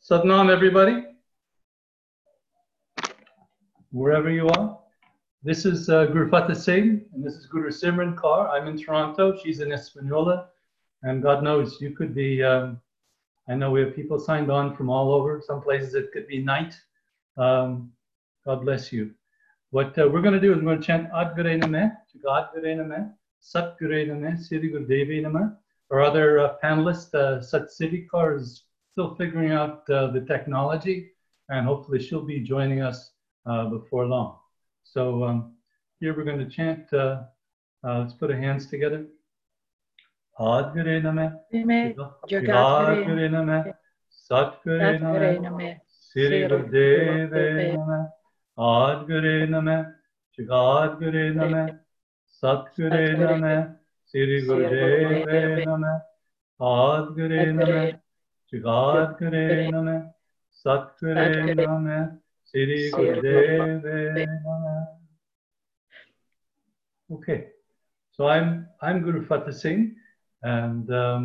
Satnam, everybody, wherever you are. This is Guru Fateh Singh, and this is Guru Simran Kaur. I'm in Toronto. She's in Espanola, and God knows you could be. I know we have people signed on from all over. Some places it could be night. God bless you. What we're going to do is we're going to chant Ad Gure Namah, Jagat Gure Namah, Sat Gure Namah, Siri Guru Devi Namah. Our other panelist, Sat Siddhikar, is still figuring out the technology, and hopefully she'll be joining us before long. So here we're going to chant. Let's put our hands together. Ad Gure Namah, Jagat Gure Namah, Sat Gure Namah, Siri Guru Devi Namah. Ad Gure Namah, Jagat Gure Namah, Sat Gure Namah, Siri Guru Devi Namah. Ad Gure Namah, Jagat Gure Namah, Sat Gure Namah, Siri Guru Devi Namah. Okay, so I'm Guru Fateh Singh, and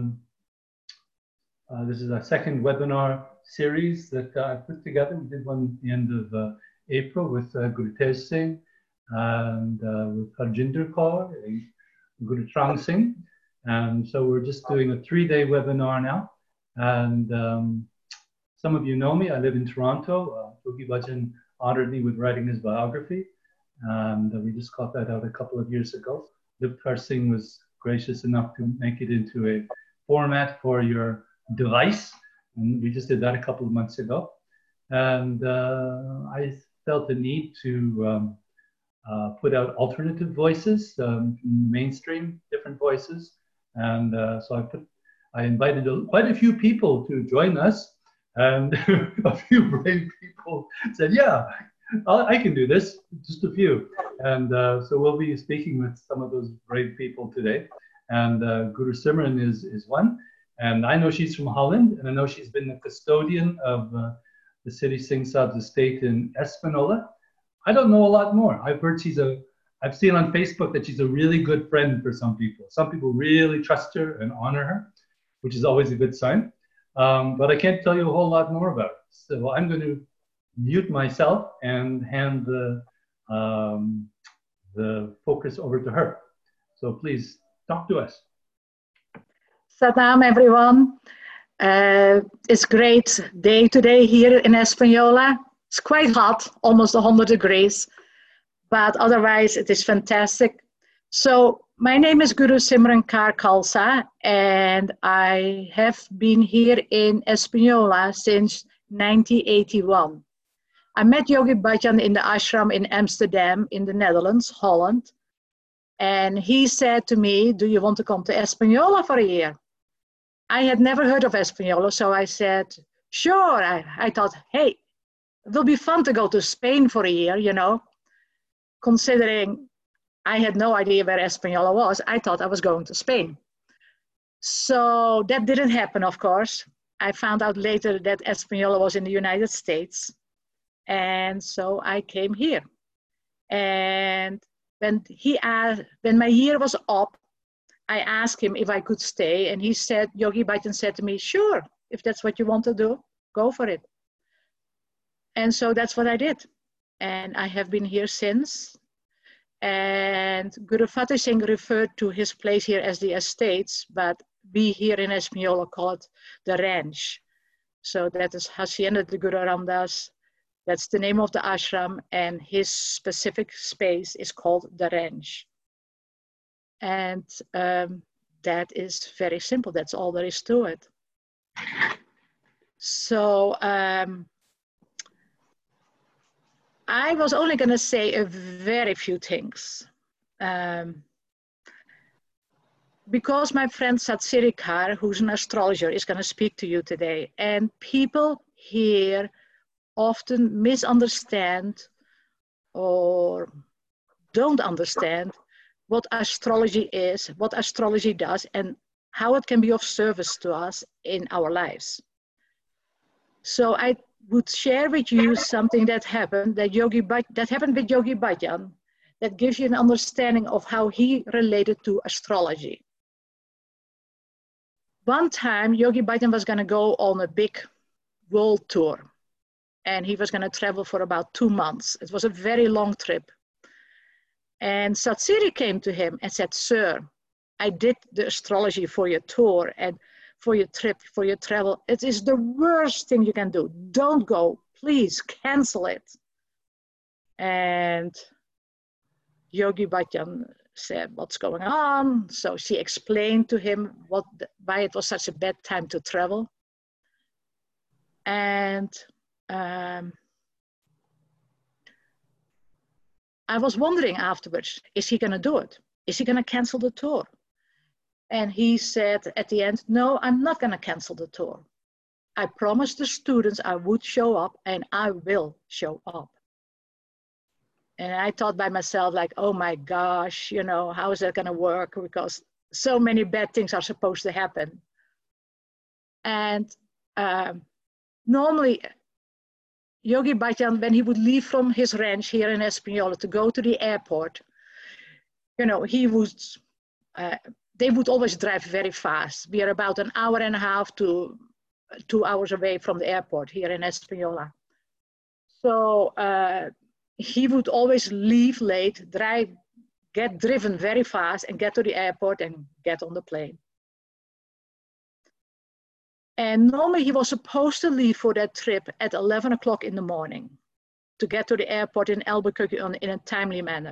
this is our second webinar series that I put together. We did one at the end of April with Guru Tej Singh and with Harjinder Kaur and Guru Trang Singh. And so we're just doing a 3-day webinar now. And some of you know me. I live in Toronto. Yogi Bhajan honored me with writing his biography. And we just got that out a couple of years ago. Lipkar Singh was gracious enough to make it into a format for your device. And we just did that a couple of months ago. And I felt the need to put out alternative voices from the mainstream, different voices. And so I invited quite a few people to join us, and a few brave people said, yeah, I can do this, just a few. And so we'll be speaking with some of those brave people today. And Guru Simran is one. And I know she's from Holland, and I know she's been the custodian of the Siri Singh Sahib's estate in Espanola. I don't know a lot more. I've heard I've seen on Facebook that she's a really good friend for some people. Some people really trust her and honor her, which is always a good sign. But I can't tell you a whole lot more about it. So I'm going to mute myself and hand the focus over to her. So please talk to us. Salam, everyone. It's a great day today here in Espanola. It's quite hot, almost 100 degrees, but otherwise it is fantastic. So my name is Guru Simran Kaur Khalsa, and I have been here in Espanola since 1981. I met Yogi Bhajan in the ashram in Amsterdam, in the Netherlands, Holland. And he said to me, do you want to come to Espanola for a year? I had never heard of Espanola, so I said, sure. I thought, hey, it will be fun to go to Spain for a year, you know. Considering I had no idea where Espanola was, I thought I was going to Spain. So that didn't happen, of course. I found out later that Espanola was in the United States. And so I came here. And when my year was up, I asked him if I could stay, and he said, Yogi Bhajan said to me, sure, if that's what you want to do, go for it. And so that's what I did. And I have been here since. And Guru Fateh Singh referred to his place here as the estates, but we here in Espanola call it the ranch. So that is Hacienda de Guru Ramdas. That's the name of the ashram, and his specific space is called the ranch. And that is very simple. That's all there is to it. So I was only going to say a very few things. Because my friend Sat Siddhikar, who's an astrologer, is going to speak to you today. And people here often misunderstand or don't understand what astrology is, what astrology does, and how it can be of service to us in our lives. So I would share with you something that happened with Yogi Bhajan that gives you an understanding of how he related to astrology. One time, Yogi Bhajan was going to go on a big world tour. And he was going to travel for about 2 months. It was a very long trip. And Satsiri came to him and said, "Sir, I did the astrology for your tour and for your trip, for your travel. It is the worst thing you can do. Don't go. Please cancel it." And Yogi Bhajan said, "What's going on?" So she explained to him why it was such a bad time to travel. And I was wondering afterwards, is he going to do it? Is he going to cancel the tour? And he said at the end, "No, I'm not going to cancel the tour. I promised the students I would show up, and I will show up." And I thought by myself, like, oh my gosh, you know, how is that going to work? Because so many bad things are supposed to happen. And normally, Yogi Bhajan, when he would leave from his ranch here in Espanola to go to the airport, you know, they would always drive very fast. We are about an hour and a half to 2 hours away from the airport here in Espanola. So he would always leave late, get driven very fast and get to the airport and get on the plane. And normally he was supposed to leave for that trip at 11 o'clock in the morning to get to the airport in Albuquerque in a timely manner.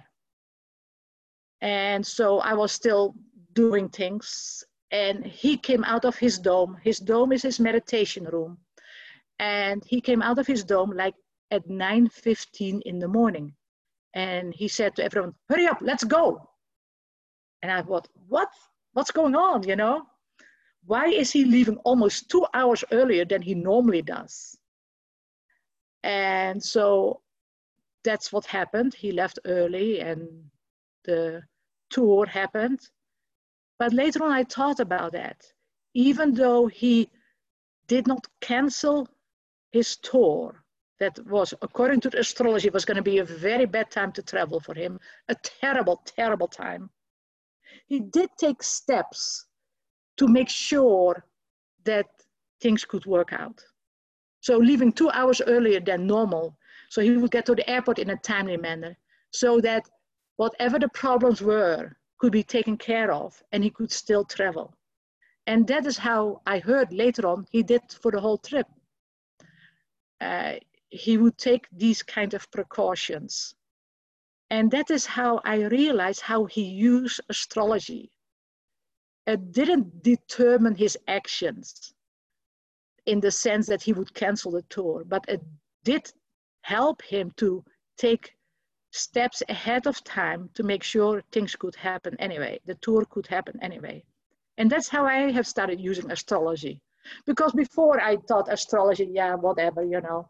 And so I was still doing things, and he came out of his dome. His dome is his meditation room. And he came out of his dome like at 9:15 in the morning. And he said to everyone, "Hurry up, let's go." And I thought, what's going on, you know? Why is he leaving almost 2 hours earlier than he normally does? And so that's what happened. He left early and the tour happened. But later on, I thought about that. Even though he did not cancel his tour, that was, according to the astrology, was going to be a very bad time to travel for him, a terrible, terrible time. He did take steps to make sure that things could work out. So leaving 2 hours earlier than normal, so he would get to the airport in a timely manner, so that whatever the problems were could be taken care of and he could still travel. And that is how I heard later on he did for the whole trip. He would take these kind of precautions. And that is how I realized how he used astrology. It didn't determine his actions in the sense that he would cancel the tour, but it did help him to take steps ahead of time to make sure things could happen anyway. The tour could happen anyway. And that's how I have started using astrology. Because before I thought astrology, yeah, whatever, you know.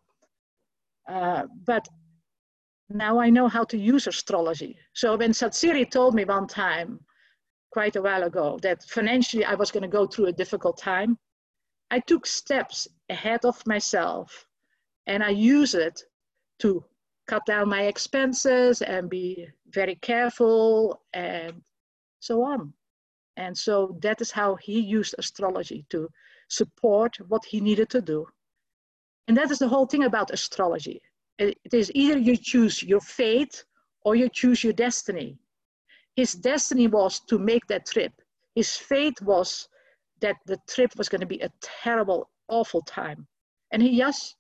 But now I know how to use astrology. So when Satsiri told me one time, quite a while ago, that financially I was going to go through a difficult time, I took steps ahead of myself and I use it to cut down my expenses and be very careful and so on. And so that is how he used astrology to support what he needed to do. And that is the whole thing about astrology. It is either you choose your fate or you choose your destiny. His destiny was to make that trip. His fate was that the trip was going to be a terrible, awful time. And he just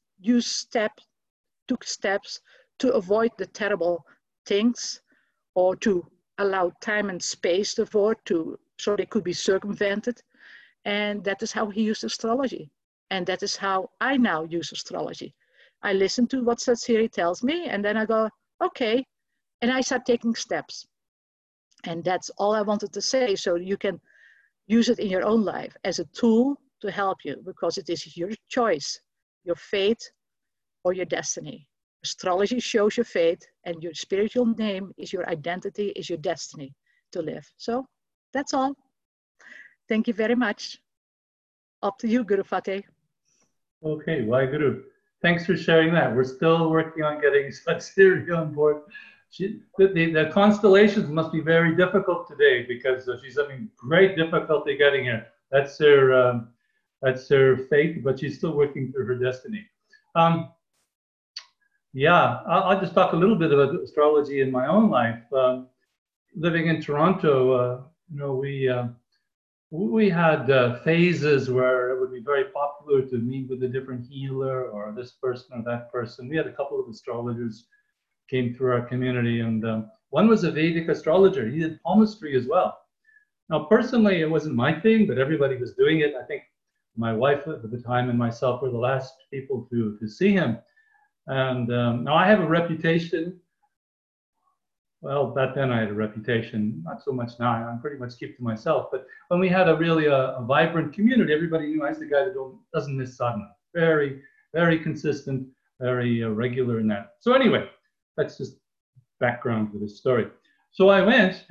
took steps to avoid the terrible things or to allow time and space so they could be circumvented. And that is how he used astrology. And that is how I now use astrology. I listen to what Satsiri tells me, and then I go, okay. And I start taking steps. And that's all I wanted to say. So you can use it in your own life as a tool to help you, because it is your choice, your fate or your destiny. Astrology shows your fate, and your spiritual name is your identity, is your destiny to live. So that's all. Thank you very much. Up to you, Guru Fateh. Okay, Waheguru. Thanks for sharing that. We're still working on getting Satsiri on board. The constellations must be very difficult today because she's having great difficulty getting here. That's her that's her fate, but she's still working through her destiny. Yeah, I'll just talk a little bit about astrology in my own life. Living in Toronto, you know, we had phases where it would be very popular to meet with a different healer or this person or that person. We had a couple of astrologers came through our community, and one was a Vedic astrologer. He did palmistry as well. Now, personally, it wasn't my thing, but everybody was doing it. I think my wife at the time and myself were the last people to see him. And now I have a reputation. Well, back then I had a reputation, not so much now. I'm pretty much keep to myself. But when we had a vibrant community, everybody knew I was the guy that doesn't miss sadhana. Very, very consistent, very regular in that. So anyway, that's just background for this story. So I went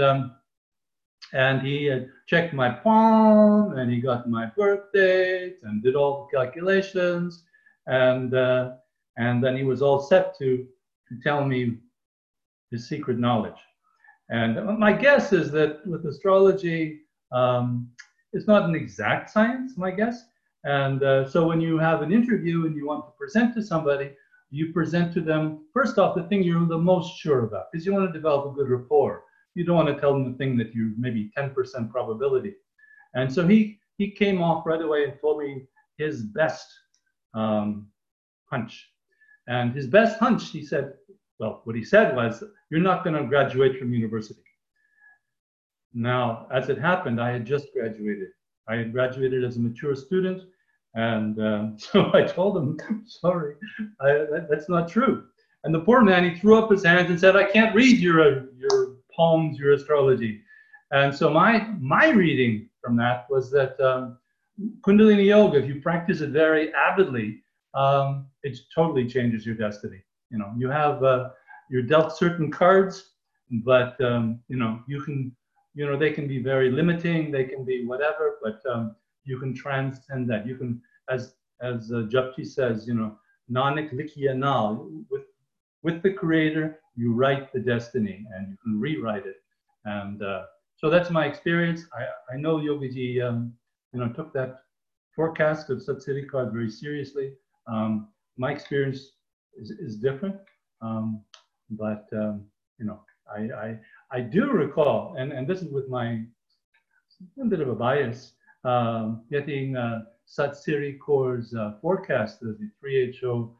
and he had checked my palm and he got my birth date and did all the calculations, and then he was all set to tell me his secret knowledge. And my guess is that with astrology, it's not an exact science, my guess. And so when you have an interview and you want to present to somebody, you present to them, first off, the thing you're the most sure about, because you want to develop a good rapport. You don't want to tell them the thing that you maybe 10% probability. And so he came off right away and told me his best hunch. And his best hunch, he said, well, what he said was, you're not going to graduate from university. Now, as it happened, I had just graduated. I had graduated as a mature student. And so I told him, sorry, that's not true. And the poor man, he threw up his hands and said, I can't read your palms, your astrology. And so my reading from that was that Kundalini Yoga, if you practice it very avidly, it totally changes your destiny. You know, you have, you're dealt certain cards, but, you know, you can, you know, they can be very limiting, they can be whatever, but you can transcend that. You can, as Japji says, you know, Nanak Likhiya Nal, with the Creator, you write the destiny and you can rewrite it. And so that's my experience. I know Yogiji, you know, took that forecast of Sat Sri card very seriously. My experience is different, but you know, I do recall, and this is with my a bit of a bias, getting Sat Sri Kaur's forecast of the 3HO,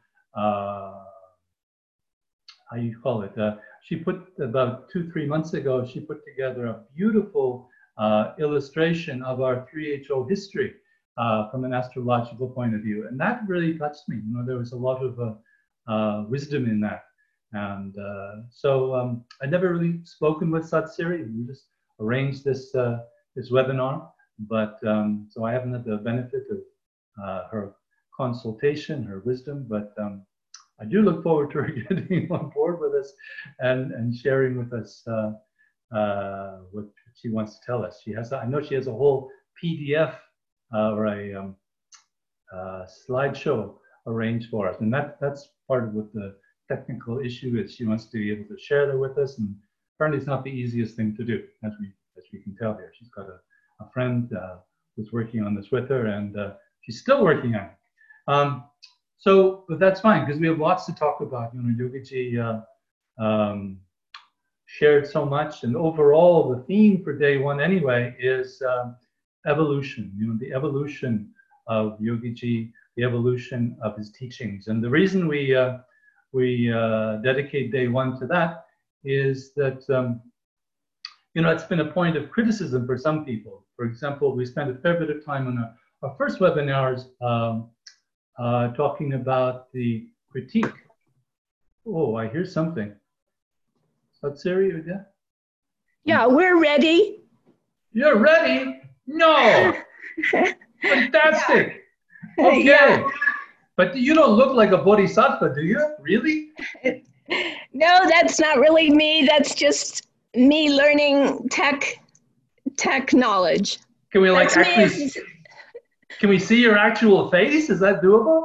how you call it? She put about 2-3 months ago, she put together a beautiful illustration of our 3HO history from an astrological point of view. And that really touched me. You know, there was a lot of wisdom in that. And so I'd never really spoken with Sat Sri. We just arranged this, this webinar. But so I haven't had the benefit of her consultation, her wisdom, but I do look forward to her getting on board with us and sharing with us what she wants to tell us. She has, I know she has a whole PDF or a slideshow arranged for us, and that's part of what the technical issue is. She wants to be able to share that with us, and apparently it's not the easiest thing to do, as we can tell here. She's got a friend who's working on this with her, and she's still working on it. So, but that's fine, because we have lots to talk about. You know, Yogiji shared so much, and overall the theme for day one anyway is evolution. You know, the evolution of Yogiji, the evolution of his teachings. And the reason we dedicate day one to that is that you know, it's been a point of criticism for some people. For example, we spent a fair bit of time on our first webinars talking about the critique. Oh, I hear something. Sat Sri, are you? Yeah, we're ready. You're ready? No. Fantastic. Yeah. Okay. Yeah. But you don't look like a bodhisattva, do you? Really? No, that's not really me. That's just me learning tech knowledge. Can we like actually? Can we see your actual face? Is that doable?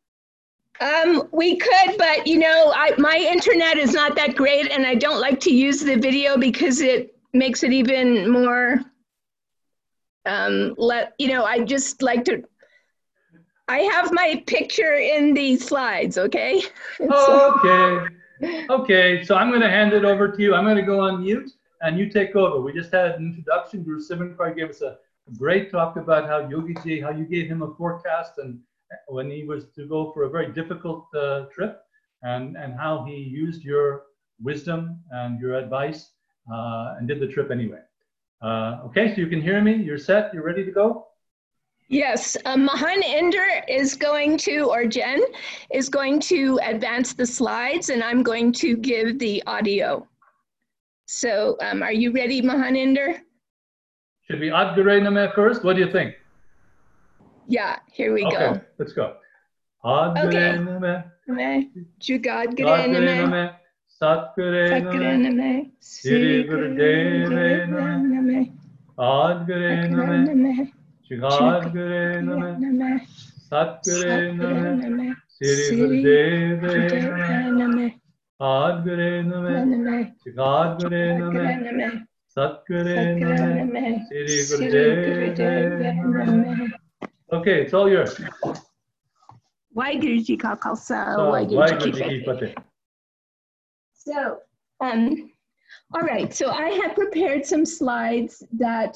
We could, but you know, my internet is not that great, and I don't like to use the video because it makes it even more I just like to, I have my picture in these slides, okay? Okay. Okay, so I'm going to hand it over to you. I'm going to go on mute and you take over. We just had an introduction. Guru Sivankar gave us a great talk about how Yogiji, how you gave him a forecast and when he was to go for a very difficult trip and how he used your wisdom and your advice and did the trip anyway. Okay, so you can hear me. You're set. You're ready to go? Yes, Mahan Inder is going to, or Jen, is going to advance the slides and I'm going to give the audio. So are you ready, Mahan Inder? Should we Ad Gure Nameh first? What do you think? Yeah, here we go. Okay, let's go. Ad Gure Nameh. Jugad Gure Nameh. Sat Gure Nameh. Sri Gurudev Nameh. Ad Gure Nameh. Jugad Gure Nameh. Sat Gure Nameh. Sri Gurudev Nameh. Ad Gure Nameh. Jugad Gure Nameh. Sat Gure Nameh. Sri Gurudev Nameh. Okay, it's all yours. Waheguru Ji Ka Khalsa, Waheguru Ji Ki Fateh. So, all right, so I have prepared some slides that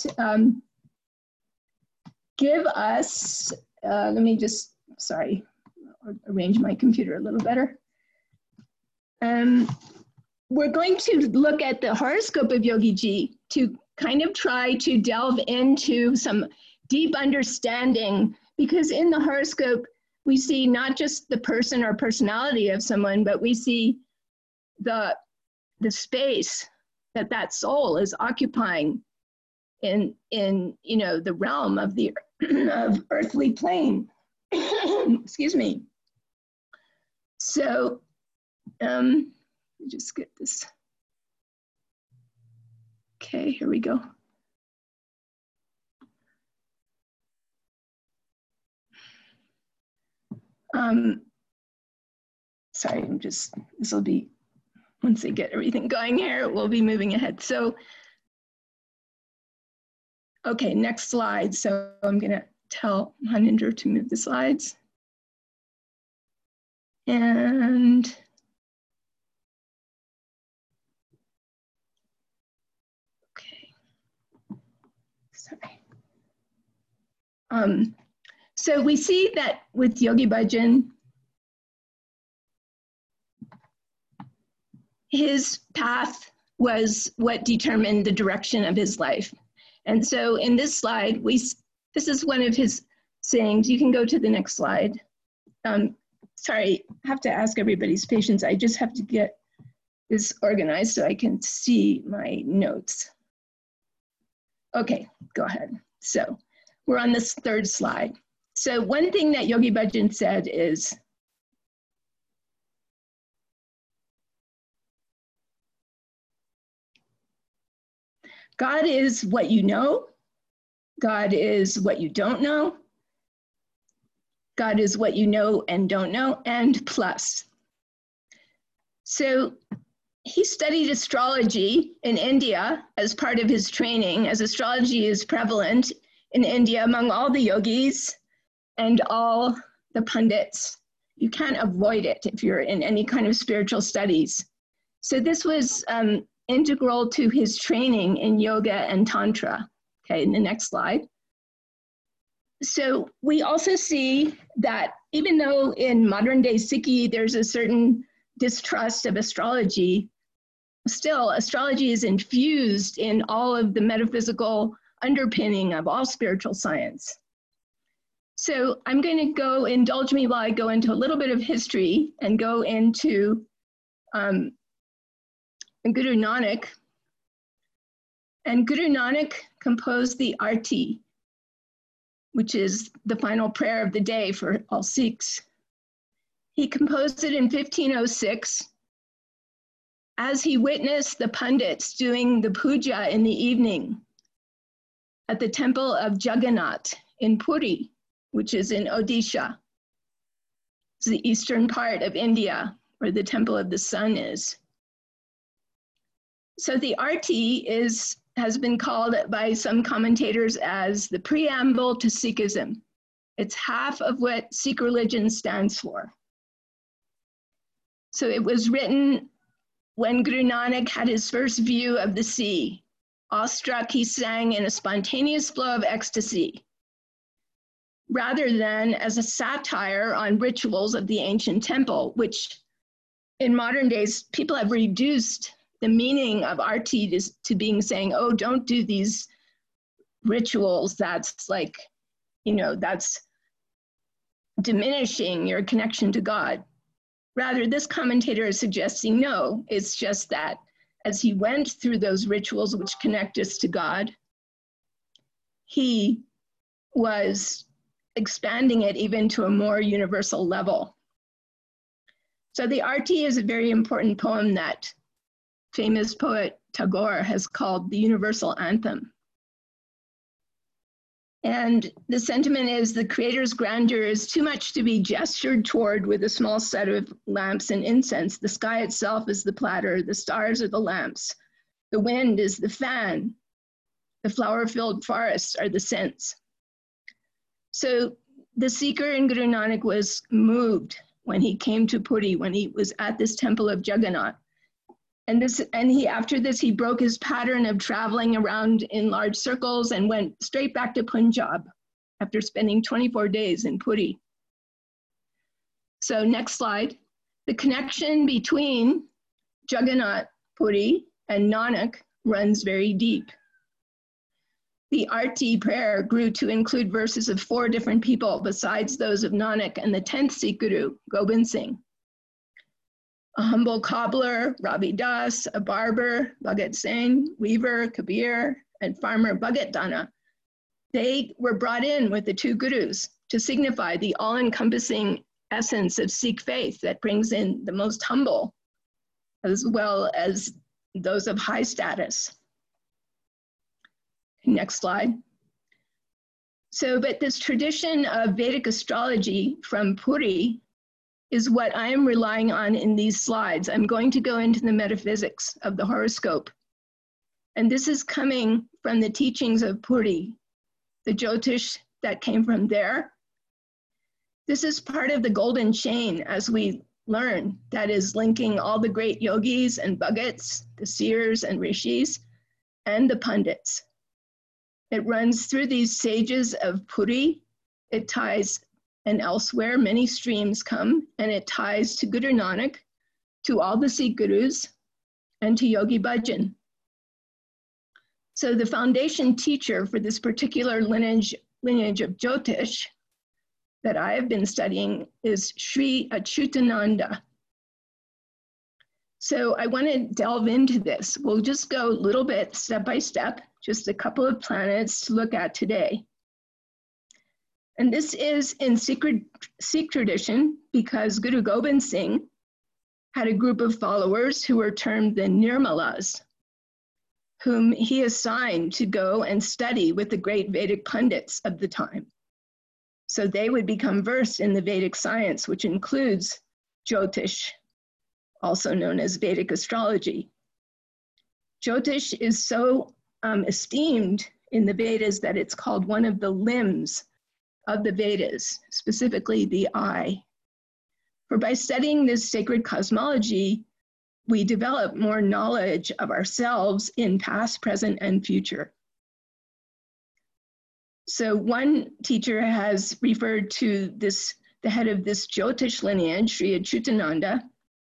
give us, let me just, arrange my computer a little better. We're going to look at the horoscope of Yogi Ji to kind of try to delve into some deep understanding, because in the horoscope, we see not just the person or personality of someone, but we see the space that that soul is occupying in the realm of the of earthly plane. Excuse me. So let me just get this. Okay, here we go. Sorry, this will be, once they get everything going here, we'll be moving ahead. So, okay, next slide. So I'm gonna tell Haninder to move the slides. And okay, sorry. So we see that with Yogi Bhajan, his path was what determined the direction of his life. And so in this slide, this is one of his sayings. You can go to the next slide. Sorry, I have to ask everybody's patience. I just have to get this organized so I can see my notes. Okay, go ahead. So we're on this third slide. So one thing that Yogi Bhajan said is, God is what you know, God is what you don't know, God is what you know and don't know, and plus. So he studied astrology in India as part of his training, as astrology is prevalent in India among all the yogis and all the pundits. You can't avoid it if you're in any kind of spiritual studies. So this was integral to his training in yoga and tantra. Okay, in the next slide. So we also see that even though in modern day Sikhi there's a certain distrust of astrology, still astrology is infused in all of the metaphysical underpinning of all spiritual science. So I'm going to go, indulge me while I go into a little bit of history and go into Guru Nanak. And Guru Nanak composed the Arti, which is the final prayer of the day for all Sikhs. He composed it in 1506 as he witnessed the pundits doing the puja in the evening at the temple of Jagannath in Puri, which is in Odisha. It's the eastern part of India where the temple of the sun is. So the Arti is has been called by some commentators as the preamble to Sikhism. It's half of what Sikh religion stands for. So it was written when Guru Nanak had his first view of the sea. Awestruck, he sang in a spontaneous flow of ecstasy, rather than as a satire on rituals of the ancient temple, which in modern days, people have reduced the meaning of arti to being saying, oh, don't do these rituals. That's like, that's diminishing your connection to God. Rather, this commentator is suggesting, no, it's just that as he went through those rituals which connect us to God, he was expanding it even to a more universal level. So the Arti is a very important poem that famous poet Tagore has called the universal anthem. And the sentiment is the creator's grandeur is too much to be gestured toward with a small set of lamps and incense. The sky itself is the platter, the stars are the lamps, the wind is the fan, the flower-filled forests are the scents. So the seeker in Guru Nanak was moved when he came to Puri, when he was at this temple of Jagannath. After this, he broke his pattern of traveling around in large circles and went straight back to Punjab after spending 24 days in Puri. So next slide. The connection between Jagannath Puri and Nanak runs very deep. The Arti prayer grew to include verses of 4 different people besides those of Nanak and the 10th Sikh Guru, Gobind Singh. A humble cobbler, Ravi Das, a barber, Bhagat Singh, weaver, Kabir, and farmer Bhagat Dana. They were brought in with the 2 gurus to signify the all-encompassing essence of Sikh faith that brings in the most humble as well as those of high status. Next slide. But this tradition of Vedic astrology from Puri is what I am relying on in these slides. I'm going to go into the metaphysics of the horoscope. And this is coming from the teachings of Puri, the Jyotish that came from there. This is part of the golden chain, as we learn, that is linking all the great yogis and bhagats, the seers and rishis, and the pundits. It runs through these sages of Puri. It ties, and elsewhere many streams come, and it ties to Guru Nanak, to all the Sikh Gurus, and to Yogi Bhajan. So the foundation teacher for this particular lineage of Jyotish that I have been studying is Sri Achyutananda. So I want to delve into this. We'll just go a little bit step by step, just a couple of planets to look at today. And this is in Sikh tradition because Guru Gobind Singh had a group of followers who were termed the Nirmalas, whom he assigned to go and study with the great Vedic pundits of the time. So they would become versed in the Vedic science, which includes Jyotish, also known as Vedic astrology. Jyotish is so esteemed in the Vedas that it's called one of the limbs of the Vedas, specifically the eye. For by studying this sacred cosmology, we develop more knowledge of ourselves in past, present, and future. So one teacher has referred to this, the head of this Jyotish lineage, Sri Achyutananda,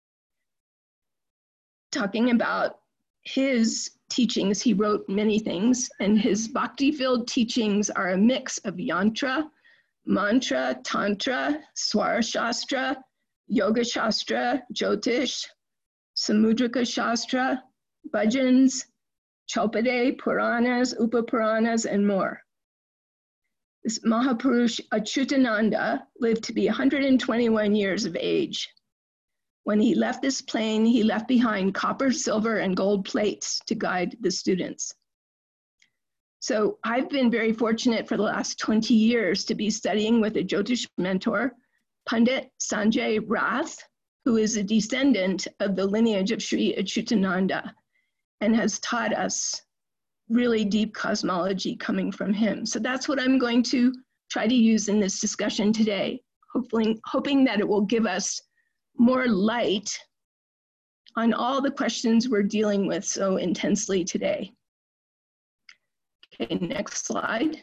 talking about his teachings. He wrote many things, and his bhakti-filled teachings are a mix of yantra, mantra, tantra, swara shastra, yoga shastra, Jyotish, Samudrika shastra, bhajans, Chaupade, Puranas, Upapuranas, and more. This Mahapurush Achyutananda lived to be 121 years of age. When he left this plane, he left behind copper, silver, and gold plates to guide the students. So I've been very fortunate for the last 20 years to be studying with a Jyotish mentor, Pandit Sanjay Rath, who is a descendant of the lineage of Sri Achyutananda and has taught us really deep cosmology coming from him. So that's what I'm going to try to use in this discussion today, hoping that it will give us more light on all the questions we're dealing with so intensely today. Okay, next slide.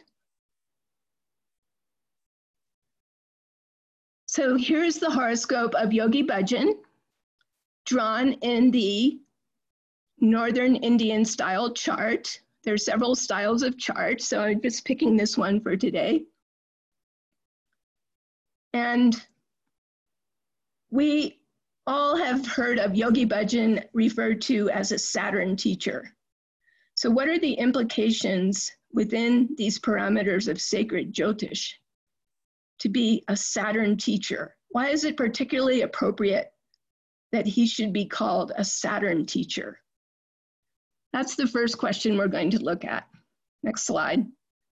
So here's the horoscope of Yogi Bhajan, drawn in the Northern Indian style chart. There's several styles of chart, so I'm just picking this one for today. And we all have heard of Yogi Bhajan referred to as a Saturn teacher. So what are the implications within these parameters of sacred Jyotish to be a Saturn teacher? Why is it particularly appropriate that he should be called a Saturn teacher? That's the first question we're going to look at. Next slide.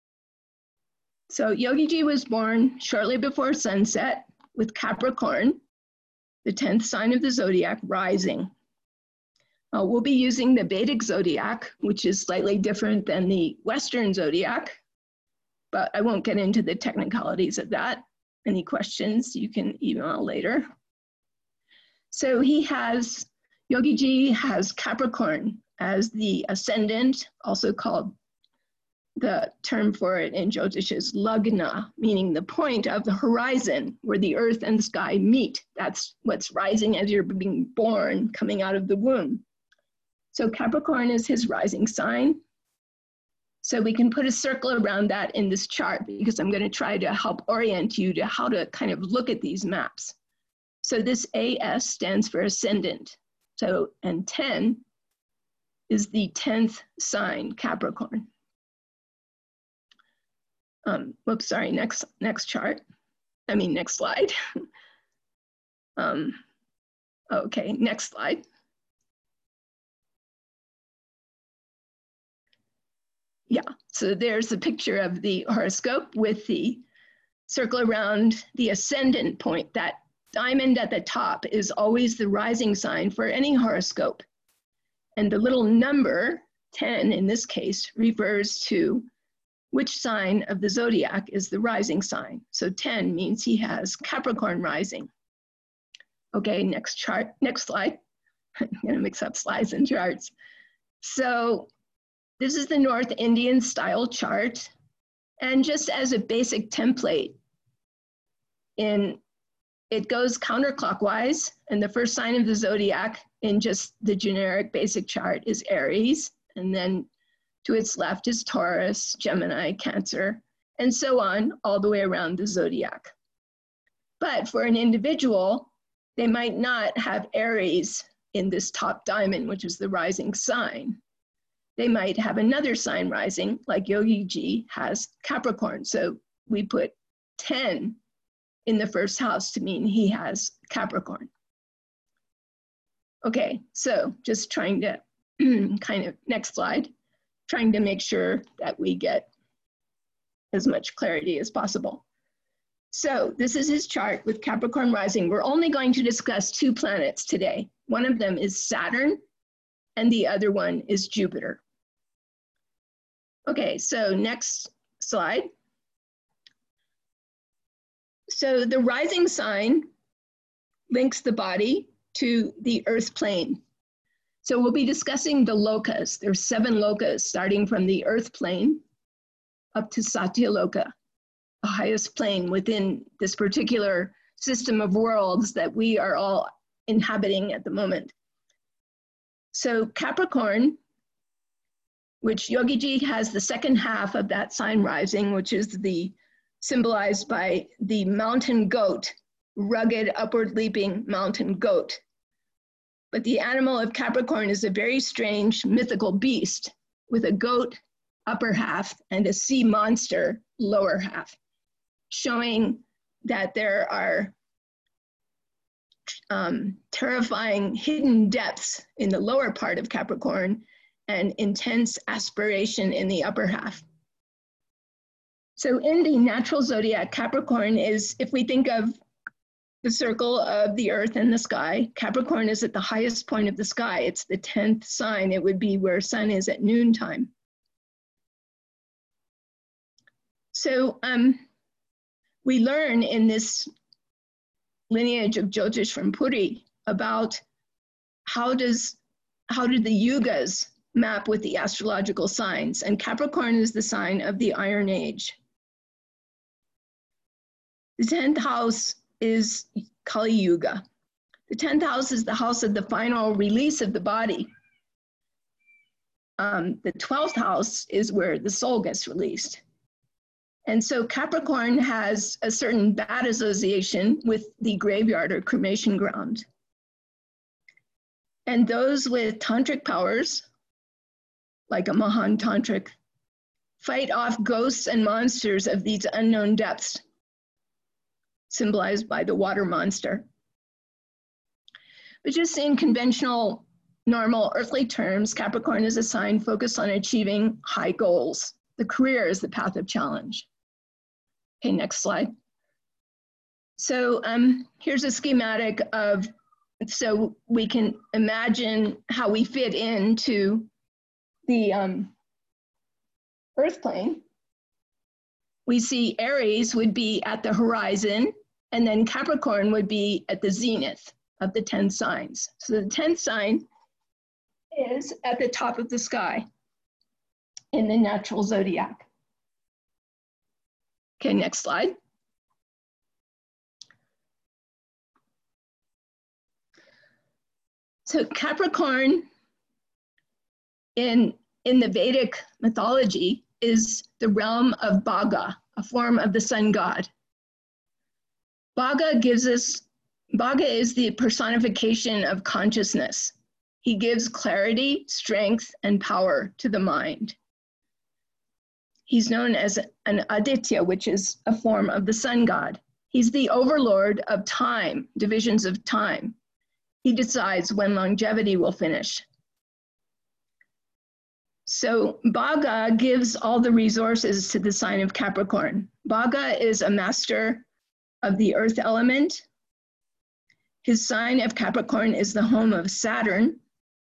So Yogi Ji was born shortly before sunset with Capricorn, the 10th sign of the zodiac, rising. We'll be using the Vedic zodiac, which is slightly different than the Western zodiac, but I won't get into the technicalities of that. Any questions, you can email later. So Yogi Ji has Capricorn as the ascendant, also called, the term for it in Jyotish is Lagna, meaning the point of the horizon where the earth and the sky meet. That's what's rising as you're being born, coming out of the womb. So Capricorn is his rising sign. So we can put a circle around that in this chart because I'm going to try to help orient you to how to kind of look at these maps. So this AS stands for ascendant. So, and 10 is the 10th sign, Capricorn. Whoops, sorry, next chart. Next slide. Okay, next slide. Yeah, so there's a picture of the horoscope with the circle around the ascendant point. That diamond at the top is always the rising sign for any horoscope. And the little number, 10 in this case, refers to which sign of the zodiac is the rising sign. So 10 means he has Capricorn rising. Okay, next chart, next slide. I'm gonna mix up slides and charts. So this is the North Indian style chart. And just as a basic template, it goes counterclockwise, and the first sign of the zodiac in just the generic basic chart is Aries, and then to its left is Taurus, Gemini, Cancer, and so on, all the way around the zodiac. But for an individual, they might not have Aries in this top diamond, which is the rising sign. They might have another sign rising, like Yogi Ji has Capricorn. So we put 10 in the first house to mean he has Capricorn. Okay, so just trying to next slide, trying to make sure that we get as much clarity as possible. So this is his chart with Capricorn rising. We're only going to discuss 2 planets today. One of them is Saturn, and the other one is Jupiter. Okay, so next slide. So the rising sign links the body to the earth plane. So we'll be discussing the lokas. There's 7 lokas starting from the earth plane up to Satyaloka, the highest plane within this particular system of worlds that we are all inhabiting at the moment. So Capricorn, which Yogi Ji has the second half of that sign rising, which is symbolized by the mountain goat, rugged, upward leaping mountain goat. But the animal of Capricorn is a very strange mythical beast with a goat upper half and a sea monster lower half, showing that there are terrifying hidden depths in the lower part of Capricorn and intense aspiration in the upper half. So in the natural zodiac, Capricorn is, if we think of the circle of the earth and the sky, Capricorn is at the highest point of the sky. It's the 10th sign. It would be where sun is at noontime. So we learn in this lineage of Jyotish from Puri about how do the yugas map with the astrological signs, and Capricorn is the sign of the Iron Age. The 10th house is Kali Yuga. The 10th house is the house of the final release of the body. The 12th house is where the soul gets released. And so Capricorn has a certain bad association with the graveyard or cremation ground. And those with tantric powers, like a Mahan Tantric, fight off ghosts and monsters of these unknown depths, symbolized by the water monster. But just in conventional, normal earthly terms, Capricorn is a sign focused on achieving high goals. The career is the path of challenge. Okay, next slide. So here's a schematic of, so we can imagine how we fit into the earth plane. We see Aries would be at the horizon, and then Capricorn would be at the zenith of the 10 signs. So the 10th sign is at the top of the sky in the natural zodiac. Okay, next slide. So Capricorn in the Vedic mythology is the realm of Bhaga, a form of the sun god. Bhaga is the personification of consciousness. He gives clarity, strength, and power to the mind. He's known as an Aditya, which is a form of the sun god. He's the overlord of time, divisions of time. He decides when longevity will finish. So Bhaga gives all the resources to the sign of Capricorn. Bhaga is a master of the earth element. His sign of Capricorn is the home of Saturn.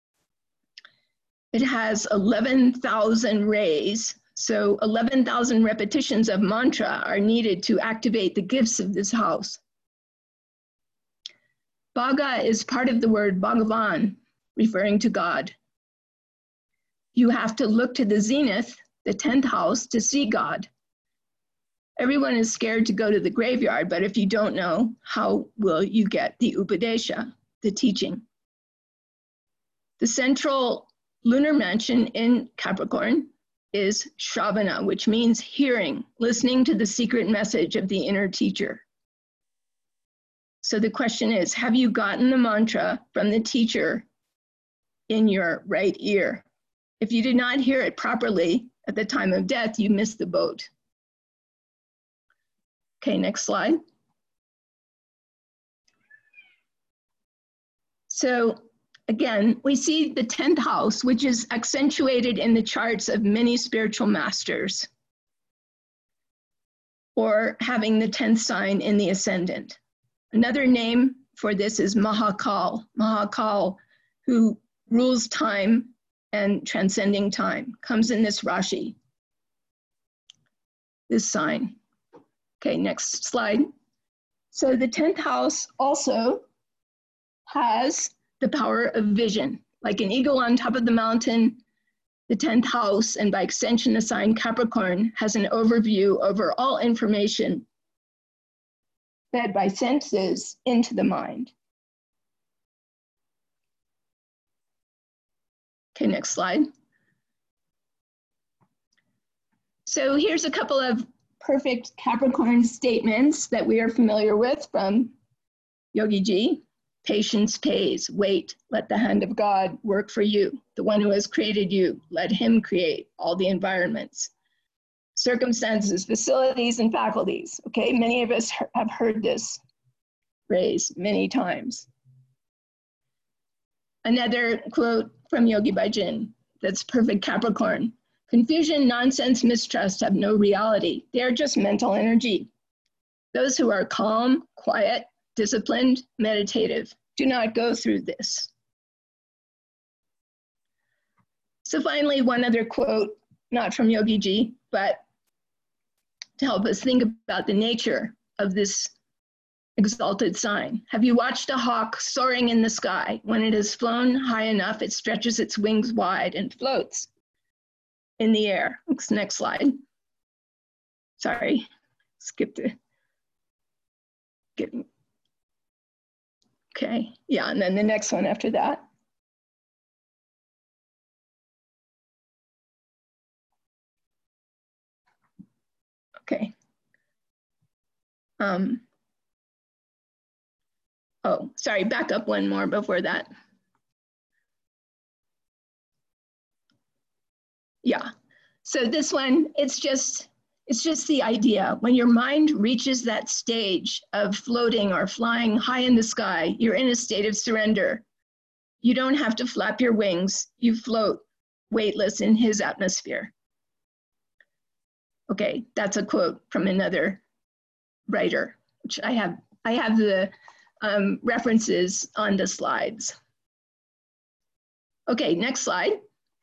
It has 11,000 rays. So 11,000 repetitions of mantra are needed to activate the gifts of this house. Bhaga is part of the word Bhagavan, referring to God. You have to look to the zenith, the 10th house, to see God. Everyone is scared to go to the graveyard, but if you don't know, how will you get the Upadesha, the teaching? The central lunar mansion in Capricorn is Shravana, which means hearing, listening to the secret message of the inner teacher. So the question is, have you gotten the mantra from the teacher in your right ear? If you did not hear it properly at the time of death, you missed the boat. Okay, next slide. So again, we see the 10th house, which is accentuated in the charts of many spiritual masters, or having the 10th sign in the ascendant. Another name for this is Mahakal. Mahakal, who rules time and transcending time, comes in this Rashi, this sign. Okay, next slide. So the 10th house also has the power of vision. Like an eagle on top of the mountain, the 10th house, and by extension the sign Capricorn, has an overview over all information fed by senses into the mind. Okay, next slide. So here's a couple of perfect Capricorn statements that we are familiar with from Yogi Ji. Patience pays, wait, let the hand of God work for you. The one who has created you, let him create all the environments, circumstances, facilities, and faculties. Okay, many of us have heard this phrase many times. Another quote from Yogi Bhajan that's perfect Capricorn. Confusion, nonsense, mistrust have no reality. They are just mental energy. Those who are calm, quiet, disciplined, meditative do not go through this. So finally, one other quote, not from Yogi Ji, but to help us think about the nature of this exalted sign. Have you watched a hawk soaring in the sky? When it has flown high enough, it stretches its wings wide and floats in the air. Next slide. Sorry, skipped it. Okay, yeah, and then the next one after that. Okay. Oh, sorry, back up one more before that. Yeah, so this one, it's just the idea. When your mind reaches that stage of floating or flying high in the sky, you're in a state of surrender. You don't have to flap your wings. You float weightless in his atmosphere. Okay, that's a quote from another writer, which I have the references on the slides. Okay, next slide.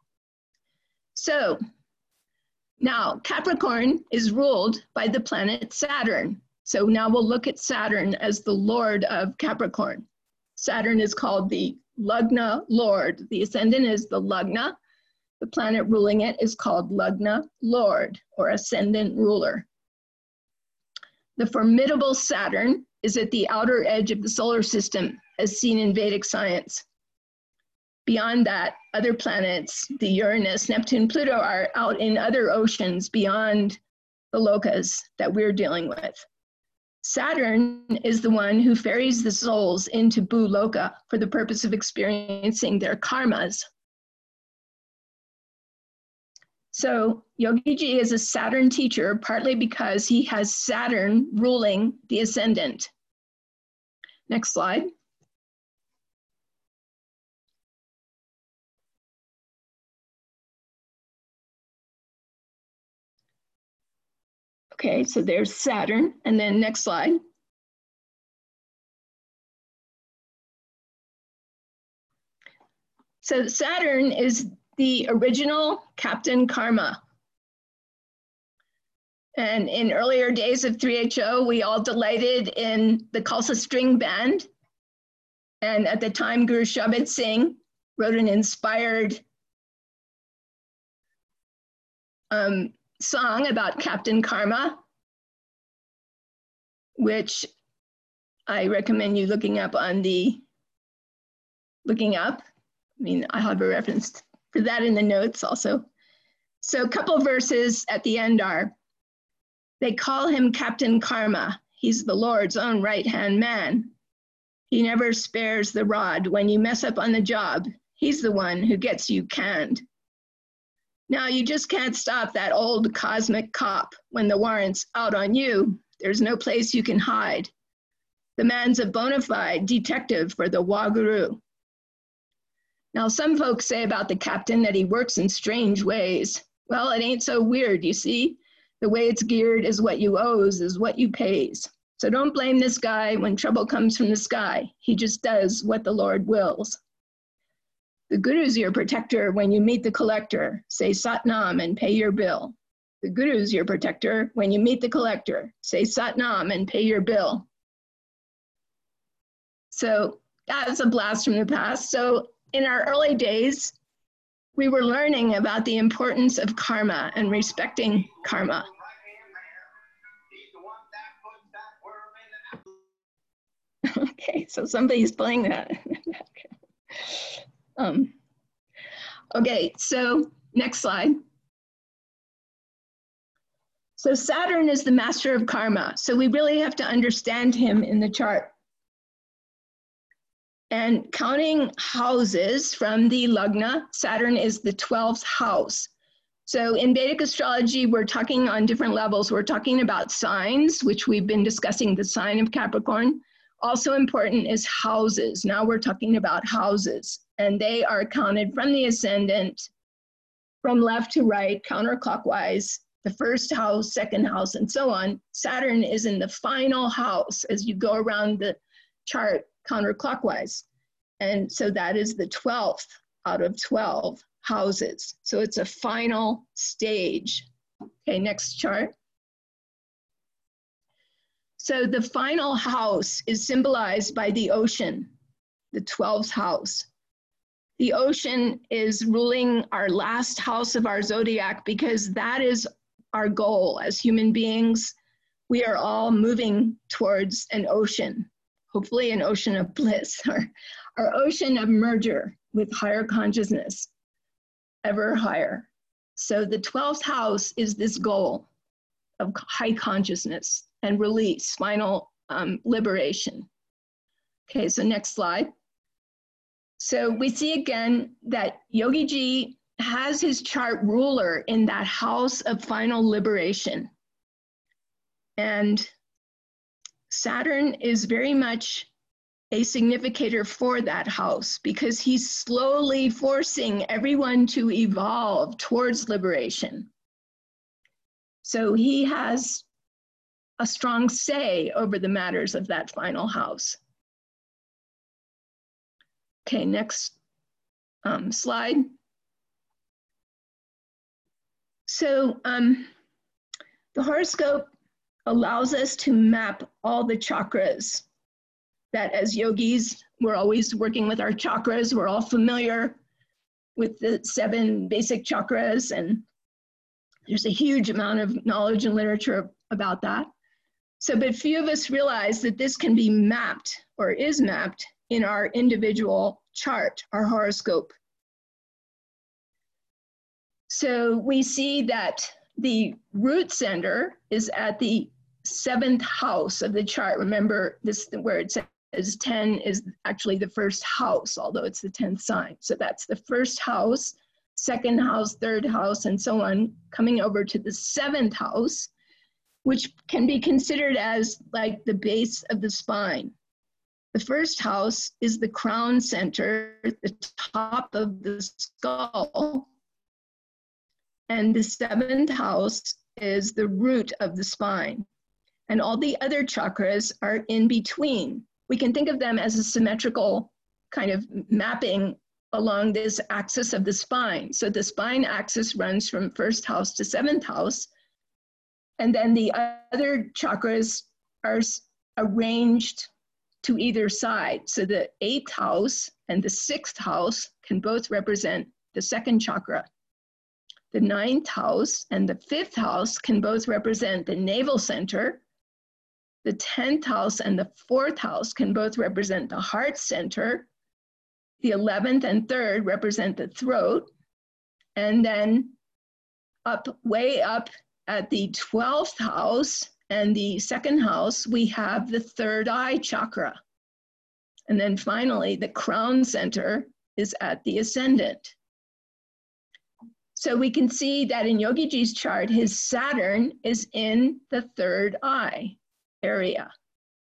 So now Capricorn is ruled by the planet Saturn. So now we'll look at Saturn as the lord of Capricorn. Saturn is called the Lugna Lord. The ascendant is the Lugna. The planet ruling it is called Lugna Lord, or ascendant ruler. The formidable Saturn is at the outer edge of the solar system, as seen in Vedic science. Beyond that, other planets, the Uranus, Neptune, Pluto, are out in other oceans beyond the lokas that we're dealing with. Saturn is the one who ferries the souls into Bhuloka for the purpose of experiencing their karmas. So Yogiji is a Saturn teacher, partly because he has Saturn ruling the ascendant. Next slide. Okay, so there's Saturn, and then next slide. So Saturn is the original Captain Karma. And in earlier days of 3HO, we all delighted in the Khalsa String Band. And at the time, Guru Shabad Singh wrote an inspired song about Captain Karma, which I recommend you looking up. I mean, I have a reference for that in the notes also. So a couple verses at the end are, they call him Captain Karma. He's the Lord's own right-hand man. He never spares the rod. When you mess up on the job, he's the one who gets you canned. Now, you just can't stop that old cosmic cop. When the warrant's out on you, there's no place you can hide. The man's a bona fide detective for the Wahguru. Now, some folks say about the captain that he works in strange ways. Well, it ain't so weird, you see. The way it's geared is what you owes is what you pays. So don't blame this guy when trouble comes from the sky. He just does what the Lord wills. The Guru's your protector when you meet the collector. Say Satnam and pay your bill. The Guru's your protector when you meet the collector. Say Satnam and pay your bill. So that's a blast from the past. So in our early days, we were learning about the importance of karma and respecting karma. Okay, so somebody's playing that. Okay, so next slide. So Saturn is the master of karma. So we really have to understand him in the chart. And counting houses from the Lugna, Saturn is the 12th house. So in Vedic astrology, we're talking on different levels. We're talking about signs, which we've been discussing, the sign of Capricorn. Also important is houses. Now we're talking about houses, and they are counted from the ascendant, from left to right, counterclockwise, the first house, second house, and so on. Saturn is in the final house as you go around the chart counterclockwise. And so that is the 12th out of 12 houses. So it's a final stage. Okay, next chart. So the final house is symbolized by the ocean, the 12th house. The ocean is ruling our last house of our zodiac because that is our goal as human beings. We are all moving towards an ocean, hopefully an ocean of bliss, or our ocean of merger with higher consciousness, ever higher. So the 12th house is this goal of high consciousness and release, final liberation. Okay, so next slide. So we see again that Yogi Ji has his chart ruler in that house of final liberation. And Saturn is very much a significator for that house because he's slowly forcing everyone to evolve towards liberation. So he has a strong say over the matters of that final house. Okay, next slide. So the horoscope allows us to map all the chakras that as yogis, we're always working with our chakras. We're all familiar with the 7 basic chakras, and there's a huge amount of knowledge and literature about that. So, but few of us realize that this can be mapped or is mapped in our individual chart, our horoscope. So we see that the root center is at the 7th house of the chart. Remember this, where it says 10 is actually the first house, although it's the 10th sign. So that's the first house, 2nd house, 3rd house, and so on, coming over to the 7th house, which can be considered as like the base of the spine. The first house is the crown center, the top of the skull. And the 7th house is the root of the spine. And all the other chakras are in between. We can think of them as a symmetrical kind of mapping along this axis of the spine. So the spine axis runs from 1st house to 7th house. And then the other chakras are arranged to either side. So the 8th house and the 6th house can both represent the 2nd chakra. The 9th house and the 5th house can both represent the navel center. The 10th house and the 4th house can both represent the heart center. The 11th and 3rd represent the throat. And then way up at the 12th house and the 2nd house, we have the 3rd eye chakra. And then finally, the crown center is at the ascendant. So we can see that in Yogi Ji's chart, his Saturn is in the 3rd eye area.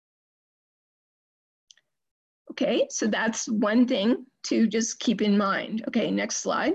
Okay, so that's one thing to just keep in mind. Okay, next slide.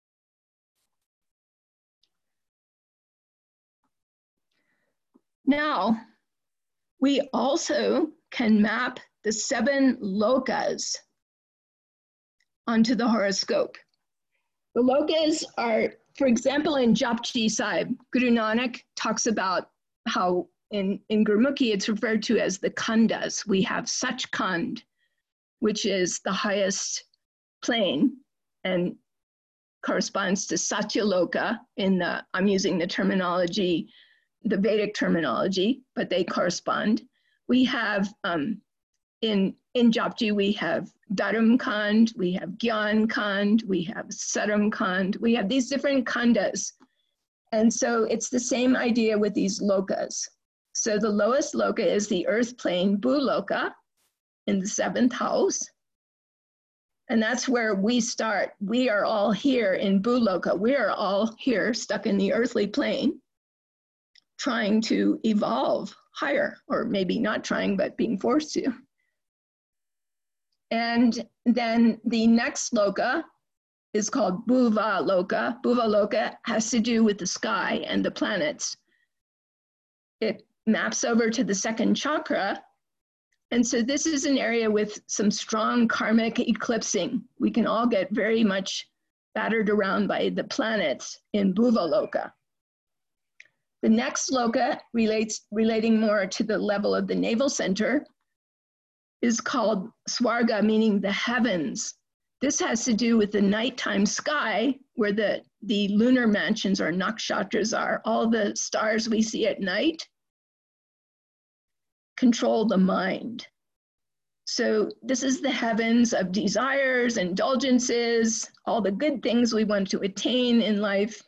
Now, we also can map the 7 lokas onto the horoscope. The lokas are, for example, in Japji Sahib, Guru Nanak talks about how in Gurmukhi it's referred to as the khandas. We have Sachkhand, which is the highest plane and corresponds to Satyaloka in the, I'm using the terminology, the Vedic terminology, but they correspond. We have, in Japji, we have Dharam Khand, we have Gyan Khand, we have Saram Khand, we have these different khandas. And so it's the same idea with these lokas. So the lowest loka is the earth plane, Bhuloka, in the 7th house. And that's where we start. We are all here in Bhuloka. We are all here stuck in the earthly plane, trying to evolve higher, or maybe not trying, but being forced to. And then the next loka is called Bhuva Loka. Bhuva Loka has to do with the sky and the planets. It maps over to the 2nd chakra. And so this is an area with some strong karmic eclipsing. We can all get very much battered around by the planets in Bhuva Loka. The next loka relating more to the level of the navel center is called Swarga, meaning the heavens. This has to do with the nighttime sky where the lunar mansions or nakshatras are. All the stars we see at night control the mind. So this is the heavens of desires, indulgences, all the good things we want to attain in life.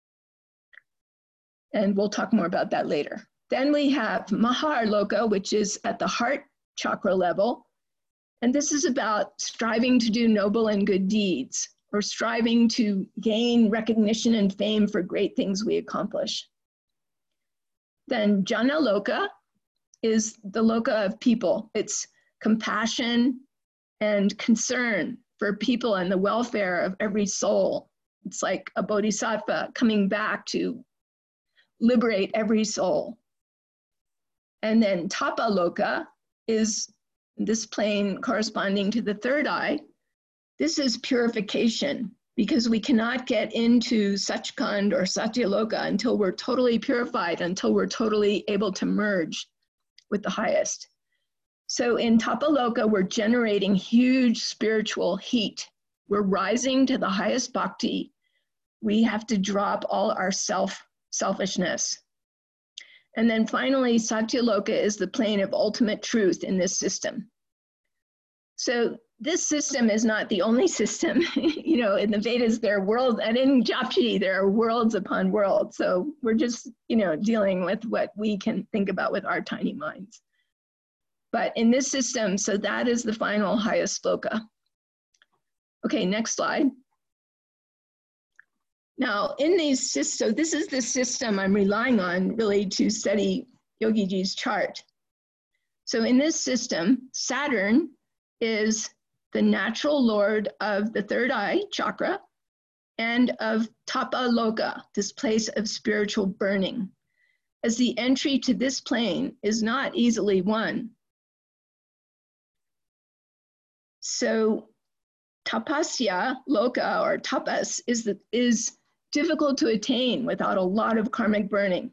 And we'll talk more about that later. Then we have Mahar Loka, which is at the heart chakra level. And this is about striving to do noble and good deeds, or striving to gain recognition and fame for great things we accomplish. Then Jana Loka is the loka of people. It's compassion and concern for people and the welfare of every soul. It's like a bodhisattva coming back to liberate every soul. And then Tapa Loka is this plane corresponding to the third eye. This is purification, because we cannot get into Sachkhand or Satyaloka until we're totally purified, until we're totally able to merge with the highest. So in Tapaloka, we're generating huge spiritual heat. We're rising to the highest bhakti. We have to drop all our selfishness. And then finally, Satyaloka is the plane of ultimate truth in this system. So this system is not the only system. You know, in the Vedas, there are worlds, and in Japji, there are worlds upon worlds. So we're just, you know, dealing with what we can think about with our tiny minds. But in this system, so that is the final highest sloka. Okay, next slide. Now, in these systems, so this is the system I'm relying on really to study Yogi Ji's chart. So in this system, Saturn is the natural lord of the third eye chakra and of Tapa Loka, this place of spiritual burning, as the entry to this plane is not easily won. So Tapasya Loka, or tapas, is difficult to attain without a lot of karmic burning.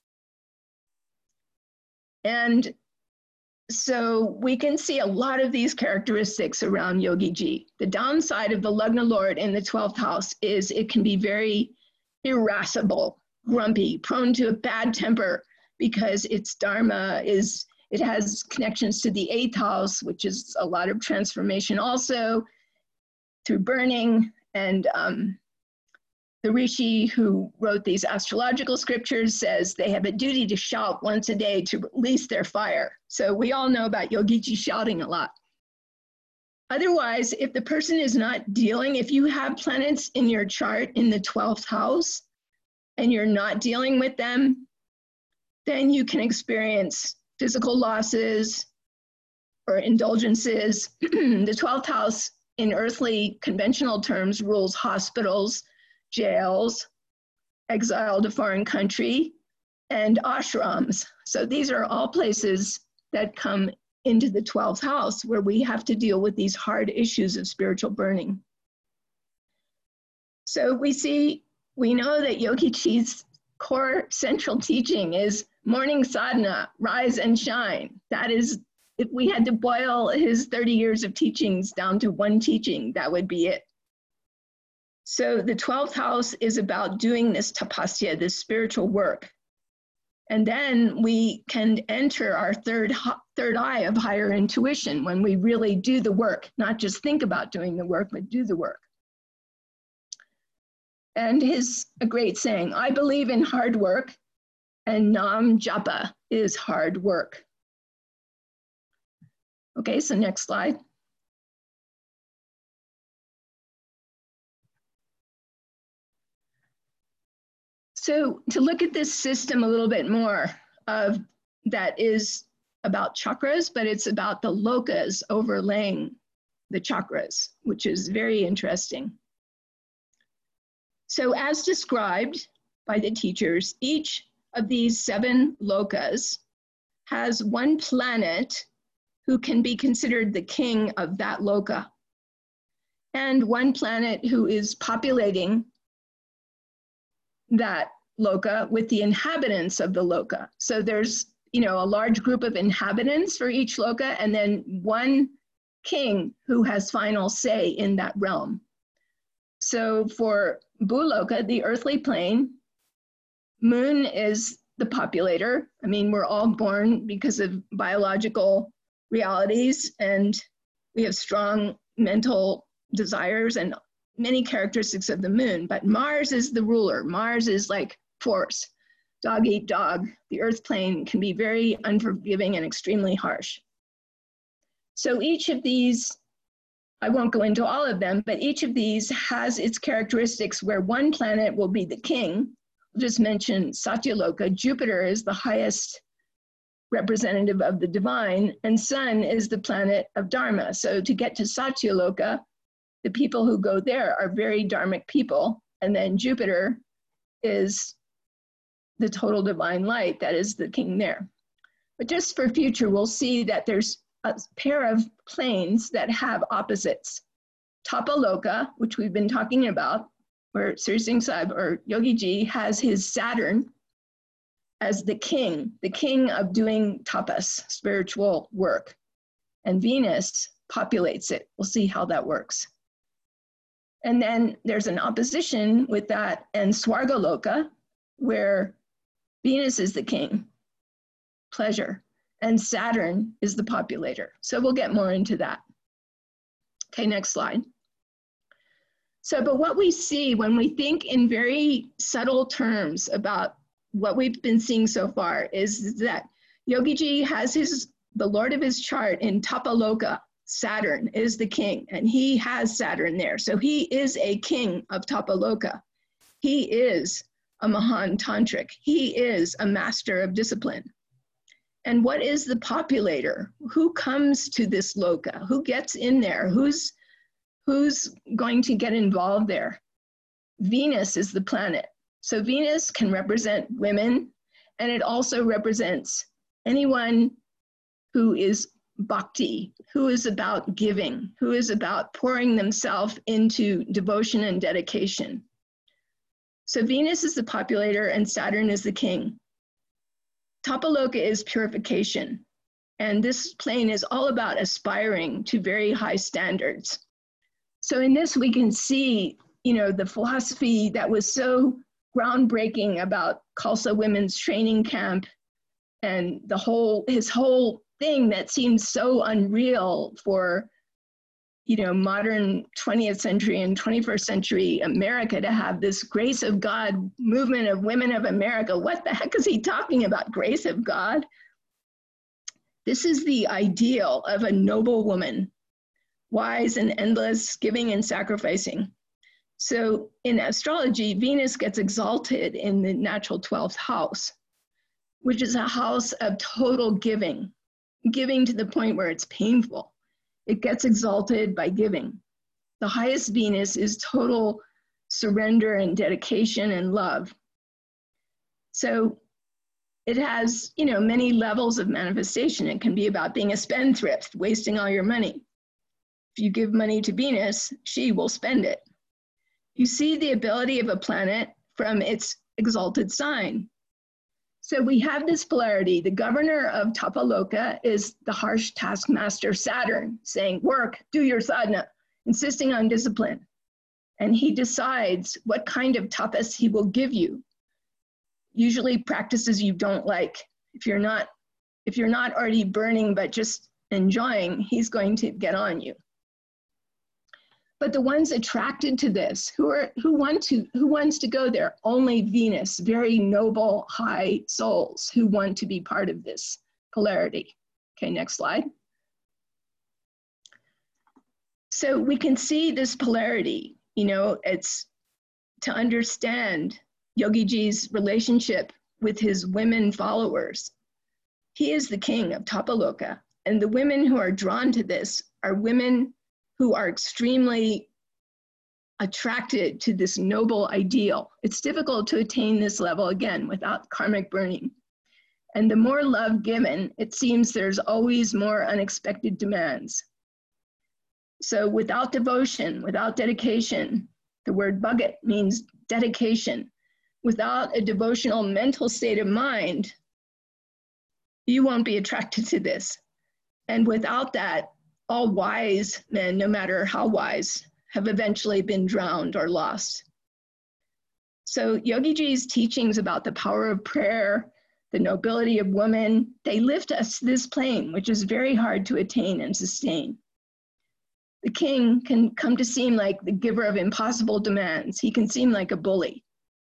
And so we can see a lot of these characteristics around Yogi Ji. The downside of the Lagna Lord in the 12th house is it can be very irascible, grumpy, prone to a bad temper because its dharma is, it has connections to the 8th house, which is a lot of transformation also through burning. And the Rishi who wrote these astrological scriptures says they have a duty to shout once a day to release their fire. So we all know about Yogi Ji shouting a lot. Otherwise, if the person is not dealing, if you have planets in your chart in the 12th house and you're not dealing with them, then you can experience physical losses or indulgences. The 12th house in earthly conventional terms rules hospitals, jails, exile to foreign country, and ashrams. So these are all places that come into the 12th house where we have to deal with these hard issues of spiritual burning. So we know that Yogi Ji's core central teaching is morning sadhana, rise and shine. That is, if we had to boil his 30 years of teachings down to one teaching, that would be it. So the 12th house is about doing this tapasya, this spiritual work. And then we can enter our third eye of higher intuition when we really do the work, not just think about doing the work, but do the work. And a great saying, I believe in hard work, and Nam Japa is hard work. Okay, so next slide. So to look at this system a little bit more, that is about chakras, but it's about the lokas overlaying the chakras, which is very interesting. So as described by the teachers, each of these 7 lokas has one planet who can be considered the king of that loka, and one planet who is populating that loka with the inhabitants of the loka. So there's, you know, a large group of inhabitants for each loka, and then one king who has final say in that realm. So for Bhuloka, the earthly plane, Moon is the populator. I mean, we're all born because of biological realities, and we have strong mental desires and many characteristics of the moon, but Mars is the ruler. Mars is like force, dog eat dog. The earth plane can be very unforgiving and extremely harsh. So each of these, I won't go into all of them, but each of these has its characteristics where one planet will be the king. I'll just mention Satyaloka. Jupiter is the highest representative of the divine, and Sun is the planet of Dharma. So to get to Satyaloka, the people who go there are very dharmic people, and then Jupiter is the total divine light, that is the king there. But just for future, we'll see that there's a pair of planes that have opposites. Tapaloka, which we've been talking about, where Sri Singh Sahib or Yogi Ji has his Saturn as the king of doing tapas, spiritual work. And Venus populates it. We'll see how that works. And then there's an opposition with that and Swargaloka, where Venus is the king, pleasure, and Saturn is the populator. So we'll get more into that. Okay, next slide. So, but what we see when we think in very subtle terms about what we've been seeing so far is that Yogi Ji has the lord of his chart in Tapaloka. Saturn is the king, and he has Saturn there. So he is a king of Tapaloka. He is a Mahan Tantric. He is a master of discipline. And what is the populator? Who comes to this loka? Who gets in there? Who's going to get involved there? Venus is the planet. So Venus can represent women, and it also represents anyone who is bhakti, who is about giving, who is about pouring themselves into devotion and dedication. So Venus is the populator and Saturn is the king. Tapaloka is purification. And this plane is all about aspiring to very high standards. So in this, we can see, you know, the philosophy that was so groundbreaking about Khalsa Women's Training Camp and his whole thing that seems so unreal for, you know, modern 20th century and 21st century America to have this grace of God movement of women of America. What the heck is he talking about, grace of God? This is the ideal of a noble woman, wise and endless, giving and sacrificing. So in astrology, Venus gets exalted in the natural 12th house, which is a house of total giving to the point where it's painful. It gets exalted by giving. The highest Venus is total surrender and dedication and love. So it has, you know, many levels of manifestation. It can be about being a spendthrift, wasting all your money. If you give money to Venus, she will spend it. You see the ability of a planet from its exalted sign. So we have this polarity. The governor of Tapaloka is the harsh taskmaster Saturn, saying, work, do your sadhana, insisting on discipline. And he decides what kind of tapas he will give you. Usually practices you don't like. If you're not already burning but just enjoying, he's going to get on you. But the ones attracted to this, who wants to go there? Only Venus, very noble, high souls who want to be part of this polarity. Okay, next slide. So we can see this polarity, you know, it's to understand Yogi Ji's relationship with his women followers. He is the king of Tapaloka, and the women who are drawn to this are women who are extremely attracted to this noble ideal. It's difficult to attain this level, again, without karmic burning. And the more love given, it seems there's always more unexpected demands. So without devotion, without dedication, the word bhagat means dedication. without a devotional mental state of mind, you won't be attracted to this. And without that, all wise men, no matter how wise, have eventually been drowned or lost. So Yogi Ji's teachings about the power of prayer, the nobility of woman, they lift us to this plane, which is very hard to attain and sustain. The king can come to seem like the giver of impossible demands. He can seem like a bully.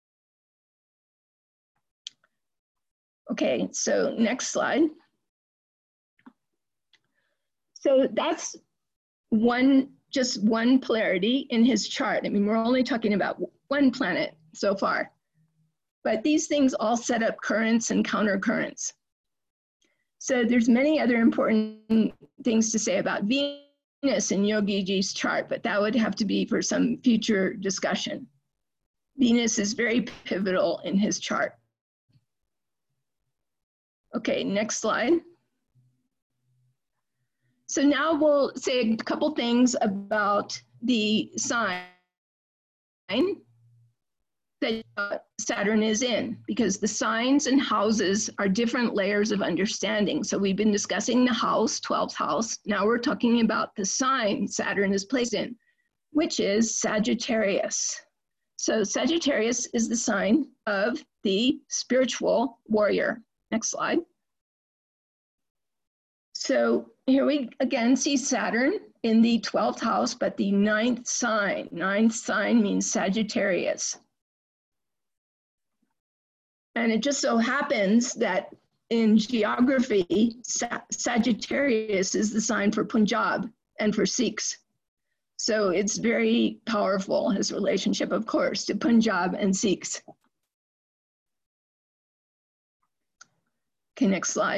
Okay, so next slide. So that's just one polarity in his chart. I mean, we're only talking about one planet so far, but these things all set up currents and counter currents. So there's many other important things to say about Venus in Yogi Ji's chart, but that would have to be for some future discussion. Venus is very pivotal in his chart. Okay, next slide. So now we'll say a couple things about the sign that Saturn is in, because the signs and houses are different layers of understanding. So we've been discussing the house, 12th house. Now we're talking about the sign Saturn is placed in, which is Sagittarius. So Sagittarius is the sign of the spiritual warrior. Next slide. So here we again see Saturn in the 12th house, but the 9th sign. 9th sign means Sagittarius. And it just so happens that in geography, Sagittarius is the sign for Punjab and for Sikhs. So it's very powerful, his relationship, of course, to Punjab and Sikhs. Okay, next slide.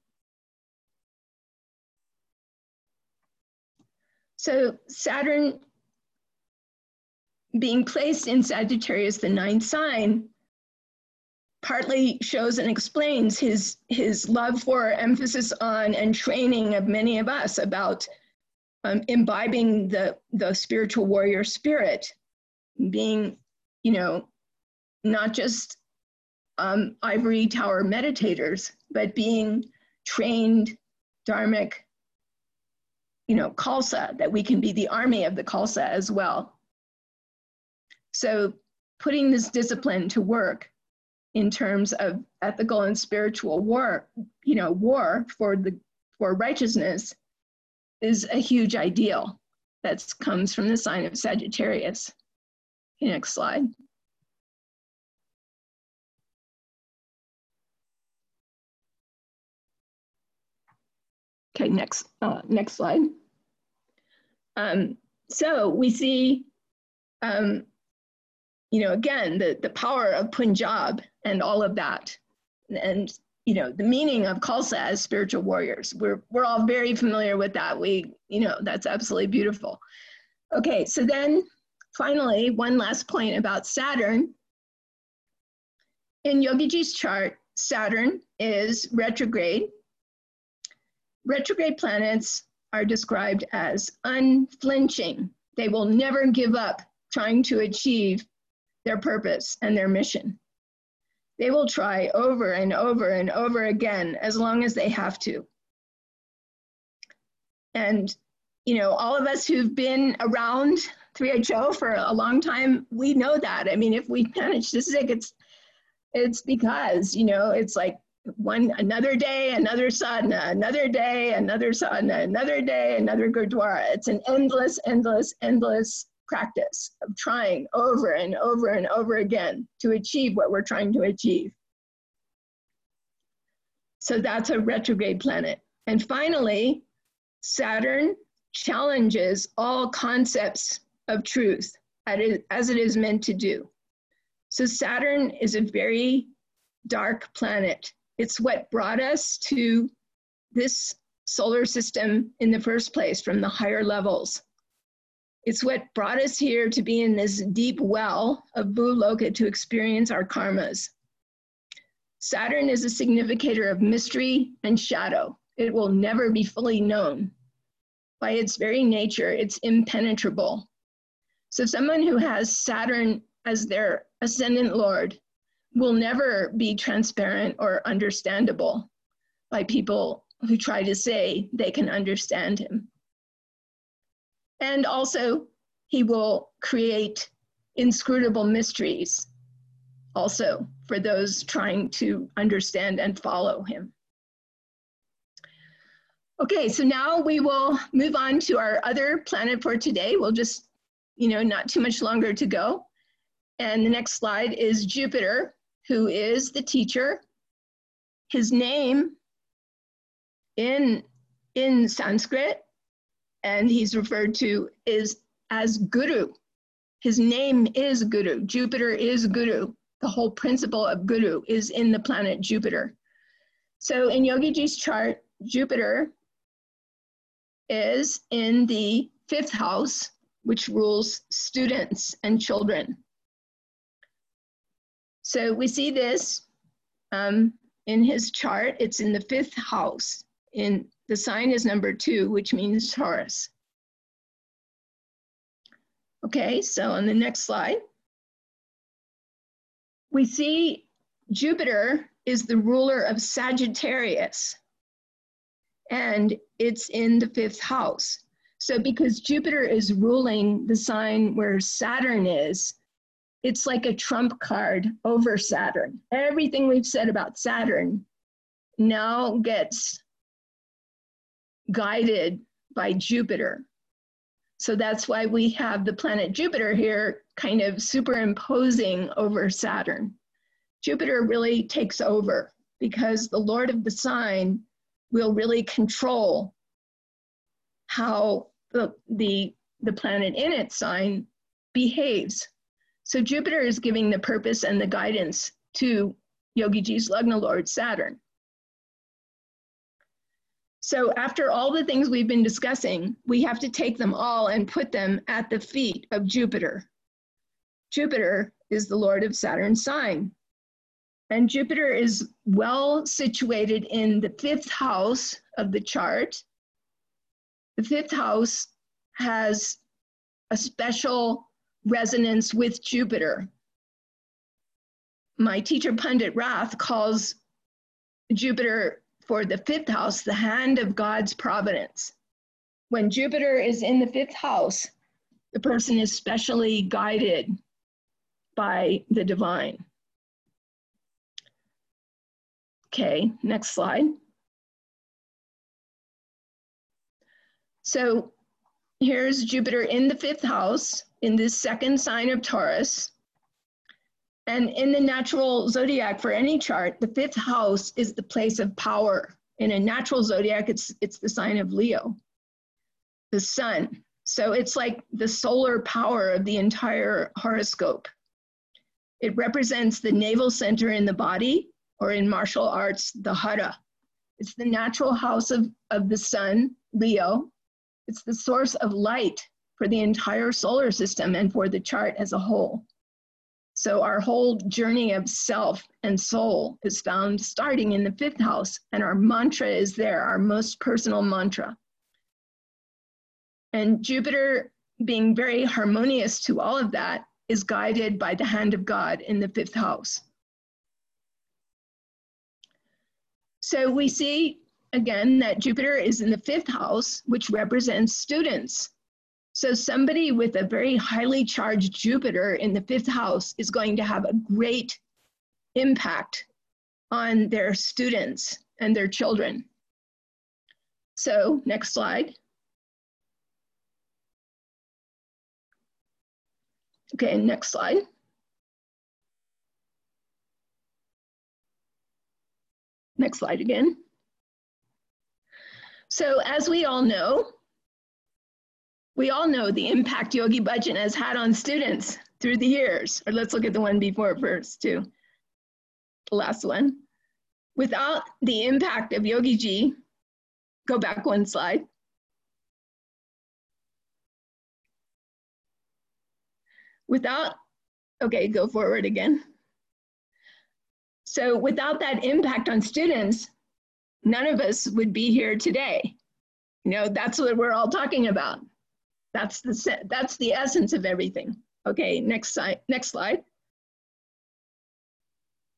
So Saturn being placed in Sagittarius, the 9th sign, partly shows and explains his love for, emphasis on, and training of many of us about imbibing the spiritual warrior spirit, being, you know, not just ivory tower meditators, but being trained dharmic, you know, Khalsa, that we can be the army of the Khalsa as well. So putting this discipline to work in terms of ethical and spiritual war, you know, war for righteousness is a huge ideal that comes from the sign of Sagittarius. Okay, next slide. Okay, next slide. So we see, you know, again, the power of Punjab and all of that. And, you know, the meaning of Khalsa as spiritual warriors. We're all very familiar with that. You know, that's absolutely beautiful. Okay, so then finally, one last point about Saturn. In Yogi Ji's chart, Saturn is retrograde. Retrograde planets are described as unflinching. They will never give up trying to achieve their purpose and their mission. They will try over and over and over again as long as they have to. And, you know, all of us who've been around 3HO for a long time, we know that. I mean, if we manage to stick, it's because, you know, it's like another day, another sadhana, another day, another sadhana, another day, another gurdwara. It's an endless, endless, endless practice of trying over and over and over again to achieve what we're trying to achieve. So that's a retrograde planet. And finally, Saturn challenges all concepts of truth as it is meant to do. So Saturn is a very dark planet. It's what brought us to this solar system in the first place from the higher levels. It's what brought us here to be in this deep well of Bhuloka to experience our karmas. Saturn is a significator of mystery and shadow. It will never be fully known. By its very nature, it's impenetrable. So someone who has Saturn as their ascendant lord will never be transparent or understandable by people who try to say they can understand him. And also, he will create inscrutable mysteries also for those trying to understand and follow him. Okay, so now we will move on to our other planet for today. We'll just, not too much longer to go. And the next slide is Jupiter, who is the teacher. His name in Sanskrit, and he's referred to as Guru. His name is Guru. Jupiter is Guru. The whole principle of Guru is in the planet Jupiter. So in Yogi Ji's chart, Jupiter is in the 5th house, which rules students and children. So we see this in his chart. It's in the 5th house. The sign is number 2, which means Taurus. Okay, so on the next slide, we see Jupiter is the ruler of Sagittarius, and it's in the 5th house. So because Jupiter is ruling the sign where Saturn is, it's like a trump card over Saturn. Everything we've said about Saturn now gets guided by Jupiter. So that's why we have the planet Jupiter here kind of superimposing over Saturn. Jupiter really takes over because the Lord of the sign will really control how the planet in its sign behaves. So Jupiter is giving the purpose and the guidance to Yogi Ji's Lagna Lord Saturn. So after all the things we've been discussing, we have to take them all and put them at the feet of Jupiter. Jupiter is the Lord of Saturn's sign. And Jupiter is well situated in the 5th house of the chart. The 5th house has a special resonance with Jupiter. My teacher Pandit Rath calls Jupiter for the 5th house the hand of God's providence. When Jupiter is in the 5th house, the person is specially guided by the divine. Okay, next slide. So here's Jupiter in the 5th house, in this 2nd sign of Taurus. And in the natural zodiac for any chart, the 5th house is the place of power. In a natural zodiac, it's the sign of Leo, the sun. So it's like the solar power of the entire horoscope. It represents the navel center in the body, or in martial arts, the hara. It's the natural house of the sun, Leo. It's the source of light for the entire solar system and for the chart as a whole. So our whole journey of self and soul is found starting in the 5th house, and our mantra is there, our most personal mantra. And Jupiter, being very harmonious to all of that, is guided by the hand of God in the 5th house. So we see again that Jupiter is in the 5th house, which represents students. So somebody with a very highly charged Jupiter in the 5th house is going to have a great impact on their students and their children. So next slide. Okay, next slide. Next slide again. So as we all know the impact Yogi Bhajan has had on students through the years. Or let's look at the one before first too, the last one. Without the impact of Yogi Ji, go back one slide. Okay, go forward again. So without that impact on students, none of us would be here today. That's what we're all talking about. That's the essence of everything. Okay, next slide.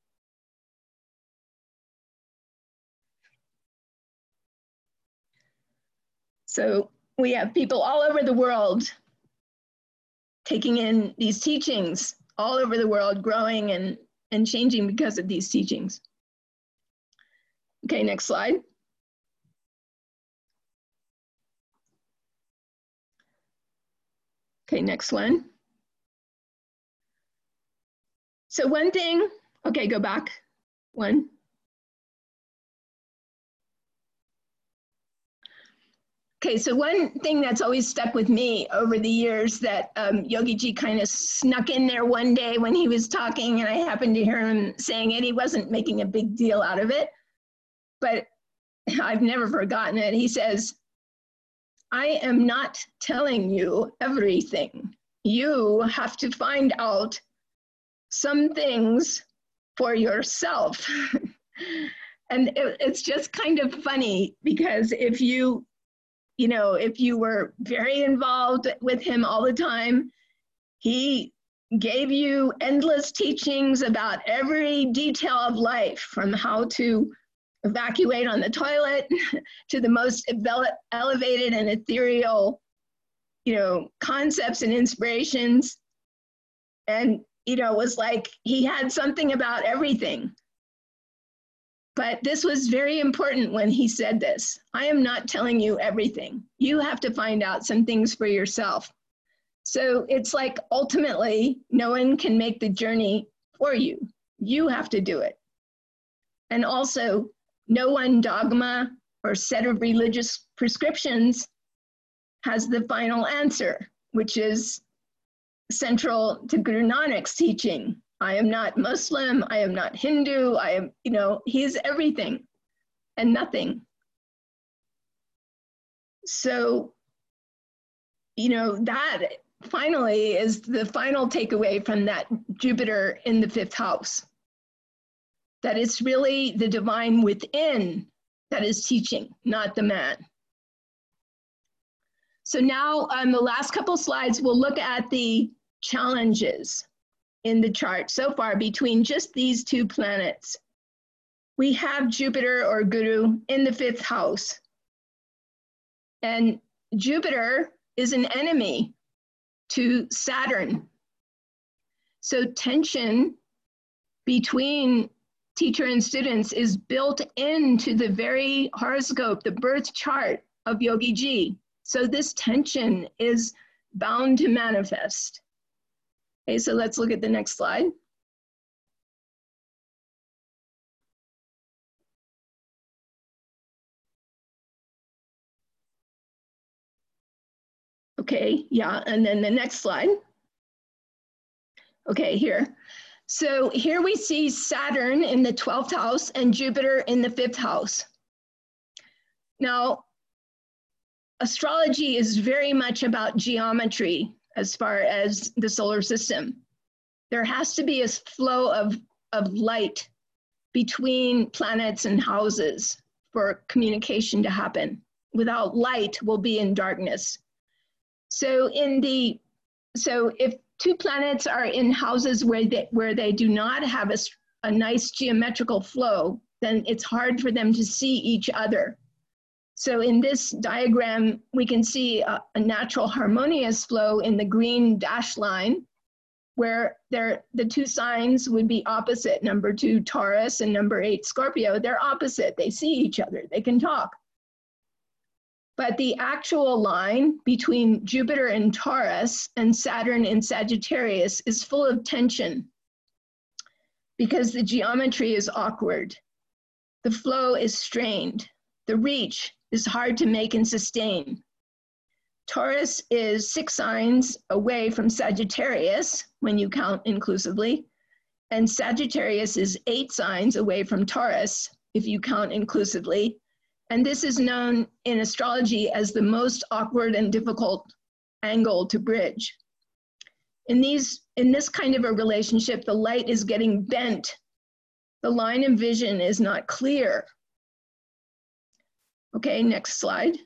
So we have people all over the world taking in these teachings, all over the world, growing and changing because of these teachings. Okay, next slide. Okay, next one. So one thing, okay, go back one. Okay, so one thing that's always stuck with me over the years that Yogi Ji kind of snuck in there one day when he was talking, and I happened to hear him saying it. He wasn't making a big deal out of it, but I've never forgotten it. He says, I am not telling you everything. You have to find out some things for yourself. And it's just kind of funny because if you were very involved with him all the time, he gave you endless teachings about every detail of life, from how to evacuate on the toilet to the most elevated and ethereal, concepts and inspirations. And, it was like he had something about everything. But this was very important when he said this. I am not telling you everything. You have to find out some things for yourself. So it's like ultimately no one can make the journey for you. You have to do it. And also, no one dogma or set of religious prescriptions has the final answer, which is central to Guru Nanak's teaching. I am not Muslim, I am not Hindu, I am, he is everything and nothing. So, that finally is the final takeaway from that Jupiter in the 5th house. That it's really the divine within that is teaching, not the man. So now on the last couple slides, we'll look at the challenges in the chart so far between just these two planets. We have Jupiter or Guru in the 5th house. And Jupiter is an enemy to Saturn. So tension between teacher and students is built into the very horoscope, the birth chart of Yogi Ji. So this tension is bound to manifest. Okay, so let's look at the next slide. Okay, yeah, and then the next slide. Okay, here. So here we see Saturn in the 12th house and Jupiter in the 5th house. Now, astrology is very much about geometry as far as the solar system. There has to be a flow of light between planets and houses for communication to happen. Without light, we'll be in darkness. So if two planets are in houses where they do not have a nice geometrical flow, then it's hard for them to see each other. So in this diagram, we can see a natural harmonious flow in the green dashed line, where the two signs would be opposite. Number 2, Taurus, and number 8, Scorpio. They're opposite. They see each other. They can talk. But the actual line between Jupiter in Taurus and Saturn in Sagittarius is full of tension because the geometry is awkward. The flow is strained. The reach is hard to make and sustain. Taurus is 6 signs away from Sagittarius when you count inclusively, and Sagittarius is 8 signs away from Taurus if you count inclusively. And this is known in astrology as the most awkward and difficult angle to bridge. In this kind of a relationship, the light is getting bent. The line of vision is not clear. Okay, next slide.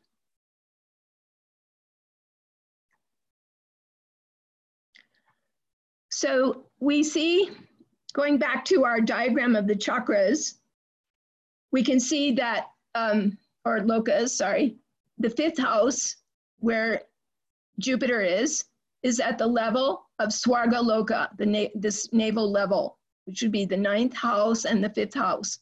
So we see, going back to our diagram of the chakras, we can see that, or lokas, sorry, the fifth house, where Jupiter is at the level of Swargaloka, this navel level, which would be the 9th house and the 5th house.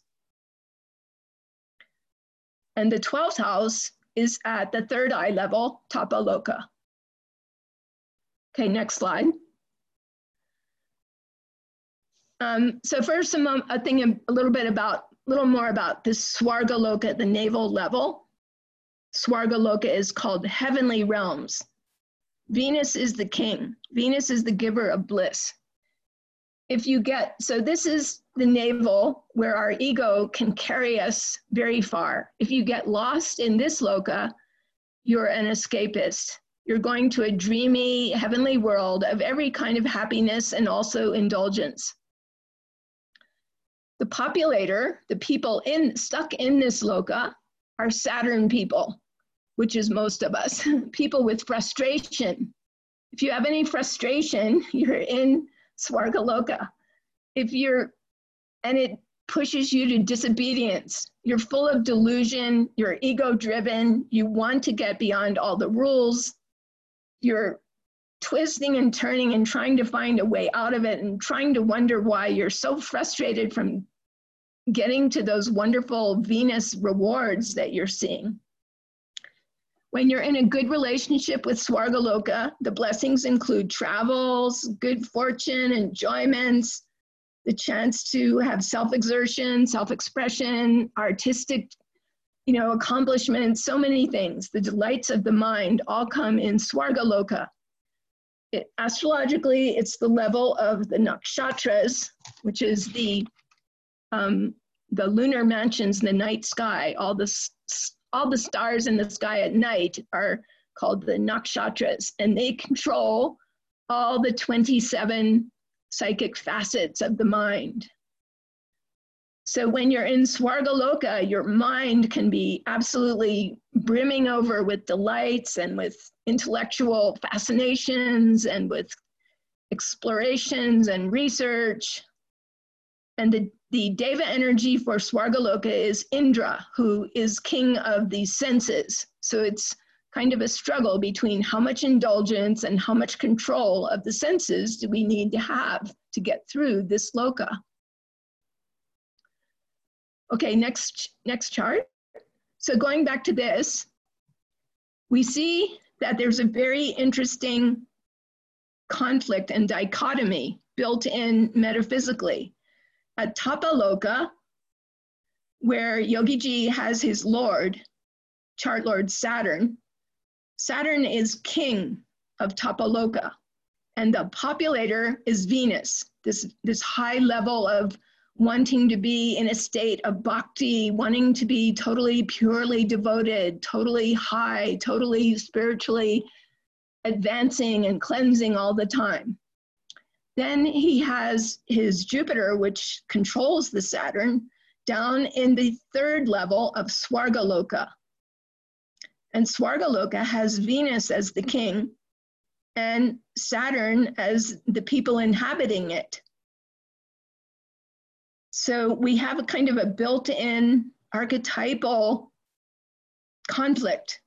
And the 12th house is at the 3rd eye level, Tapaloka. Okay, next slide. So first, a little more about this Swargaloka at the navel level. Swargaloka is called heavenly realms. Venus is the king. Venus is the giver of bliss. So this is the navel where our ego can carry us very far. If you get lost in this loka, you're an escapist. You're going to a dreamy, heavenly world of every kind of happiness and also indulgence. The populator, the people stuck in this loka, are Saturn people, which is most of us, people with frustration. If you have any frustration, you're in Swargaloka. And it pushes you to disobedience. You're full of delusion, you're ego-driven, you want to get beyond all the rules, you're twisting and turning and trying to find a way out of it and trying to wonder why you're so frustrated from getting to those wonderful Venus rewards that you're seeing. When you're in a good relationship with Swargaloka, the blessings include travels, good fortune, enjoyments, the chance to have self-exertion, self-expression, artistic, accomplishments, so many things. The delights of the mind all come in Swargaloka. Astrologically, it's the level of the nakshatras, which is the lunar mansions in the night sky. All the stars in the sky at night are called the nakshatras, and they control all the 27 psychic facets of the mind. So when you're in Swargaloka, your mind can be absolutely brimming over with delights and with intellectual fascinations and with explorations and research. And the Deva energy for Swargaloka is Indra, who is king of the senses. So it's kind of a struggle between how much indulgence and how much control of the senses do we need to have to get through this loka. Okay, next chart. So going back to this, we see that there's a very interesting conflict and dichotomy built in metaphysically. At Tapaloka, where Yogiji has his lord, chart lord Saturn, Saturn is king of Tapaloka, and the populator is Venus, this high level of wanting to be in a state of bhakti, wanting to be totally purely devoted, totally high, totally spiritually advancing and cleansing all the time. Then he has his Jupiter, which controls the Saturn, down in the 3rd level of Swargaloka. And Swargaloka has Venus as the king and Saturn as the people inhabiting it. So we have a kind of a built-in archetypal conflict.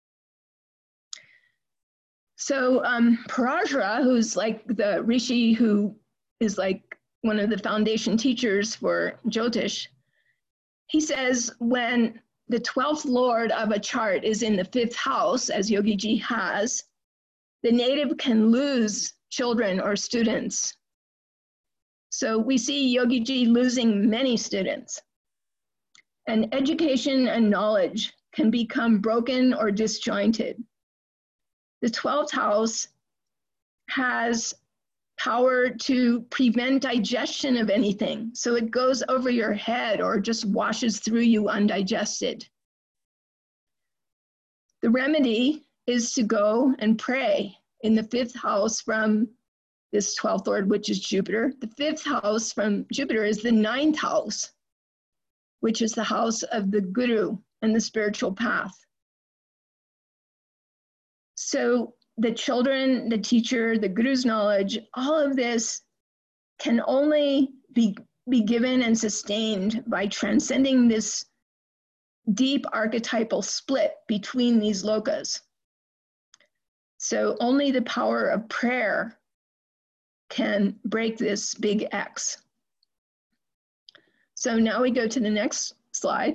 So Parajara, who's like the rishi who is like one of the foundation teachers for Jyotish, he says when the 12th lord of a chart is in the 5th house, as Yogiji has, the native can lose children or students. So we see Yogiji losing many students. And education and knowledge can become broken or disjointed. The 12th house has power to prevent digestion of anything. So it goes over your head or just washes through you undigested. The remedy is to go and pray in the 5th house from this 12th lord, which is Jupiter. The 5th house from Jupiter is the 9th house, which is the house of the guru and the spiritual path. So the children, the teacher, the guru's knowledge, all of this can only be given and sustained by transcending this deep archetypal split between these lokas. So only the power of prayer can break this big X. So now we go to the next slide.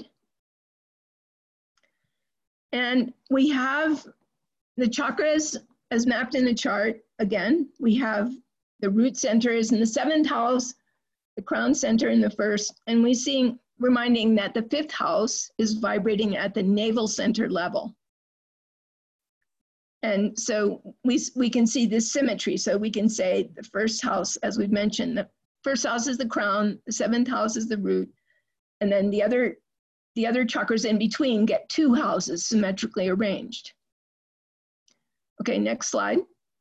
And we have the chakras as mapped in the chart. Again, we have the root center is in the 7th house, the crown center in the 1st, and we see, reminding that the 5th house is vibrating at the navel center level. And so we can see this symmetry. So we can say the 1st house, as we've mentioned, the 1st house is the crown, the 7th house is the root, and then the other chakras in between get 2 houses symmetrically arranged. Okay, next slide.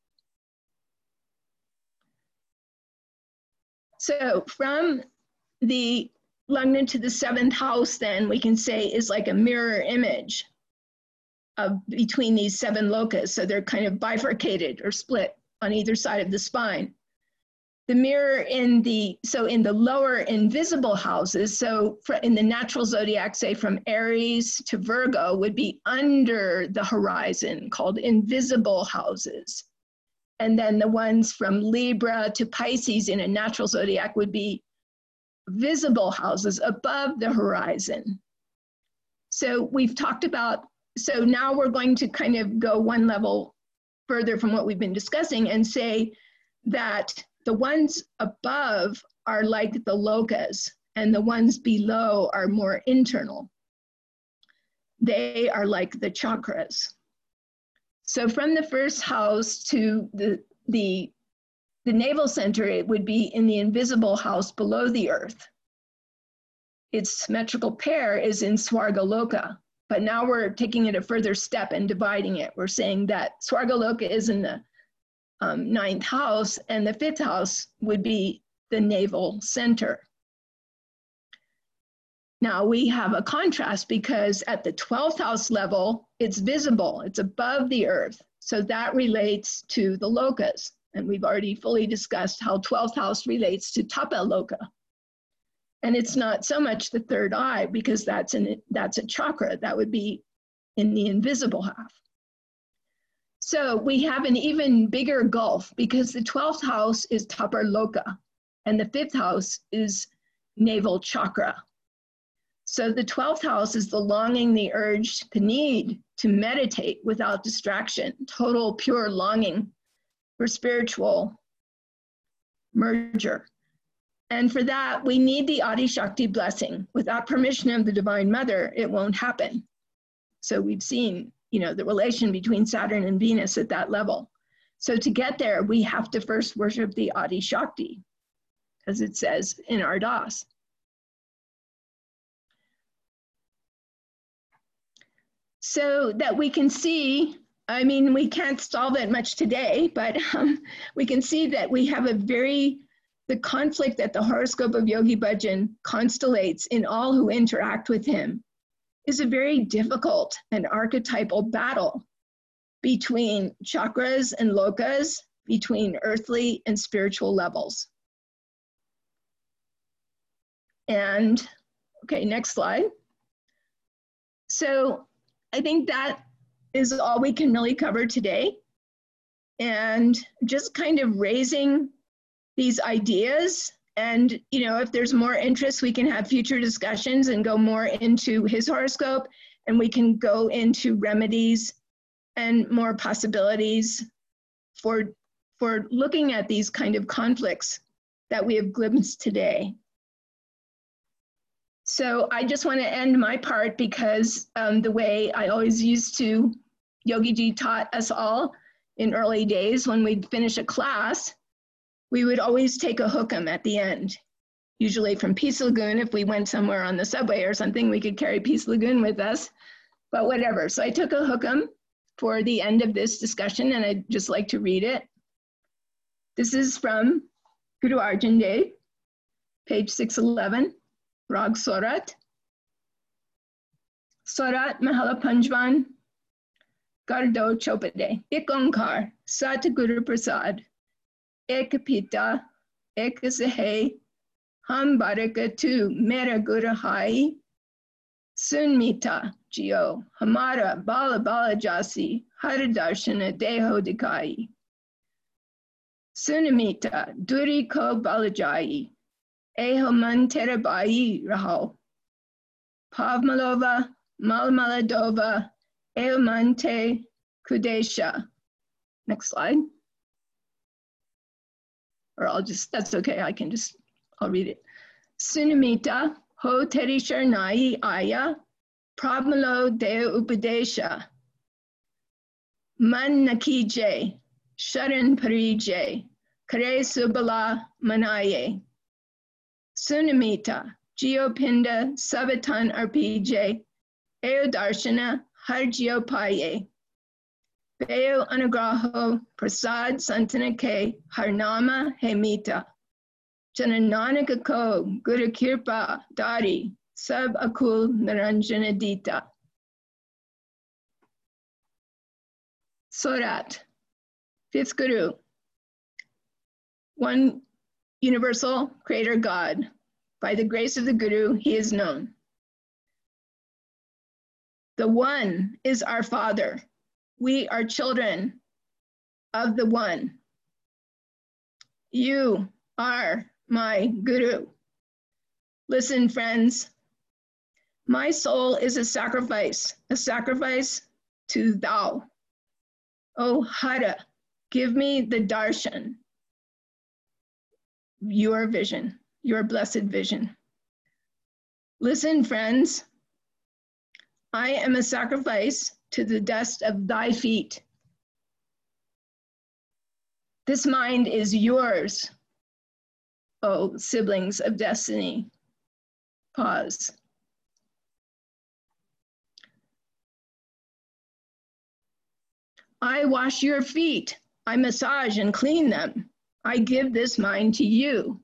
So from the Lagna to the 7th house, then we can say is like a mirror image of between these 7 lokas. So they're kind of bifurcated or split on either side of the spine. The mirror in the lower invisible houses, so in the natural zodiac, say from Aries to Virgo, would be under the horizon, called invisible houses. And then the ones from Libra to Pisces in a natural zodiac would be visible houses above the horizon. So we've talked about, so now we're going to kind of go one level further from what we've been discussing and say that the ones above are like the lokas and the ones below are more internal. They are like the chakras. So from the 1st house to the navel center, it would be in the invisible house below the earth. Its symmetrical pair is in Swargaloka, but now we're taking it a further step and dividing it. We're saying that Swargaloka is in the 9th house, and the 5th house would be the navel center. Now we have a contrast because at the 12th house level, it's visible, it's above the earth. So that relates to the lokas. And we've already fully discussed how 12th house relates to Tapa Loka. And it's not so much the 3rd eye because that's a chakra that would be in the invisible half. So we have an even bigger gulf because the 12th house is Tapa Loka and the 5th house is navel chakra. So the 12th house is the longing, the urge, the need to meditate without distraction, total pure longing for spiritual merger. And for that, we need the Adi Shakti blessing. Without permission of the Divine Mother, it won't happen. So we've seen, the relation between Saturn and Venus at that level. So to get there, we have to first worship the Adi Shakti, as it says in our Das. So that we can see, we can't solve it much today, but we can see that we have the conflict that the horoscope of Yogi Bhajan constellates in all who interact with him is a very difficult and archetypal battle between chakras and lokas, between earthly and spiritual levels. And, okay, next slide. So I think that is all we can really cover today. And just kind of raising these ideas. And, if there's more interest, we can have future discussions and go more into his horoscope, and we can go into remedies and more possibilities for looking at these kind of conflicts that we have glimpsed today. So I just want to end my part because the way I always used to, Yogi Ji taught us all in early days when we'd finish a class, we would always take a hookum at the end, usually from Peace Lagoon. If we went somewhere on the subway or something, we could carry Peace Lagoon with us, but whatever. So I took a hookum for the end of this discussion, and I'd just like to read it. This is from Guru Arjan Dev, page 611, Rag Sorat. Sorat Mahala Panjvan, Gardo Chopade, Ik Onkar, Sat Guru Prasad, Ek Pita, Ek Sahe, Ham Baraka Tu, Mera Guru Hai, Sunmita Jio Hamara Bala Bala Jasi Haridarshana Deho Dikai. Sunamita Duri Ko Balajai Eho Man Terabai Raho. Pavmalova Malmaladova Eomante Kudesha. Next slide. Or that's okay, I'll read it. Sunamita Ho Terisharnai Aya Pavmalo De Upadesha. Man Nakije Sharan Parije Kare Subala Manaye. Sunamita Geopinda Savatan Arpije Eodarshana Harjiopaye. Beo Anugraho Prasad Santanake Harnama Hemita. Janananaka Ko Gurukirpa Dari Sab Akul Naranjanadita. Sorat, fifth Guru. One universal creator God. By the grace of the Guru, he is known. The One is our Father. We are children of the One. You are my Guru. Listen, friends. My soul is a sacrifice to thou. Oh, Hara, give me the darshan, your vision, your blessed vision. Listen, friends. I am a sacrifice to the dust of thy feet. This mind is yours, oh siblings of destiny. Pause. I wash your feet. I massage and clean them. I give this mind to you.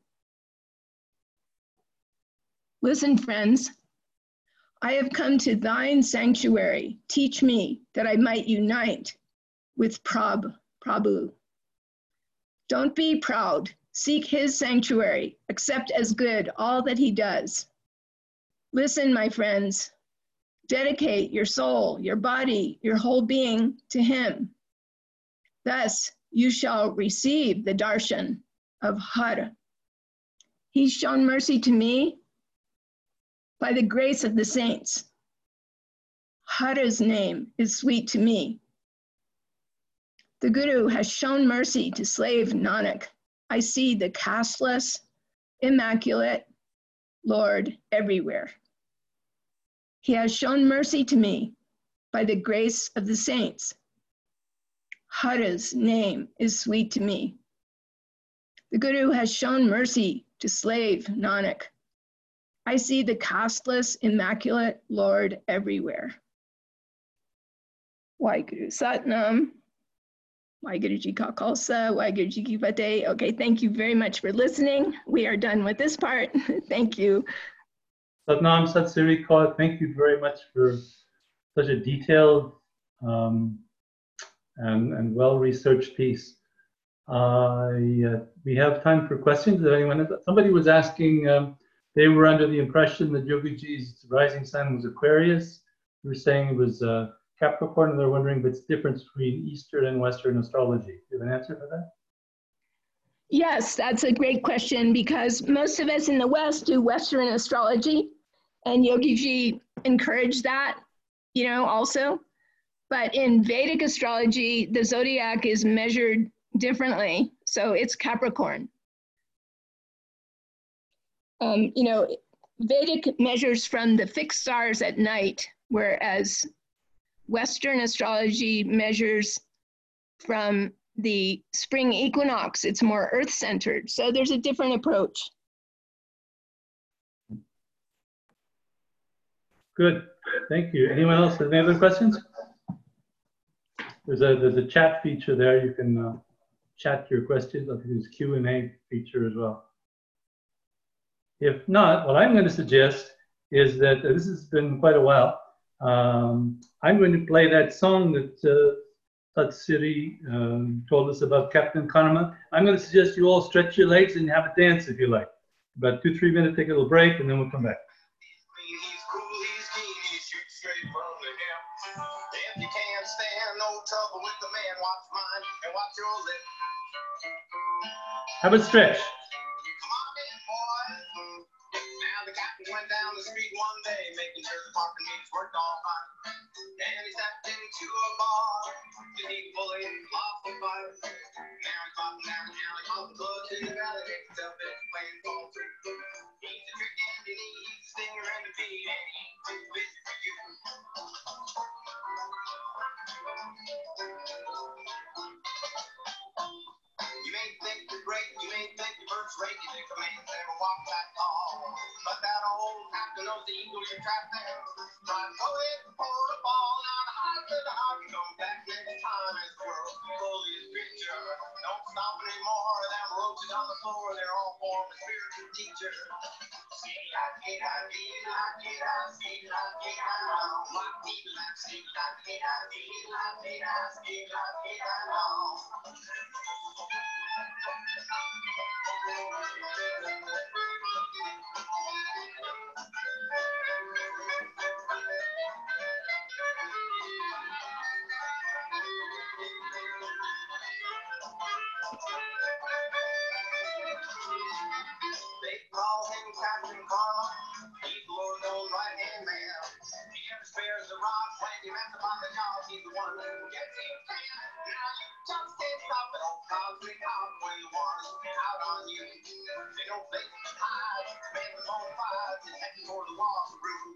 Listen, friends. I have come to thine sanctuary. Teach me that I might unite with Prabhu. Don't be proud. Seek his sanctuary. Accept as good all that he does. Listen, my friends. Dedicate your soul, your body, your whole being to him. Thus, you shall receive the darshan of Hara. He's shown mercy to me by the grace of the saints. Hara's name is sweet to me. The Guru has shown mercy to slave Nanak. I see the casteless, immaculate Lord everywhere. He has shown mercy to me by the grace of the saints. Hara's name is sweet to me. The Guru has shown mercy to slave Nanak. I see the casteless, immaculate Lord everywhere. Waheguru Satnam, Waheguru Ji Ka Khalsa, Waheguru Ji Ki Fateh. Okay, thank you very much for listening. We are done with this part. Thank you. Satnam Sat Sri Akal, thank you very much for such a detailed and well-researched piece. We have time for questions. Somebody was asking, they were under the impression that Yogiji's rising sign was Aquarius. You were saying it was Capricorn, and they're wondering what's the difference between Eastern and Western astrology. Do you have an answer for that? Yes, that's a great question, because most of us in the West do Western astrology, and Yogiji encouraged that, also. But in Vedic astrology, the zodiac is measured differently, so it's Capricorn. Vedic measures from the fixed stars at night, whereas Western astrology measures from the spring equinox. It's more earth-centered, so there's a different approach. Good, thank you. Anyone else have any other questions? There's a chat feature there. You can chat your questions. I think there's a Q&A feature as well. If not, what I'm going to suggest is that this has been quite a while. I'm going to play that song that Sat Sri told us about Captain Karma. I'm going to suggest you all stretch your legs and have a dance if you like. About 2-3 minutes, take a little break, and then we'll come back. man, watch mine and watch your lip. Have a stretch. Come on in, boy. Now the captain went down the street one day, making sure the parking meters worked all fine. And he stepped into a bar to he fully lost the fight. Now he's popping down the alley, popping blood in the valley, makes himself in playing ball too. He's a trick and he's a stinger and a beat, and he ain't too busy for you. You may think you're great, you may think you're first rate, you think a man's never walked that tall. But that old captain knows the eagle you're trapped there. Try to go in for the ball, now the high to the high, come back next time as the world's bulliest picture. Don't stop anymore, them roaches on the floor, they're all form a spiritual teacher. See like it, I feel like it, I feel like it, I know. My people like see like it, I feel like it, I feel like it, I know. They call him Captain Karma. He's the Lord known right-hand man. He never spares the rod when he messes up on the job. He's the one who gets him can. Now you just can't stop it. Old cosmic hog when the water's out on you. They don't think to hide. Man with all fives is heading for the wall to rule.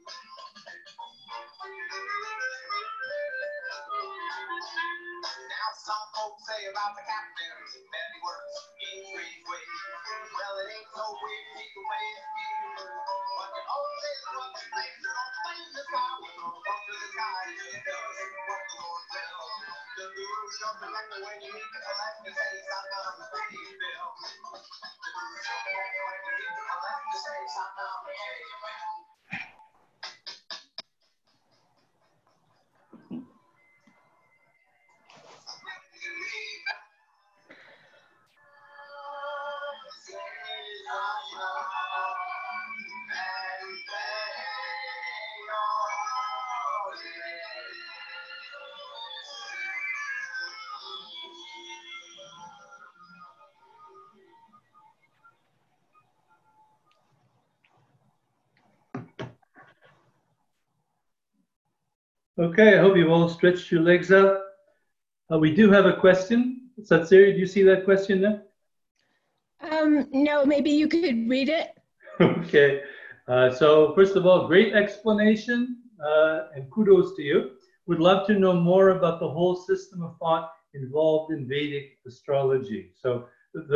Now some folks say about the captain that he works in three ways. Well, it ain't so weird, he's the way it's viewed. But the old says what the things don't flame the sky. We're gonna come to the sky and it does what the Lord tells. The guru something like the way you need to collect and say it's not on the pay bill. The guru something like the way you need to collect and say it's not on the pay bill. Okay, I hope you've all stretched your legs out. We do have a question. Satsiri, do you see that question there? No, maybe you could read it. Okay, so first of all, great explanation and kudos to you. Would love to know more about the whole system of thought involved in Vedic astrology. So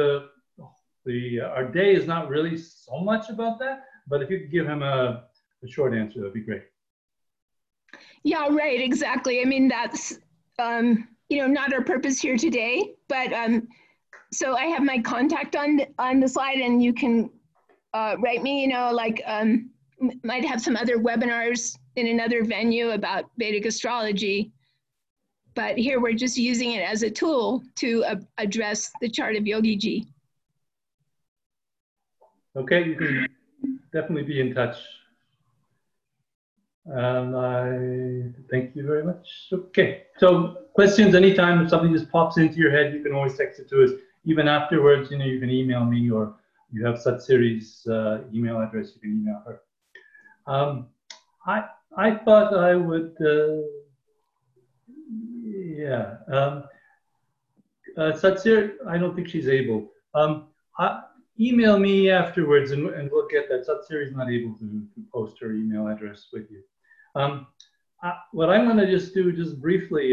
our day is not really so much about that, but if you could give him a short answer, that'd be great. Yeah, right, exactly. I mean, that's, not our purpose here today, but so I have my contact on the slide and you can write me, might have some other webinars in another venue about Vedic astrology, but here we're just using it as a tool to address the chart of Yogi Ji. Okay, you can definitely be in touch. I thank you very much. Okay, so questions anytime. If something just pops into your head, you can always text it to us. Even afterwards, you can email me, or you have Satsiri's email address, you can email her. I thought I would, Satsiri, I don't think she's able. Email me afterwards and we'll get that. Satsiri is not able to post her email address with you. What I'm going to just do, just briefly,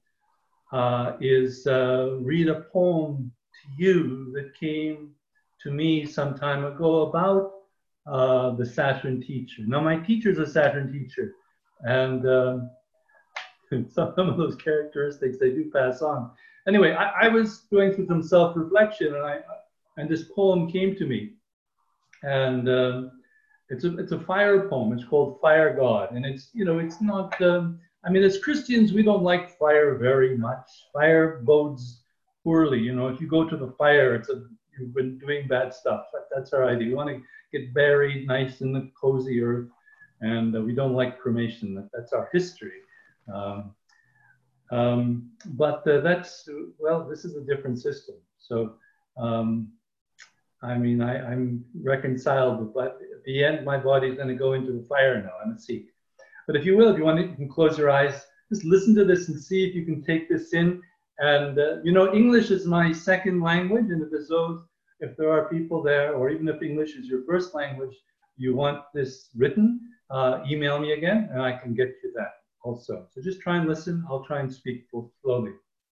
is read a poem to you that came to me some time ago about the Saturn teacher. Now, my teacher's a Saturn teacher, and some of those characteristics, they do pass on. Anyway, I was going through some self-reflection, and this poem came to me, and it's a fire poem. It's called Fire God, and it's it's not. I mean, as Christians, we don't like fire very much. Fire bodes poorly. If you go to the fire, you've been doing bad stuff. That's our idea. We want to get buried nice in the cozy earth, and we don't like cremation. That's our history. But that's, well, this is a different system. So, I mean, I'm reconciled, but at the end, my body's going to go into the fire now. I'm a Sikh. But if you will, if you want to, you can close your eyes. Just listen to this and see if you can take this in. And, you know, English is my second language. And if there are people there, or even if English is your first language, you want this written, email me again, and I can get you that also. So just try and listen. I'll try and speak slowly.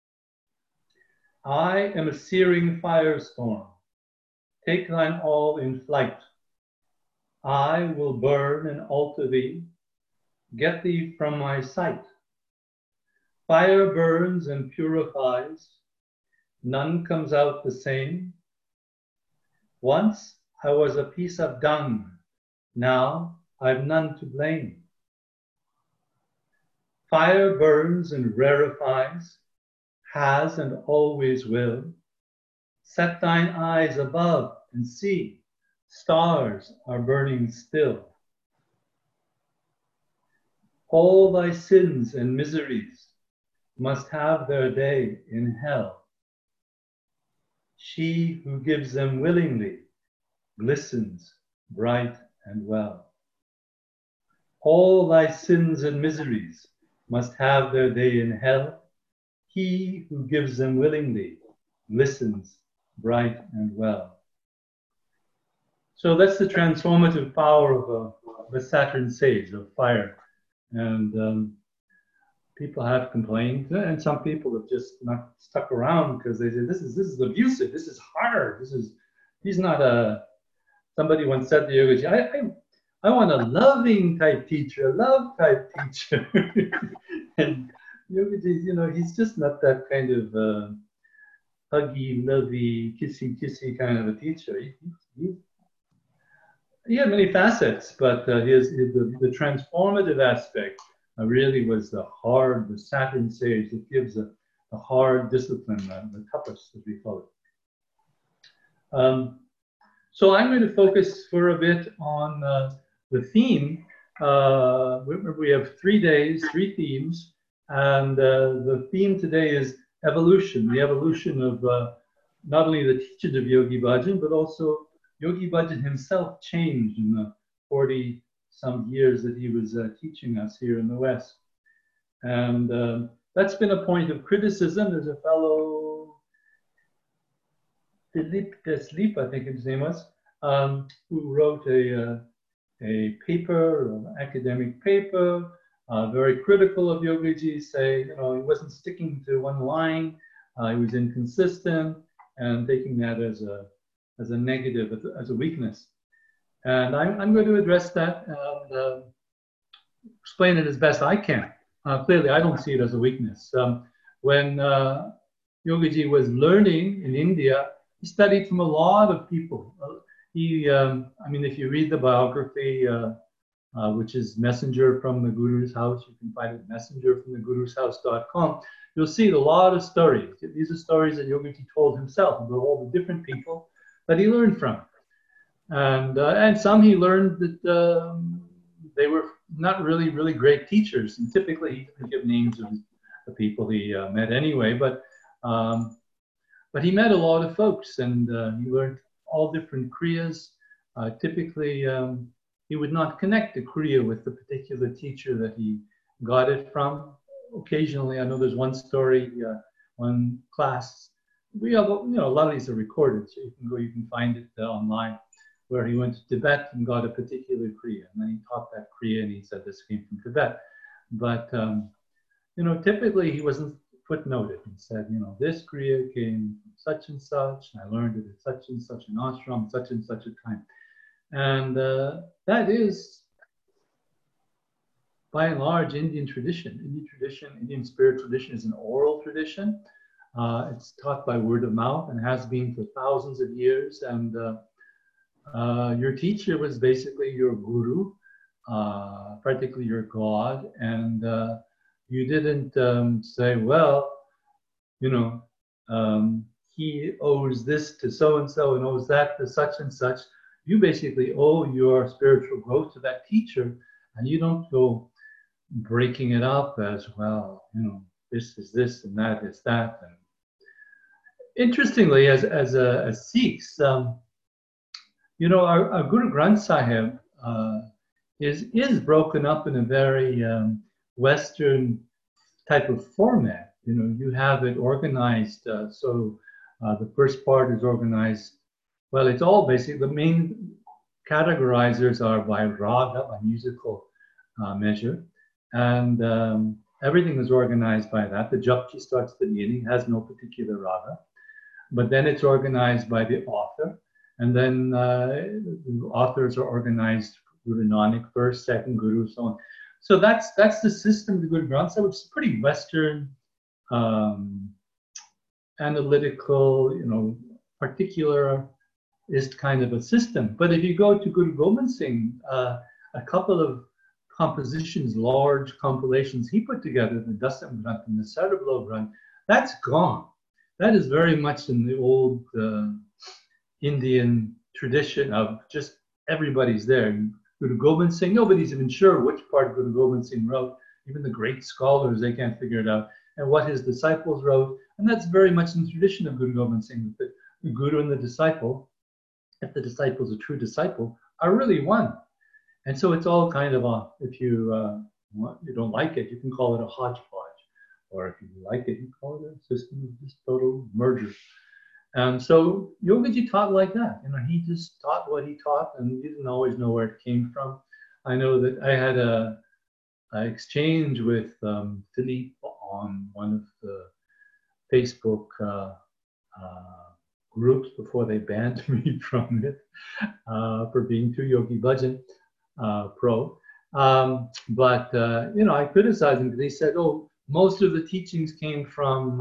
I am a searing firestorm. Take thine all in flight. I will burn and alter thee. Get thee from my sight. Fire burns and purifies. None comes out the same. Once I was a piece of dung. Now I've none to blame. Fire burns and rarefies, has and always will. Set thine eyes above and see, stars are burning still. All thy sins and miseries must have their day in hell. She who gives them willingly glistens bright and well. All thy sins and miseries must have their day in hell. He who gives them willingly glistens bright and well. So that's the transformative power of a Saturn sage, of fire. And people have complained, and some people have just not stuck around because they say, this is abusive, this is hard, he's not a, somebody once said to Yogaji, I want a loving type teacher, a love type teacher. And Yogaji, you know, he's just not that kind of huggy, lovey, kissy kind of a teacher. He had many facets, but the transformative aspect really was the Saturn sage that gives a hard discipline, the tapas, as we call it. So I'm going to focus for a bit on the theme. We have 3 days, 3 themes, and the theme today is evolution, the evolution of not only the teachings of Yogi Bhajan, but also Yogi Bhajan himself changed in the 40-some years that he was teaching us here in the West. And that's been a point of criticism. There's a fellow, Philippe Deslip, I think his name was, who wrote a paper, an academic paper, very critical of Yogaji, saying, you know, he wasn't sticking to one line, he was inconsistent, and taking that as a negative, as a weakness. And I'm going to address that and explain it as best I can. Clearly, I don't see it as a weakness. When Yogaji was learning in India, he studied from a lot of people. I mean, if you read the biography, which is Messenger from the Guru's House, you can find it messengerfromthegurushouse.com. You'll see a lot of stories. These are stories that Yogaji told himself about all the different people that he learned from. And some he learned that they were not really great teachers. And typically he didn't give names of the people he met anyway, but he met a lot of folks, and he learned all different kriyas. Typically, he would not connect the kriya with the particular teacher that he got it from. Occasionally, I know there's one story, one class. We have, you know, a lot of these are recorded, so you can find it online, where he went to Tibet and got a particular kriya, and then he taught that kriya, and he said this came from Tibet. But you know, typically he wasn't footnoted and said, you know, this kriya came from such and such, and I learned it at such and such an ashram, such and such a time. And that is, by and large, Indian tradition. Indian spirit tradition is an oral tradition. It's taught by word of mouth and has been for thousands of years. And your teacher was basically your guru, practically your God. And you didn't say, well, you know, he owes this to so-and-so and owes that to such and such. You basically owe your spiritual growth to that teacher, and you don't go breaking it up as, well, you know, this is this and that is that. And interestingly, as Sikhs, you know, our Guru Granth Sahib is broken up in a very Western type of format. You know, you have it organized. The first part is organized. Well, it's all basically the main categorizers are by raga, by musical measure, and everything is organized by that. The japji starts at the beginning, has no particular raga, but then it's organized by the author, and then the authors are organized Guru Nanak first, second Guru, so on. So that's the system of the Guru Granth Sahib, which is pretty Western, analytical, you know, particularist kind of a system. But if you go to Guru Gobind Singh, a couple of compositions, large compilations he put together, the Dasam Granth and the Cerebral Granth, that's gone. That is very much in the old Indian tradition of just everybody's there. Guru Gobind Singh, nobody's even sure which part Guru Gobind Singh wrote. Even the great scholars, they can't figure it out. And what his disciples wrote. And that's very much in the tradition of Guru Gobind Singh. The Guru and the disciple, if the disciple is a true disciple, are really one. And so it's all kind of a, if you don't like it, you can call it a hodgepodge. Or if you like it, you call it a system of just total merger. So Yogaji taught like that. You know, he just taught what he taught, and he didn't always know where it came from. I know that I had an exchange with Philippe on one of the Facebook groups before they banned me from it for being too Yogi Bhajan pro. You know, I criticized him because he said, oh, most of the teachings came from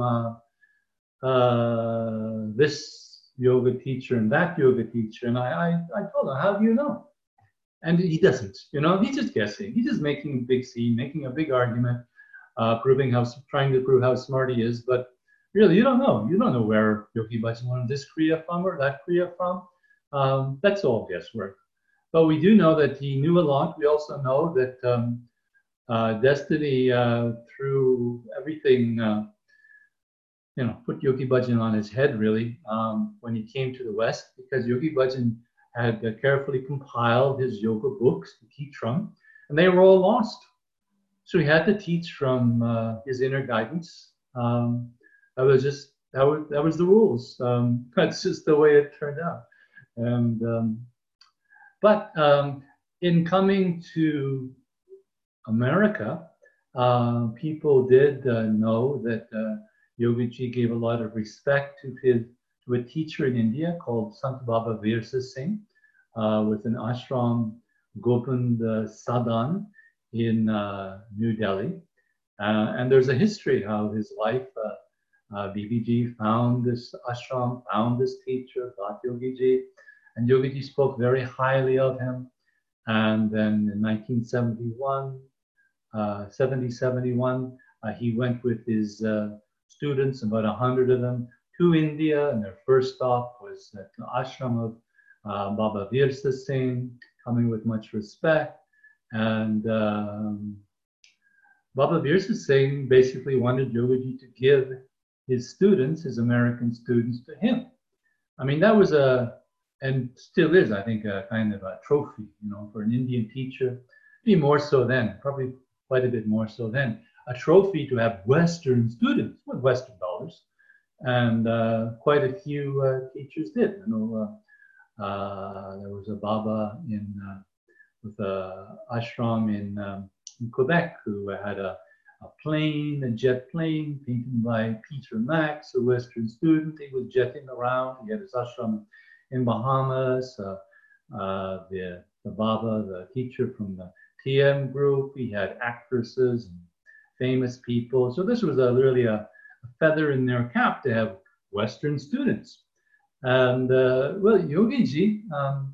this yoga teacher and that yoga teacher. And I told him, how do you know? And he doesn't, you know, he's just guessing. He's just making a big scene, making a big argument, trying to prove how smart he is. But really, you don't know. You don't know where Yogi Bhajan learned this Kriya from or that Kriya from. That's all guesswork. But we do know that he knew a lot. We also know that destiny, through everything, you know, put Yogi Bhajan on his head, really, when he came to the West, because Yogi Bhajan had carefully compiled his yoga books to teach from, and they were all lost. So he had to teach from his inner guidance. That was the rules. That's just the way it turned out. And but in coming to America, people did know that Yogaji gave a lot of respect to a teacher in India called Sant Baba Virsa Singh, with an ashram, Gobind Sadan, in New Delhi. And there's a history how his life, BBG found this ashram, found this teacher, got Yogiji, and Yogiji spoke very highly of him. And then in 1971, 71, he went with his students, about 100 of them, to India, and their first stop was at the ashram of Baba Virsa Singh, coming with much respect. And Baba Virsa Singh basically wanted Yogaji to give his students, his American students, to him. I mean, that was and still is, I think, a kind of a trophy, you know, for an Indian teacher. Maybe more so then, probably quite a bit more so then. A trophy to have Western students with Western dollars. And quite a few teachers did. You know, there was a Baba with a ashram in Quebec who had a jet plane painted by Peter Max, a Western student. He was jetting around. He had his ashram in Bahamas. The Baba, the teacher from the TM group, he had actresses and famous people. So this was really a feather in their cap to have Western students. And well, Yogiji,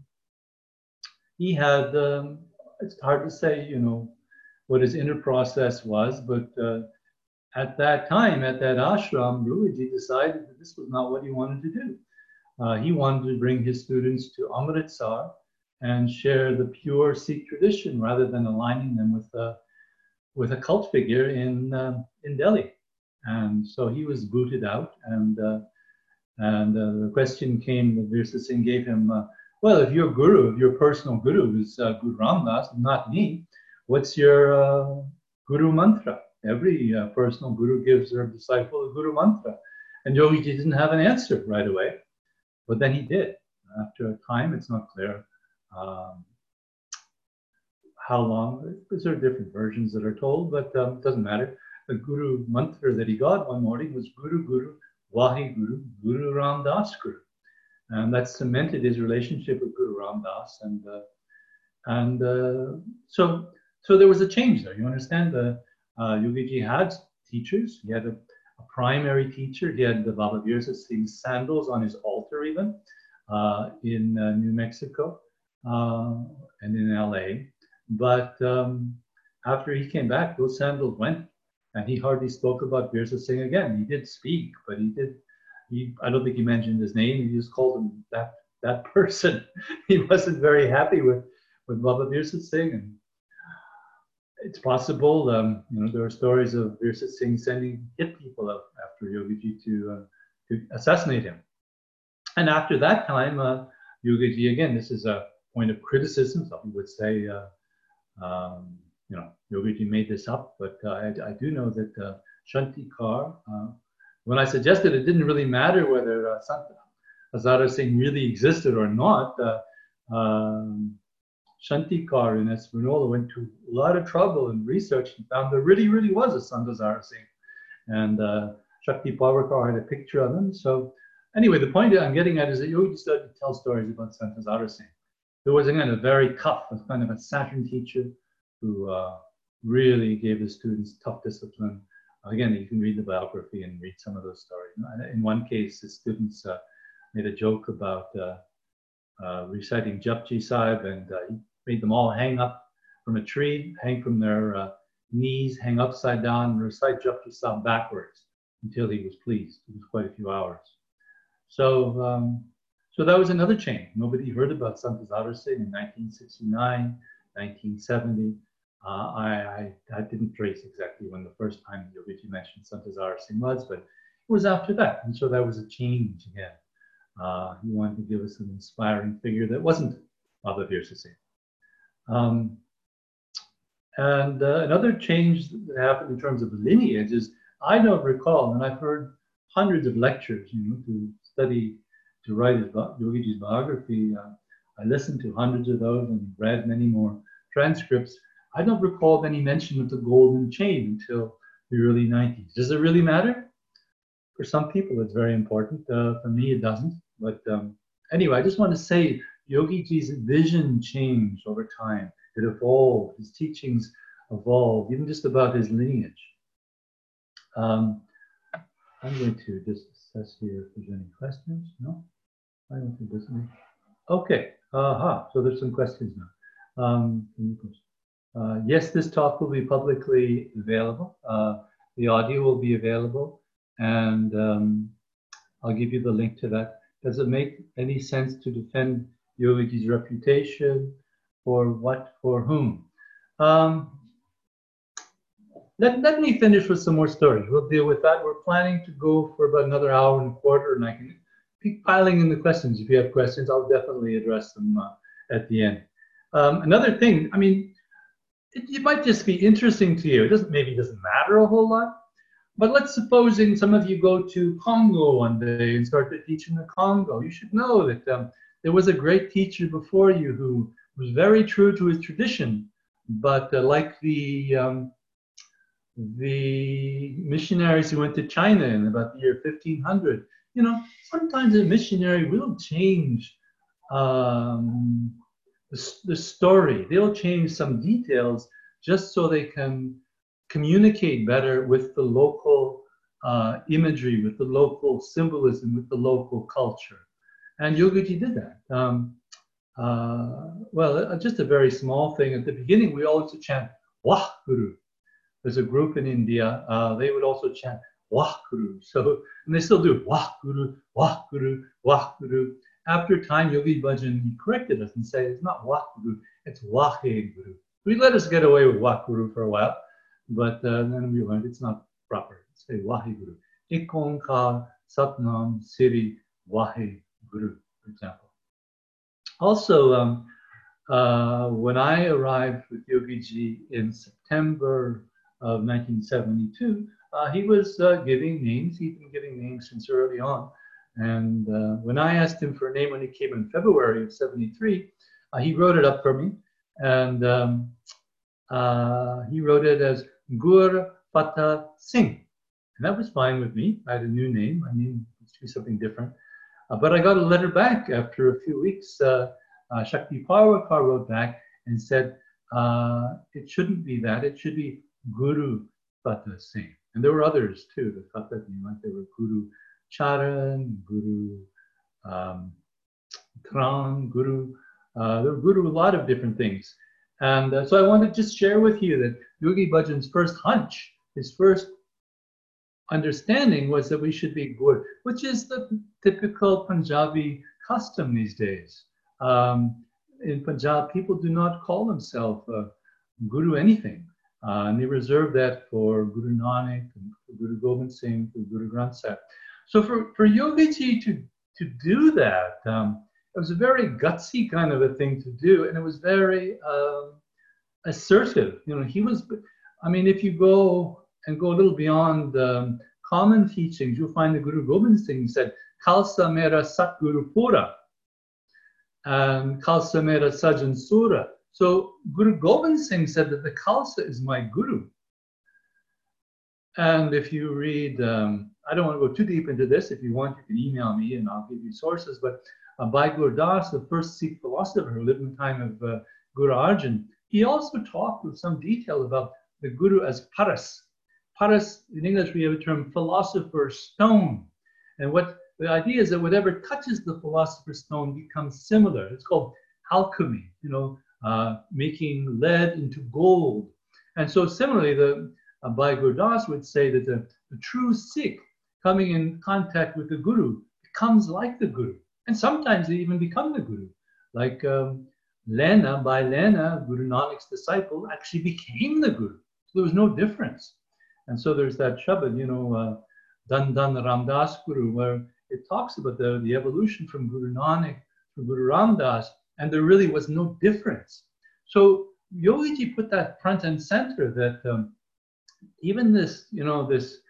he had, it's hard to say, you know, what his inner process was, but at that time, at that ashram, Yogaji decided that this was not what he wanted to do. He wanted to bring his students to Amritsar and share the pure Sikh tradition rather than aligning them with a cult figure in Delhi. And so he was booted out, and the question came that Virsa Singh gave him, well, if your guru, if your personal guru is Guru Ram Das, not me, what's your guru mantra? Every personal guru gives their disciple a guru mantra. And Yogiji didn't have an answer right away, but then he did. After a time, it's not clear how long, because there are different versions that are told, but it doesn't matter. The guru mantra that he got one morning was Guru Guru, Wahi Guru, Guru Ram Das Guru. And that cemented his relationship with Guru Ram Das. So there was a change there. You understand? Yogiji had teachers. He had a primary teacher. He had the Baba Virsa Singh's sandals on his altar even in New Mexico and in LA. But after he came back, those sandals went, and he hardly spoke about Virsa Singh again. He did speak, but I don't think he mentioned his name. He just called him that person. He wasn't very happy with Baba Virsa Singh, and it's possible. There are stories of Virsa Singh sending hit people out after Yogiji to assassinate him. And after that time, Yogiji, again, this is a point of criticism. Some would say, Yogiji made this up, but I do know that Shantikar, when I suggested it didn't really matter whether Sant Hazara Singh really existed or not, Shantikar in Espanola went to a lot of trouble and research and found there really, really was a Sant Hazara Singh. And Shakti Pavarkar had a picture of him. So anyway, the point I'm getting at is that Yogi started to tell stories about Sant Hazara Singh. There was, again, a very tough, kind of a Saturn teacher who really gave his students tough discipline. Again, you can read the biography and read some of those stories. In one case, his students made a joke about reciting Japji Sahib, and he made them all hang up from a tree, hang from their knees, hang upside down, and recite Japji Sahib backwards until he was pleased. It was quite a few hours. So that was another change. Nobody heard about Sant Hazara Singh in 1969, 1970. I didn't trace exactly when the first time Yogiji mentioned Sant Hazara Singh was, but it was after that. And so that was a change again. He wanted to give us an inspiring figure that wasn't Baba Virsa Singh. And another change that happened in terms of lineage is, I don't recall, and I've heard hundreds of lectures, to study, to write Yogiji's biography. I listened to hundreds of those and read many more transcripts. I don't recall any mention of the golden chain until the early 90s. Does it really matter? For some people, it's very important. For me, it doesn't. But anyway, I just want to say Yogiji's vision changed over time. It evolved. His teachings evolved, even just about his lineage. I'm going to just assess here if there's any questions. No? I don't think there's any. Okay. So there's some questions now. Yes, this talk will be publicly available. The audio will be available, and I'll give you the link to that. Does it make any sense to defend Yogiji's reputation? For what? For whom? Let me finish with some more stories. We'll deal with that. We're planning to go for about another hour and a quarter, and I can keep piling in the questions. If you have questions, I'll definitely address them at the end. Another thing, I mean, it might just be interesting to you. Maybe it doesn't matter a whole lot. But let's supposing some of you go to Congo one day and start to teach in the Congo. You should know that there was a great teacher before you who was very true to his tradition, but like the missionaries who went to China in about the year 1500, sometimes a missionary will change the story. They'll change some details just so they can communicate better with the local imagery, with the local symbolism, with the local culture. And Yogiji did that. Just a very small thing. At the beginning, we always chant Wah Guru. There's a group in India, they would also chant Wah Guru. And they still do Wah Guru, Wah Guru, Wah Guru. After time, Yogi Bhajan, he corrected us and said, it's not Wah Guru, it's Wahe Guru. We let us get away with Wah Guru for a while, but then we learned it's not proper. say Waheguru. Ik Onkar Satnam Siri Waheguru, for example. Also, when I arrived with Yogi Ji in September of 1972, he was giving names. He'd been giving names since early on. And when I asked him for a name when he came in February of 73, he wrote it up for me. And he wrote it as Gur Fatah Singh. And that was fine with me. I had a new name. I needed to be something different. But I got a letter back after a few weeks. Shakti Parwakar wrote back and said, it shouldn't be that. It should be Guru Fatah Singh. And there were others too that thought that name. Like there were Guru Charan, Guru Tran, Guru. There were Guru, a lot of different things. And so I want to just share with you that Yogi Bhajan's first hunch, his first understanding was that we should be Gur, which is the typical Punjabi custom these days. In Punjab, people do not call themselves Guru anything. And they reserve that for Guru Nanak, and for Guru Gobind Singh, for Guru Granth Sahib. So for Yogi Ji to do that, it was a very gutsy kind of a thing to do, and it was very assertive. You know, he was, I mean, if you go a little beyond common teachings, you'll find the Guru Gobind Singh said, Khalsa Mera Satguru Pura, and Khalsa Mera Sajan Sura. So Guru Gobind Singh said that the Khalsa is my Guru. And if you read, I don't want to go too deep into this. If you want, you can email me and I'll give you sources. But Bhai Gur Das, the first Sikh philosopher who lived in the time of Guru Arjan, he also talked with some detail about the Guru as Paras. Paras, in English, we have a term philosopher's stone. And what the idea is that whatever touches the philosopher's stone becomes similar. It's called alchemy, you know, making lead into gold. And so similarly, the Bhai Gur Das would say that the true Sikh coming in contact with the Guru becomes like the Guru. And sometimes they even become the Guru. Like Lena, Bhai Lena, Guru Nanak's disciple, actually became the Guru. So there was no difference. And so there's that Shabad, you know, Dan Dan Ramdas Guru, where it talks about the evolution from Guru Nanak to Guru Ramdas, and there really was no difference. So Yogi Ji put that front and center that even this, you know, this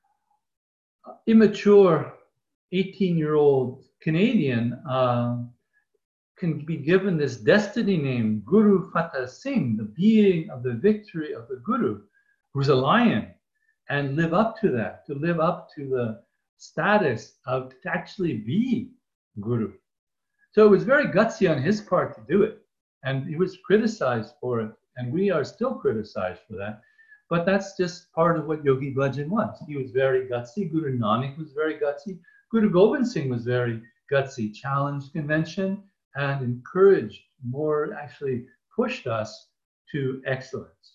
immature 18-year-old Canadian can be given this destiny name, Guru Fatah Singh, the being of the victory of the Guru, who's a lion, and live up to that, to live up to the status of to actually be Guru. So it was very gutsy on his part to do it. And he was criticized for it. And we are still criticized for that. But that's just part of what Yogi Bhajan was. He was very gutsy. Guru Nanak was very gutsy. Guru Gobind Singh was very gutsy, challenged convention and encouraged, more actually pushed us to excellence.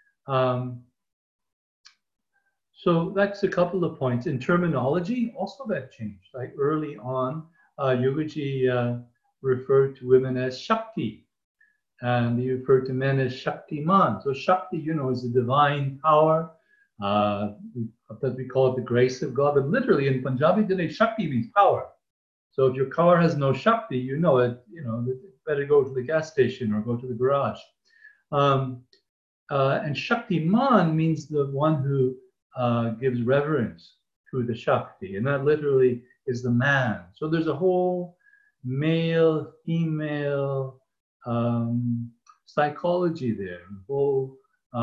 So that's a couple of points. In terminology, also that changed. Like early on, Yogaji referred to women as Shakti, and he referred to men as Shaktiman. So Shakti, you know, is the divine power. That we call it the grace of God. But literally in Punjabi today, Shakti means power. So if your car has no Shakti, you know it. You know, better go to the gas station or go to the garage. And Shaktiman means the one who gives reverence to the Shakti, and that literally is the man. So there's a whole male, female psychology there, a whole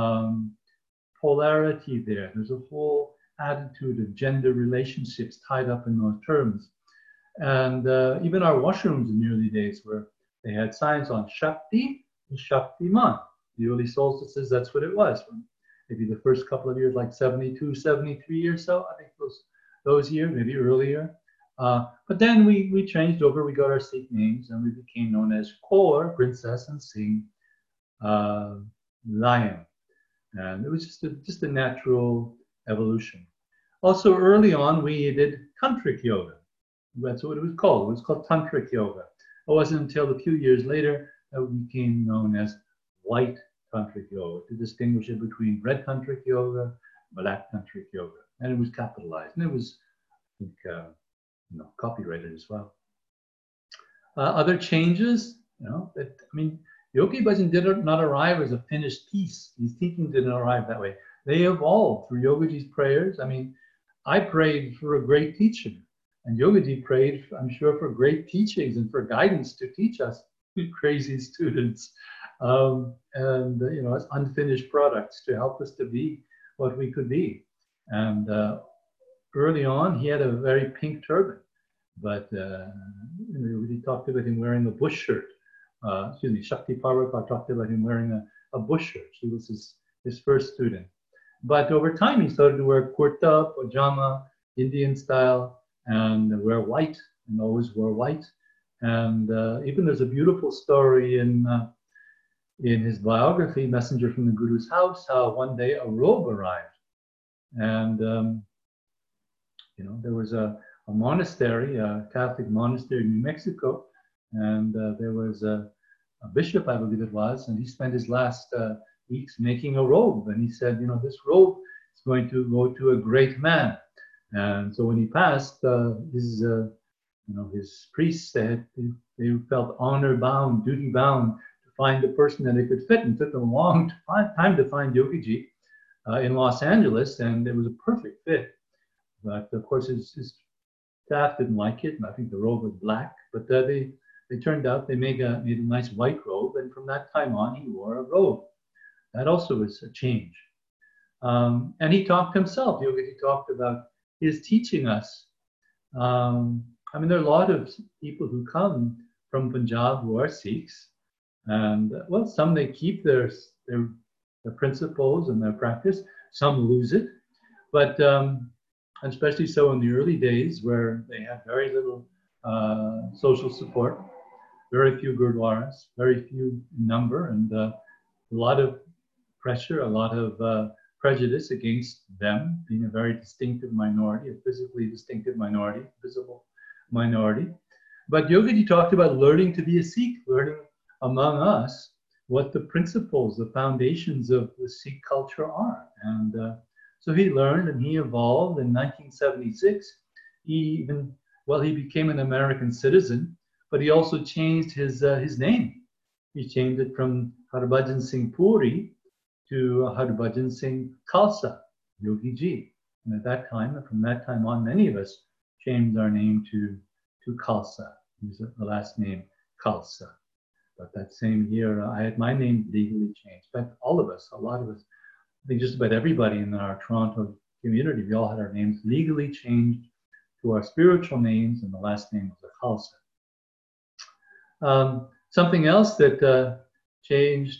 polarity there. There's a whole attitude of gender relationships tied up in those terms. And even our washrooms in the early days where they had signs on Shakti and Shaktiman. The early solstices, that's what it was. Maybe the first couple of years, like 72, 73 or so, I think those years, maybe earlier. But then we changed over, we got our Sikh names, and we became known as Kaur, Princess, and Singh, Lion. And it was just a natural evolution. Also early on, we did Tantric Yoga. That's what it was called. It was called Tantric Yoga. It wasn't until a few years later that we became known as White Tantric Yoga, to distinguish it between red Tantric Yoga, black Tantric Yoga. and it was capitalized, and it was, I think, you know, copyrighted as well. Other changes, you know, that, I mean, Yogi Bhajan did not arrive as a finished piece. These teachings didn't arrive that way. They evolved through Yogaji's prayers. I mean, I prayed for a great teacher, and Yogaji prayed, I'm sure, for great teachings and for guidance to teach us crazy students, and you know, as unfinished products to help us to be what we could be. And early on, he had a very pink turban, but you know, we talked about him wearing a bush shirt. Excuse me, Shakti Parvakar talked about him wearing a bush shirt. She was his first student. But over time, he started to wear kurta, pajama, Indian style, and wear white, and always wore white. And even there's a beautiful story in his biography, Messenger from the Guru's House, how one day a robe arrived. And, you know, there was a monastery, a Catholic monastery in New Mexico, and there was a bishop, I believe it was, and he spent his last weeks making a robe. And he said, you know, this robe is going to go to a great man. And so when he passed, you know, his priests, they felt honor bound, duty bound to find the person that they could fit. And it took them a long time to find Yogiji in Los Angeles, and it was a perfect fit. But of course, his staff didn't like it, and I think the robe was black. But they turned out they made a nice white robe, and from that time on, he wore a robe. That also was a change. And he talked himself. Yogiji talked about his teaching us. I mean, there are a lot of people who come from Punjab who are Sikhs, and well, some they keep their principles and their practice. Some lose it, but especially so in the early days where they had very little social support, very few gurdwaras, very few in number, and a lot of pressure, a lot of prejudice against them, being a very distinctive minority, a physically distinctive minority, visible minority. But Yogiji talked about learning to be a Sikh, learning among us what the principles, the foundations of the Sikh culture are. And so he learned and he evolved. In 1976, he became an American citizen, but he also changed his name. He changed it from Harbhajan Singh Puri to Harbhajan Singh Khalsa, Yogiji. And at that time, from that time on, many of us changed our name to Khalsa. Use the last name Khalsa. But that same year, I had my name legally changed. In fact, all of us, a lot of us, I think just about everybody in our Toronto community, we all had our names legally changed to our spiritual names, and the last name was Khalsa. Something else that changed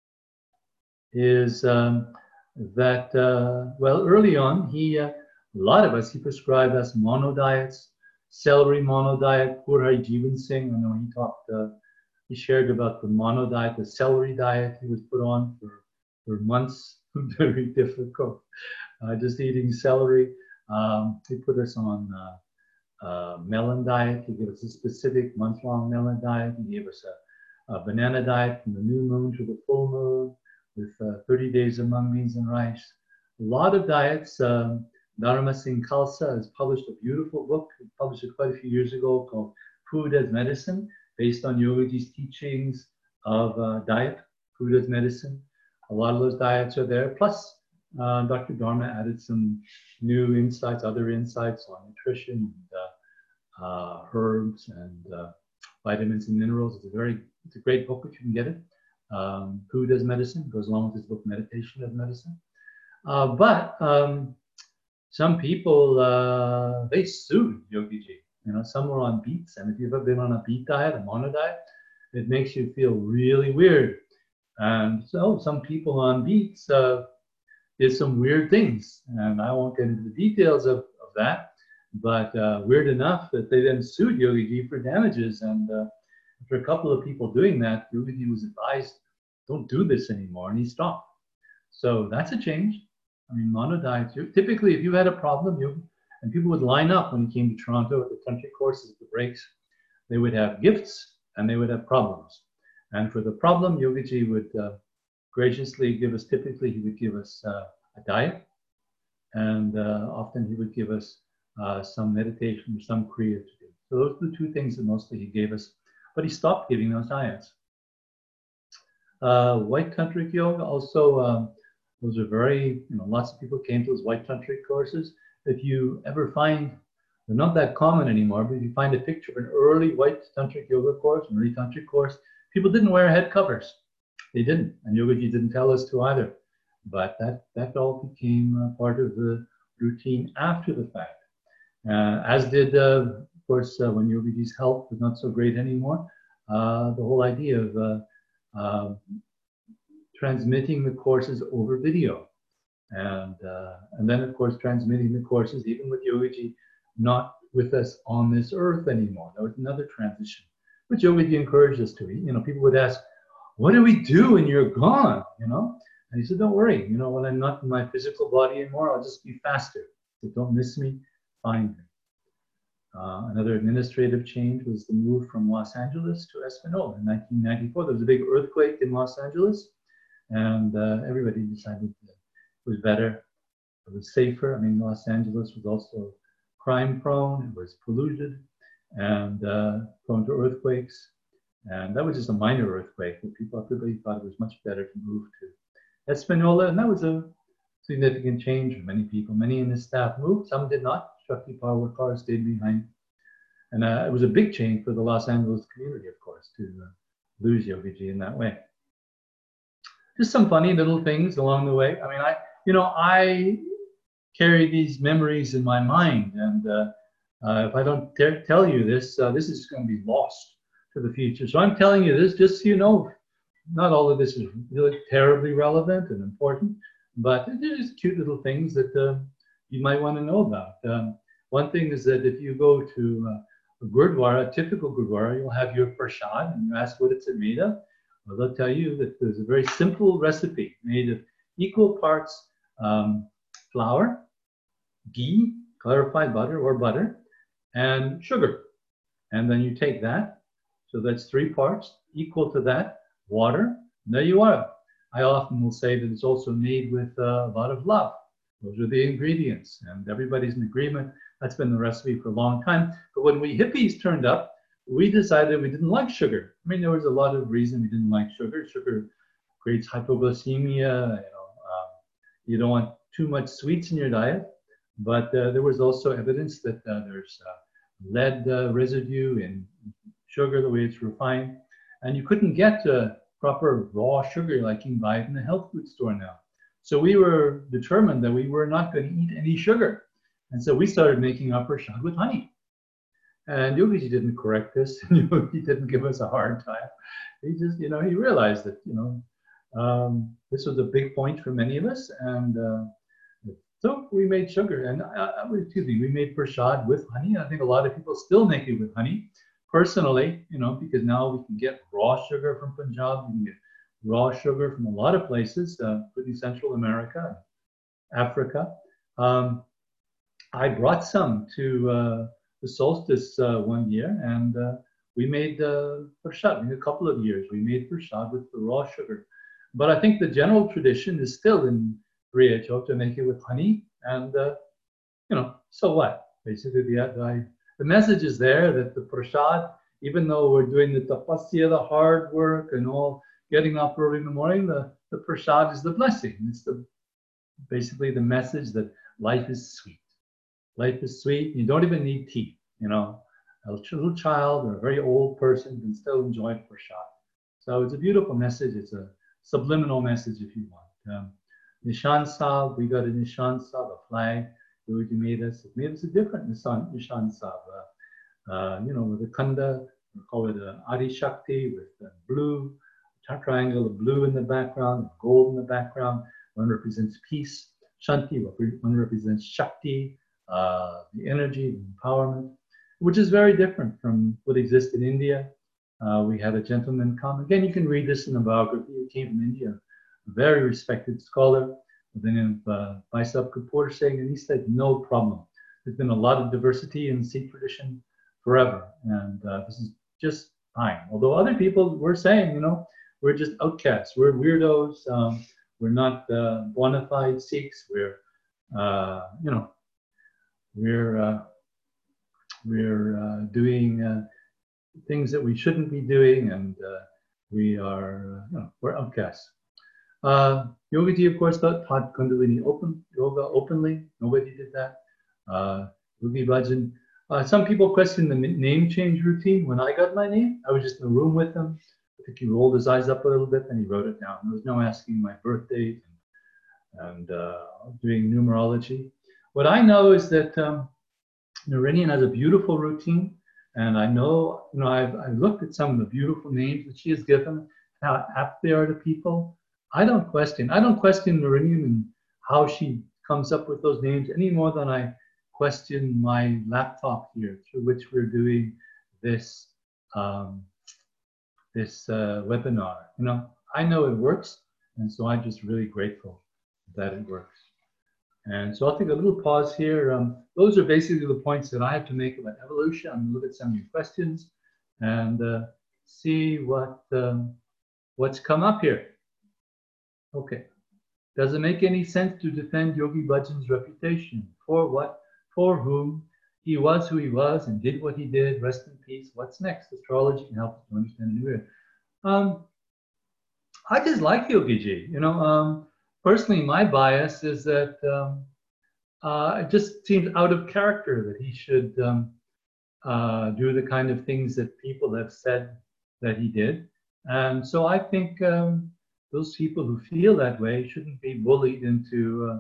is that, well, early on, a lot of us, he prescribed us mono diets, celery mono diet. Purhari Jivan Singh, I know he shared about the mono diet, the celery diet he was put on for months, very difficult, just eating celery. He put us on melon diet. He gave us a specific month-long melon diet. He gave us a banana diet from the new moon to the full moon with 30 days of mung beans and rice. A lot of diets. Dharma Singh Khalsa has published a beautiful book. He published it quite a few years ago called Food as Medicine, based on Yogaji's teachings of diet, food as medicine. A lot of those diets are there. Plus, Dr. Dharma added some new insights, other insights on nutrition, and, herbs, and vitamins and minerals. It's a great book if you can get it. Food as Medicine goes along with his book Meditation as Medicine. But some people, they sued Yogiji. You know, some were on beets, and if you've ever been on a beet diet, a mono diet, it makes you feel really weird. And so some people on beets did some weird things, and I won't get into the details of that, but weird enough that they then sued Yogiji for damages. And after a couple of people doing that, Yogiji was advised, don't do this anymore, and he stopped. So that's a change. I mean, mono diets, typically if you had a problem, and people would line up when you came to Toronto at the country courses, the breaks, they would have gifts and they would have problems. And for the problem, Yogiji would graciously give us, typically he would give us a diet and often he would give us some meditation or some kriya to do. So those are the two things that mostly he gave us, but he stopped giving those ayats. White Tantric Yoga also, those are very, lots of people came to those White Tantric courses. If you ever find, they're not that common anymore, but if you find a picture of an early White Tantric Yoga course, an early Tantric course, people didn't wear head covers. They didn't, and Yogaji didn't tell us to either. But that all became part of the routine after the fact. As did, of course, when Yogaji's health was not so great anymore, the whole idea of transmitting the courses over video. And then, of course, transmitting the courses, even with Yogaji not with us on this earth anymore. That was another transition, which Yogaji encouraged us to. People would ask, what do we do when you're gone? And he said, don't worry, when I'm not in my physical body anymore, I'll just be faster. So don't miss me, find me. Another administrative change was the move from Los Angeles to Espanola in 1994. There was a big earthquake in Los Angeles, and everybody decided that it was better, it was safer. I mean, Los Angeles was also crime prone, it was polluted, and prone to earthquakes. And that was just a minor earthquake. Everybody thought it was much better to move to Espanola, and that was a significant change for many people. Many in the staff moved, some did not. Shakti Parwakar stayed behind. And it was a big change for the Los Angeles community, of course, to lose Yogaji in that way. Just some funny little things along the way. I mean, I carry these memories in my mind, and if I don't tell you this, this is going to be lost to the future. So I'm telling you this just so you know, not all of this is really terribly relevant and important, but there's cute little things that you might want to know about. One thing is that if you go to a Gurdwara, a typical Gurdwara, you'll have your prasad, and you ask what it's made of. Well, they'll tell you that there's a very simple recipe made of equal parts flour, ghee, clarified butter or butter, and sugar. And then you take that, so that's 3 parts, equal to that, water, and there you are. I often will say that it's also made with a lot of love. Those are the ingredients, and everybody's in agreement. That's been the recipe for a long time. But when we hippies turned up, we decided we didn't like sugar. I mean, there was a lot of reason we didn't like sugar. Sugar creates hypoglycemia. You don't want too much sweets in your diet. But there was also evidence that there's lead residue in sugar, the way it's refined. And you couldn't get proper raw sugar like you can buy it in the health food store now. So we were determined that we were not going to eat any sugar. And so we started making our prasad with honey. And Yogaji didn't correct this. He didn't give us a hard time. He just, he realized that, this was a big point for many of us. And so we made sugar. And we made prasad with honey. I think a lot of people still make it with honey. Personally, because now we can get raw sugar from Punjab. We can get raw sugar from a lot of places, including Central America, Africa. I brought some to the solstice one year, and we made prasad. In a couple of years, we made prasad with the raw sugar. But I think the general tradition is still in Riacho to make it with honey, and so what? Basically, the message is there that the prasad, even though we're doing the tapasya, the hard work, and all, getting up early in the morning, the prasad is the blessing. It's basically the message that life is sweet. Life is sweet. You don't even need tea. A little child or a very old person can still enjoy prasad. So it's a beautiful message. It's a subliminal message, if you want. Nishan Sahib, we got a Nishan Sahib, a flag. It made us a different Nishan Sahib. With a Khanda, we call it Adi Shakti with the blue, triangle of blue in the background, gold in the background. One represents peace. Shanti, one represents Shakti, the energy, the empowerment, which is very different from what exists in India. We had a gentleman come. Again, you can read this in the biography. He came from India, a very respected scholar, the name of Vaisab Kapoor Singh, and he said, no problem. There's been a lot of diversity in the Sikh tradition forever, and this is just fine. Although other people were saying, we're just outcasts, we're weirdos, we're not bona fide Sikhs, we're you know, we're doing things that we shouldn't be doing, and we are, you know, we're outcasts. Yogaji, of course, taught Kundalini yoga openly. Nobody did that. Yogi Bhajan. Some people question the name change routine. When I got my name, I was just in a room with him. I think he rolled his eyes up a little bit and he wrote it down. There was no asking my birth date and doing numerology. What I know is that Narinian has a beautiful routine, and I know, you know, I've looked at some of the beautiful names that she has given, how apt they are to people. I don't question Narinian and how she comes up with those names any more than I question my laptop here through which we're doing this webinar. You know, I know it works, and so I'm just really grateful that it works. And so I'll take a little pause here. Those are basically the points that I have to make about evolution. I'm going to look at some of your questions and see what's come up here. Okay. Does it make any sense to defend Yogi Bhajan's reputation? For what? For whom? He was who he was and did what he did. Rest in peace. What's next? Astrology can help us to understand the new era. I just like Yogi Ji. You know, personally, my bias is that it just seems out of character that he should do the kind of things that people have said that he did. And so I think those people who feel that way shouldn't be bullied into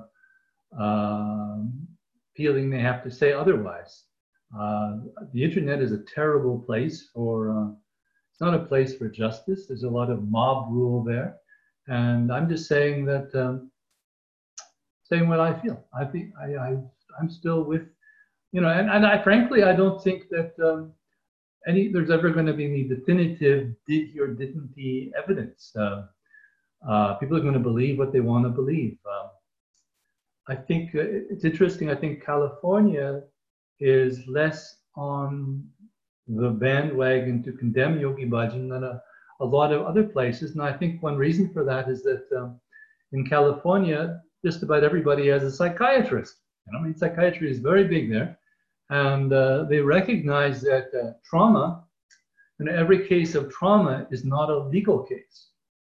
feeling they have to say otherwise. The internet is a terrible place for, it's not a place for justice. There's a lot of mob rule there. And I'm just saying that, saying what I feel. I think I'm still with, you know, and I frankly, I don't think that there's ever going to be any definitive did he or didn't he evidence. People are going to believe what they want to believe. I think it's interesting. I think California is less on the bandwagon to condemn Yogi Bhajan than a lot of other places. And I think one reason for that is that in California, just about everybody has a psychiatrist. You know, I mean, psychiatry is very big there. And they recognize that trauma, and every case of trauma is not a legal case.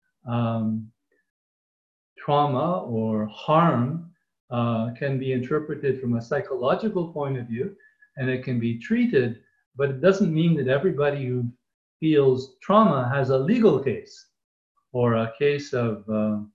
Trauma or harm can be interpreted from a psychological point of view, and it can be treated, but it doesn't mean that everybody who feels trauma has a legal case or a case of,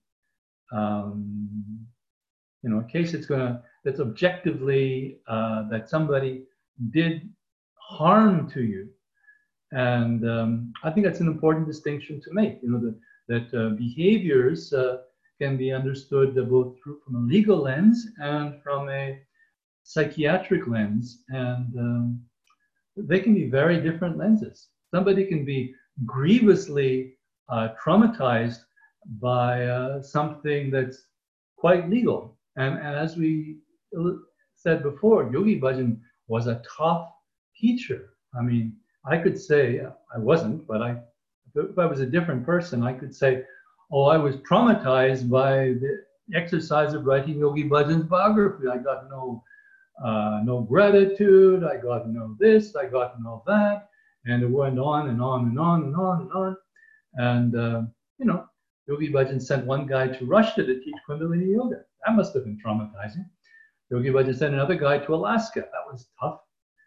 you know, a case that's objectively that somebody did harm to you. And I think that's an important distinction to make, you know, that behaviors can be understood both from a legal lens and from a psychiatric lens, and they can be very different lenses. Somebody can be grievously traumatized by something that's quite legal. And as we said before, Yogi Bhajan was a tough teacher. I mean, I could say, I wasn't, but if I was a different person, I could say, oh, I was traumatized by the exercise of writing Yogi Bhajan's biography. I got no gratitude, I got no this, I got no that, and it went on and on and on and on and on. And, you know, Yogi Bhajan sent one guy to Russia to teach Kundalini Yoga. That must have been traumatizing. Yogi Bhajan sent another guy to Alaska. That was tough.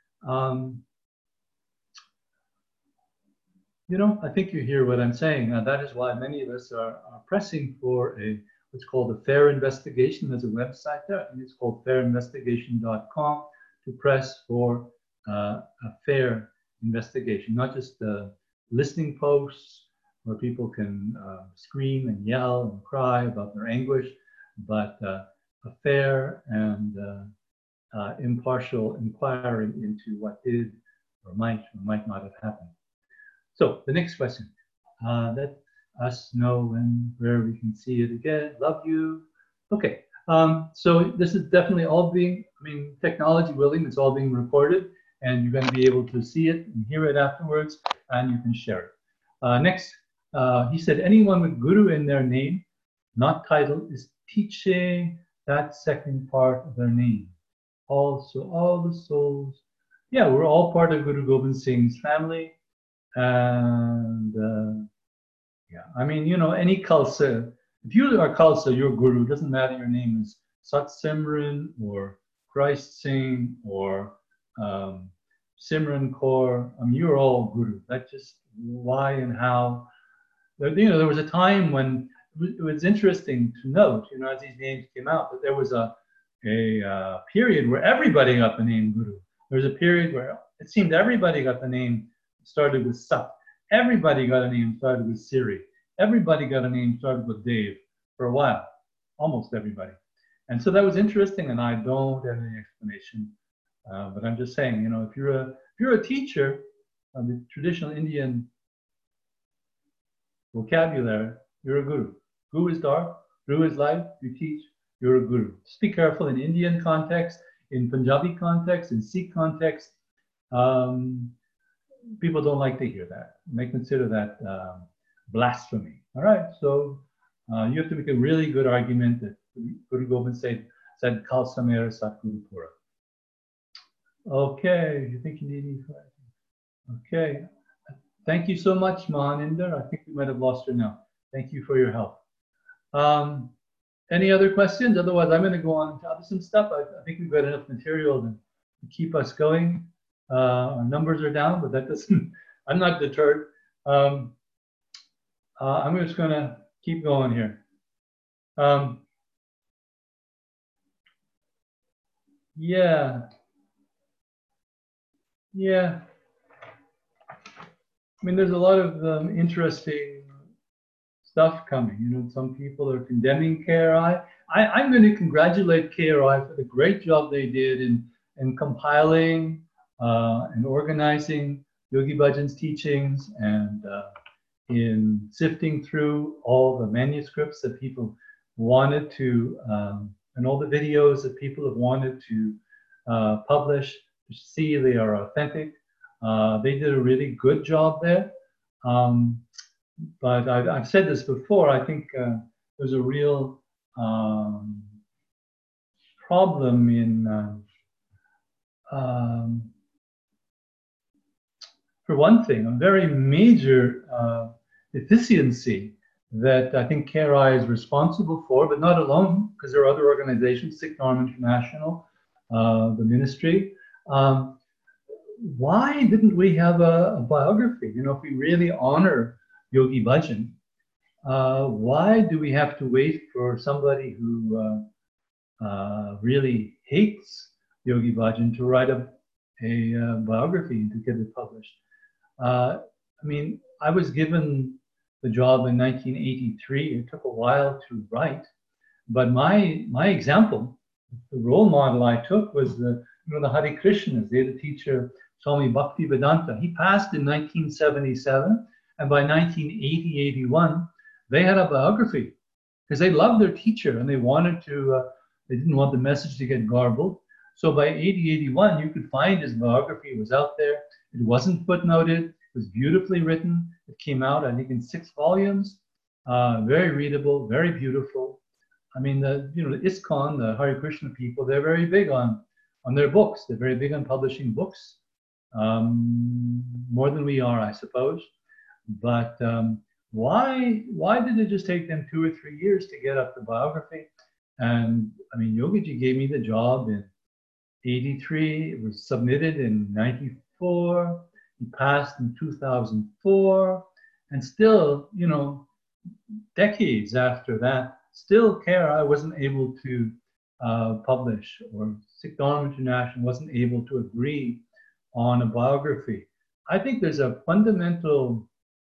You know, I think you hear what I'm saying. That is why many of us are pressing for what's called a fair investigation. There's a website there, and it's called fairinvestigation.com, to press for a fair investigation, not just listening posts where people can scream and yell and cry about their anguish, but a fair and impartial inquiry into what did or might not have happened. So the next question, let us know when, where we can see it again. Love you. Okay, so this is definitely all being, I mean, technology willing, it's all being recorded, and you're going to be able to see it and hear it afterwards, and you can share it. Next, he said, anyone with Guru in their name, not title, is teaching that second part of their name. Also, all the souls. Yeah, we're all part of Guru Gobind Singh's family. And yeah, I mean, you know, any Khalsa, if you are Khalsa, you're Guru. It doesn't matter your name is Sat Simran or Christ Singh or Simran Kaur. I mean, you're all Guru. That's just why and how. You know, there was a time when it was interesting to note, you know, as these names came out, that there was a period where everybody got the name Guru. There was a period where it seemed everybody got the name started with Sat. Everybody got a name started with Siri. Everybody got a name started with Dave for a while, almost everybody. And so that was interesting, and I don't have any explanation. But I'm just saying, you know, if you're a teacher of the traditional Indian vocabulary, you're a guru. Guru is dark, guru is light, you teach, you're a guru. Just be careful in Indian context, in Punjabi context, in Sikh context. People don't like to hear that. They consider that blasphemy. All right, so you have to make a really good argument that Guru Gobind said Khalsa Mera Satguru Pura. Okay, you think you need any questions? Okay, thank you so much, Mahaninder. I think we might have lost her now. Thank you for your help. Any other questions? Otherwise, I'm going to go on to some stuff. I think we've got enough material to keep us going. Our numbers are down, but that doesn't, I'm not deterred. I'm just going to keep going here. Yeah. I mean, there's a lot of interesting stuff coming. You know, some people are condemning KRI. I'm going to congratulate KRI for the great job they did in compiling and organizing Yogi Bhajan's teachings and in sifting through all the manuscripts that people wanted to, and all the videos that people have wanted to publish to see they are authentic. They did a really good job there. But I've said this before, I think there's a real problem in, for one thing, a very major deficiency that I think KRI is responsible for, but not alone, because there are other organizations, Sikh Dharma International, the ministry. Why didn't we have a biography? You know, if we really honor Yogi Bhajan, why do we have to wait for somebody who really hates Yogi Bhajan to write a biography and to get it published? I mean, I was given the job in 1983. It took a while to write, but my example, the role model I took was the Hare Krishnas. They had a teacher, Swami Bhakti Vedanta. He passed in 1977, and by 1980-81, they had a biography because they loved their teacher and they wanted to. They didn't want the message to get garbled. So by 80-81, you could find his biography. It was out there. It wasn't footnoted. It was beautifully written. It came out, I think, in 6 volumes. Very readable, very beautiful. I mean, the ISKCON, the Hare Krishna people, they're very big on their books. They're very big on publishing books, more than we are, I suppose. But why did it just take them 2 or 3 years to get up the biography? And I mean, Yogiji gave me the job in 83. It was submitted in 94. He passed in 2004. And still, you know, decades after that, still KRI wasn't able to publish, or Sikh Dharma International wasn't able to agree on a biography. I think there's a fundamental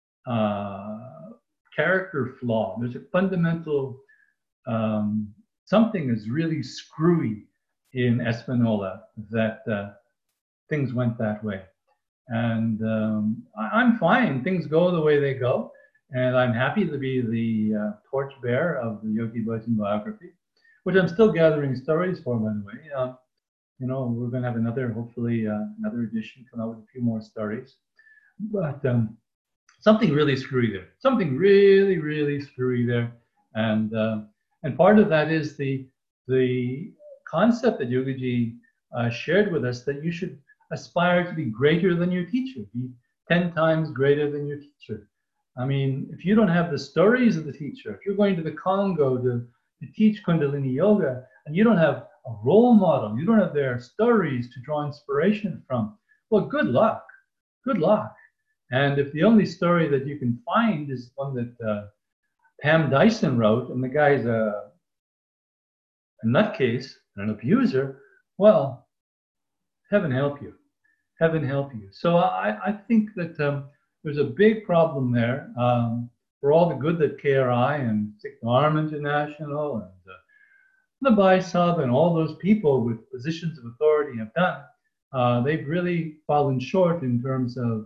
character flaw. There's a fundamental something is really screwy in Espanola that things went that way. And I'm fine. Things go the way they go. And I'm happy to be the torchbearer of the Yogi Bhajan biography, which I'm still gathering stories for, by the way. You know, we're going to have hopefully another edition, come out with a few more stories. But something really screwy there. Something really, really screwy there. And part of that is the the concept that Yogaji shared with us, that you should aspire to be greater than your teacher, be 10 times greater than your teacher. I mean, if you don't have the stories of the teacher, if you're going to the Congo to teach Kundalini Yoga, and you don't have a role model, you don't have their stories to draw inspiration from, well, good luck. Good luck. And if the only story that you can find is one that Pam Dyson wrote, and the guy's a nutcase, an abuser, well, heaven help you. Heaven help you. So I think that there's a big problem there. For all the good that KRI and Sikh Dharma International and the BISAB and all those people with positions of authority have done, they've really fallen short in terms of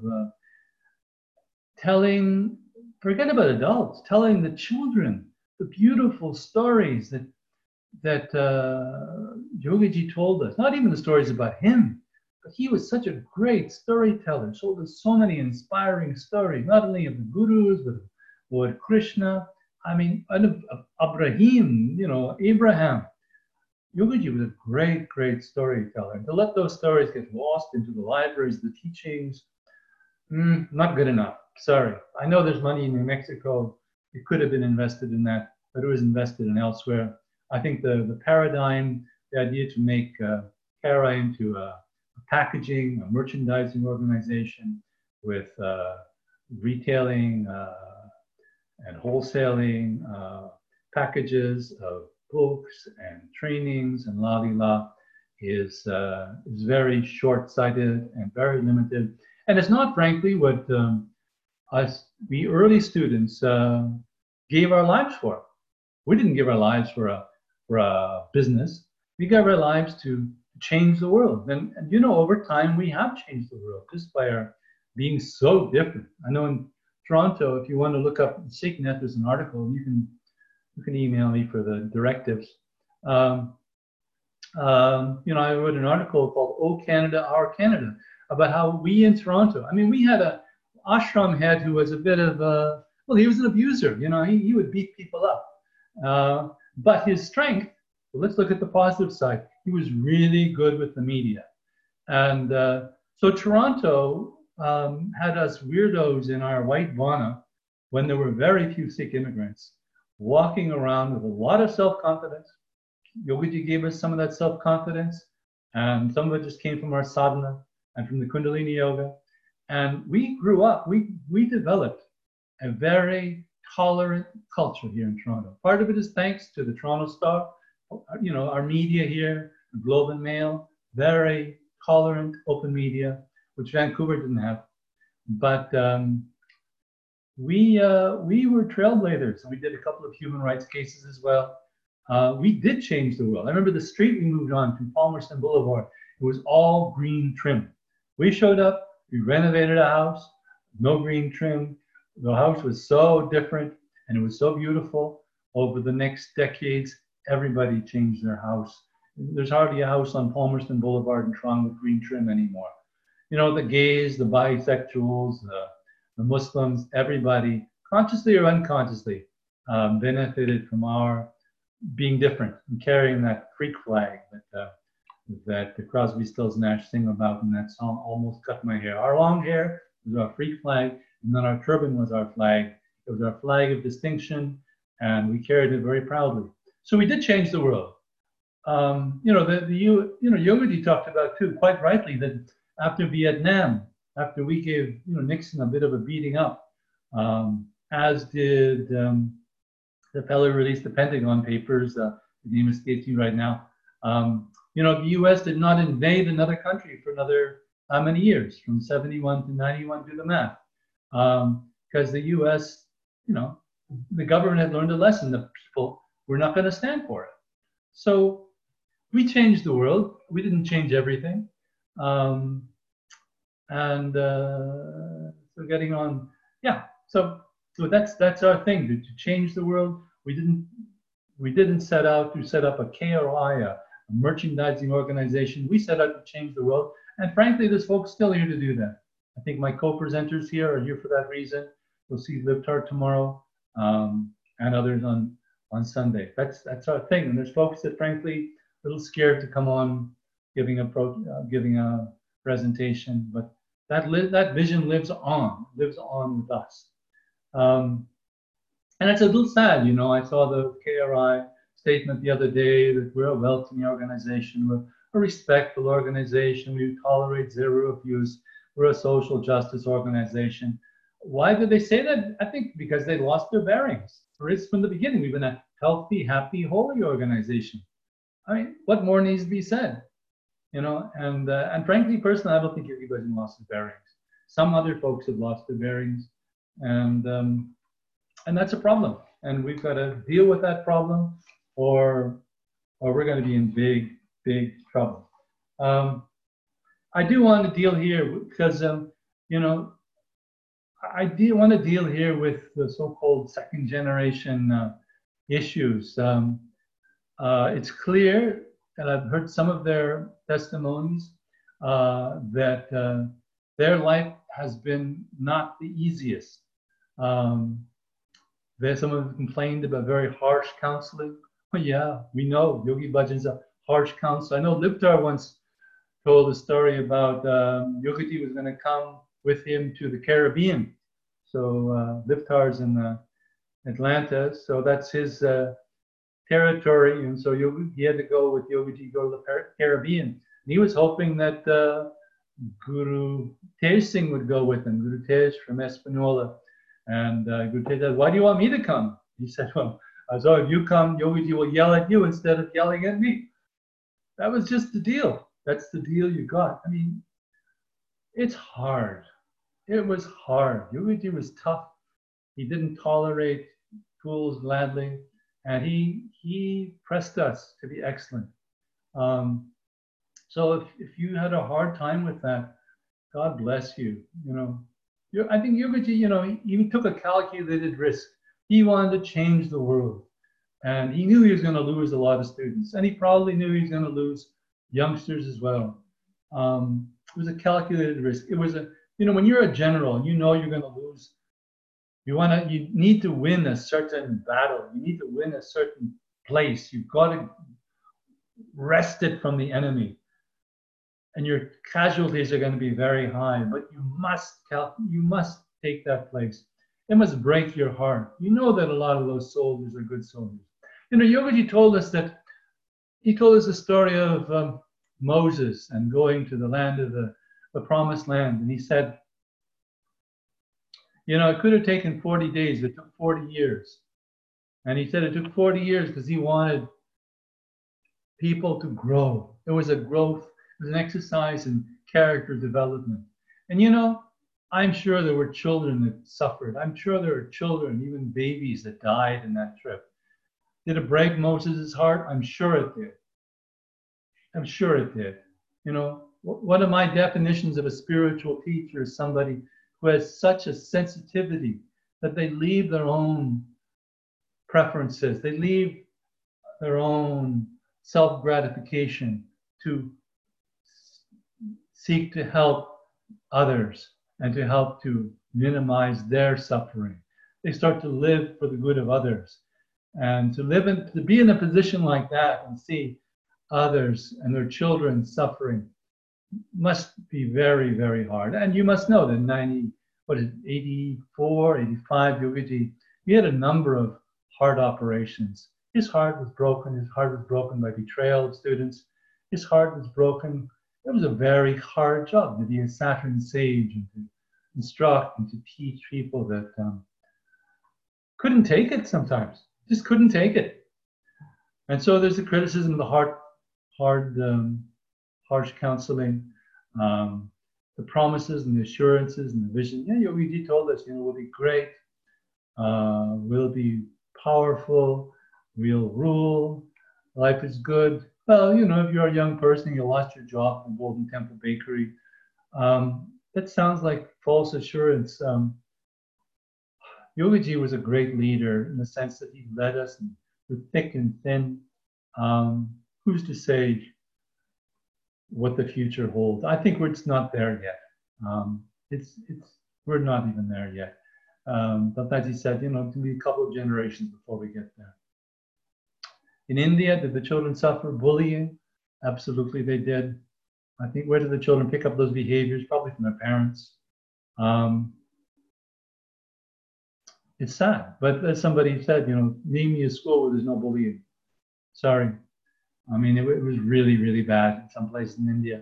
telling, forget about adults, telling the children the beautiful stories that Yogaji told us. Not even the stories about him, but he was such a great storyteller, told us so many inspiring stories, not only of the gurus, but of Lord Krishna. I mean, of Abraham, Abraham. Yogaji was a great, great storyteller. To let those stories get lost into the libraries, the teachings, not good enough. Sorry. I know there's money in New Mexico. It could have been invested in that, but it was invested in elsewhere. I think the paradigm, the idea to make Kara into a packaging, a merchandising organization with retailing and wholesaling packages of books and trainings and la is very short-sighted and very limited. And it's not, frankly, what we early students gave our lives for. We didn't give our lives for a business. We gave our lives to change the world. And over time, we have changed the world just by our being so different. I know in Toronto, if you want to look up SIGNET, there's an article. You can email me for the directives. I wrote an article called "Oh Canada, Our Canada" about how we in Toronto. I mean, we had a ashram head who was a bit of he was an abuser. He would beat people up. But his strength. Well, let's look at the positive side. He was really good with the media, and so Toronto had us weirdos in our white vana when there were very few Sikh immigrants, walking around with a lot of self-confidence. Yogaji gave us some of that self-confidence, and some of it just came from our sadhana and from the Kundalini Yoga. And we grew up, we developed a very tolerant culture here in Toronto. Part of it is thanks to the Toronto Star, our media here, the Globe and Mail, very tolerant, open media, which Vancouver didn't have. But we were trailblazers. We did a couple of human rights cases as well. We did change the world. I remember the street we moved on from Palmerston Boulevard. It was all green trim. We showed up, we renovated a house, no green trim. The house was so different and it was so beautiful. Over the next decades, everybody changed their house. There's hardly a house on Palmerston Boulevard in Toronto with green trim anymore. The gays, the bisexuals, the Muslims, everybody, consciously or unconsciously, benefited from our being different and carrying that freak flag that the Crosby, Stills, Nash sing about in that song, Almost Cut My Hair. Our long hair was our freak flag, and then our turban was our flag. It was our flag of distinction, and we carried it very proudly. So we did change the world. Yogaji talked about too, quite rightly, that after Vietnam, after we gave Nixon a bit of a beating up, as did the fellow who released the Pentagon Papers, the name escapes me right now. The U.S. did not invade another country for another how many years, from 71 to 91, do the math, because the U.S., the government had learned a lesson. The people were not going to stand for it. So we changed the world. We didn't change everything. So getting on, So that's our thing, to change the world. We didn't set out to set up a KRI, a merchandising organization. We set out to change the world. And frankly, there's folks still here to do that. I think my co-presenters here are here for that reason. We'll see Libtard tomorrow, and others on on Sunday. That's our thing. And there's folks that frankly a little scared to come on giving a presentation, but that vision lives on with us. And it's a little sad, you know. I saw the KRI statement the other day that we're a welcoming organization, we're a respectful organization, we tolerate zero abuse, we're a social justice organization. Why did they say that? I think because they lost their bearings. For it's from the beginning, we've been a healthy, happy, holy organization. I mean, what more needs to be said? You know, and frankly, personally, I don't think everybody's lost their bearings. Some other folks have lost their bearings, and that's a problem. And we've got to deal with that problem, or we're going to be in big, big trouble. I do want to deal here because, you know, I do want to deal here with the so-called second generation issues. It's clear, and I've heard some of their testimonies, that their life has been not the easiest. There's someone who complained about very harsh counseling. Oh yeah, we know Yogi Bhajan's a harsh counselor. I know Liptar once told a story about Yogaji was going to come with him to the Caribbean. So Liptar's in Atlanta, so that's his territory, and so he had to go with Yogaji, go to the Caribbean. And he was hoping that Guru Tej Singh would go with him, Guru Tej from Espanola. And Guru Tej said, "Why do you want me to come?" He said, "Well, I thought if you come, Yogaji will yell at you instead of yelling at me." That was just the deal. That's the deal you got. I mean, it's hard. It was hard. Yogaji was tough. He didn't tolerate fools gladly. And he pressed us to be excellent. So if you had a hard time with that, God bless you. You know, I think Yogaji, you know, he took a calculated risk. He wanted to change the world. And he knew he was going to lose a lot of students. And he probably knew he was going to lose youngsters as well. It was a calculated risk. It was you know, when you're a general, you know you're going to lose. You need to win a certain battle. You need to win a certain place. You've got to wrest it from the enemy. And your casualties are going to be very high, but you must take that place. It must break your heart. You know that a lot of those soldiers are good soldiers. You know, Yogaji told us the story of Moses and going to the land of the promised land. And he said, you know, it could have taken 40 days. It took 40 years. And he said it took 40 years because he wanted people to grow. It was a growth. It was an exercise in character development. And, you know, I'm sure there were children that suffered. I'm sure there were children, even babies, that died in that trip. Did it break Moses' heart? I'm sure it did. I'm sure it did. You know, one of my definitions of a spiritual teacher is somebody who has such a sensitivity that they leave their own preferences, they leave their own self-gratification to seek to help others and to help to minimize their suffering. They start to live for the good of others. And to be in a position like that and see others and their children suffering must be very, very hard. And you must know that 84, 85, Yogaji, he had a number of heart operations. His heart was broken. His heart was broken by betrayal of students. His heart was broken. It was a very hard job to be a Saturn sage and to instruct and to teach people that couldn't take it sometimes, just couldn't take it. And so there's the criticism of the harsh counseling, the promises and the assurances and the vision. Yeah, Yogaji told us, you know, we'll be great, we'll be powerful, we'll rule, life is good. Well, you know, if you're a young person, you lost your job in Golden Temple Bakery, that sounds like false assurance. Yogaji was a great leader in the sense that he led us through thick and thin. Who's to say what the future holds? I think it's not there yet. We're not even there yet. But as he said, you know, it can be a couple of generations before we get there. In India, did the children suffer bullying? Absolutely, they did. I think, where did the children pick up those behaviors? Probably from their parents. It's sad, but as somebody said, name me a school where there's no bullying. Sorry. I mean, it was really, really bad in some places in India.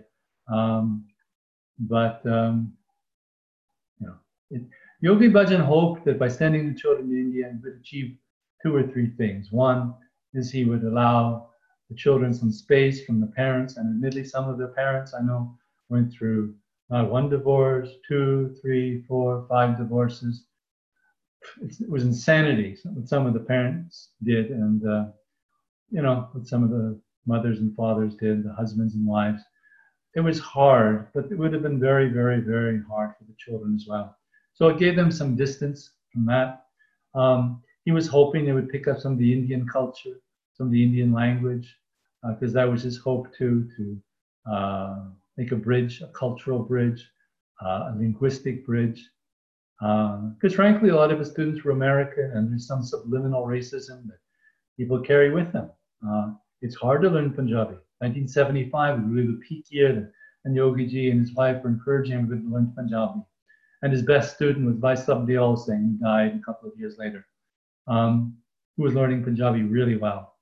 Yogi Bhajan hoped that by sending the children to India, he would achieve 2 or 3 things. One is he would allow the children some space from the parents, and admittedly, some of their parents I know went through not 1 divorce, 2, 3, 4, 5 divorces. It was insanity what some of the parents did, and what some of the mothers and fathers did, the husbands and wives. It was hard, but it would have been very, very, very hard for the children as well. So it gave them some distance from that. He was hoping they would pick up some of the Indian culture, some of the Indian language, because that was his hope too, to make a bridge, a cultural bridge, a linguistic bridge. Because frankly, a lot of his students were American, and there's some subliminal racism that people carry with them. It's hard to learn Punjabi. 1975 was really the peak year, and Yogi Ji and his wife were encouraging him to learn Punjabi. And his best student was Vaisab Dayal Singh, who died a couple of years later, who was learning Punjabi really well.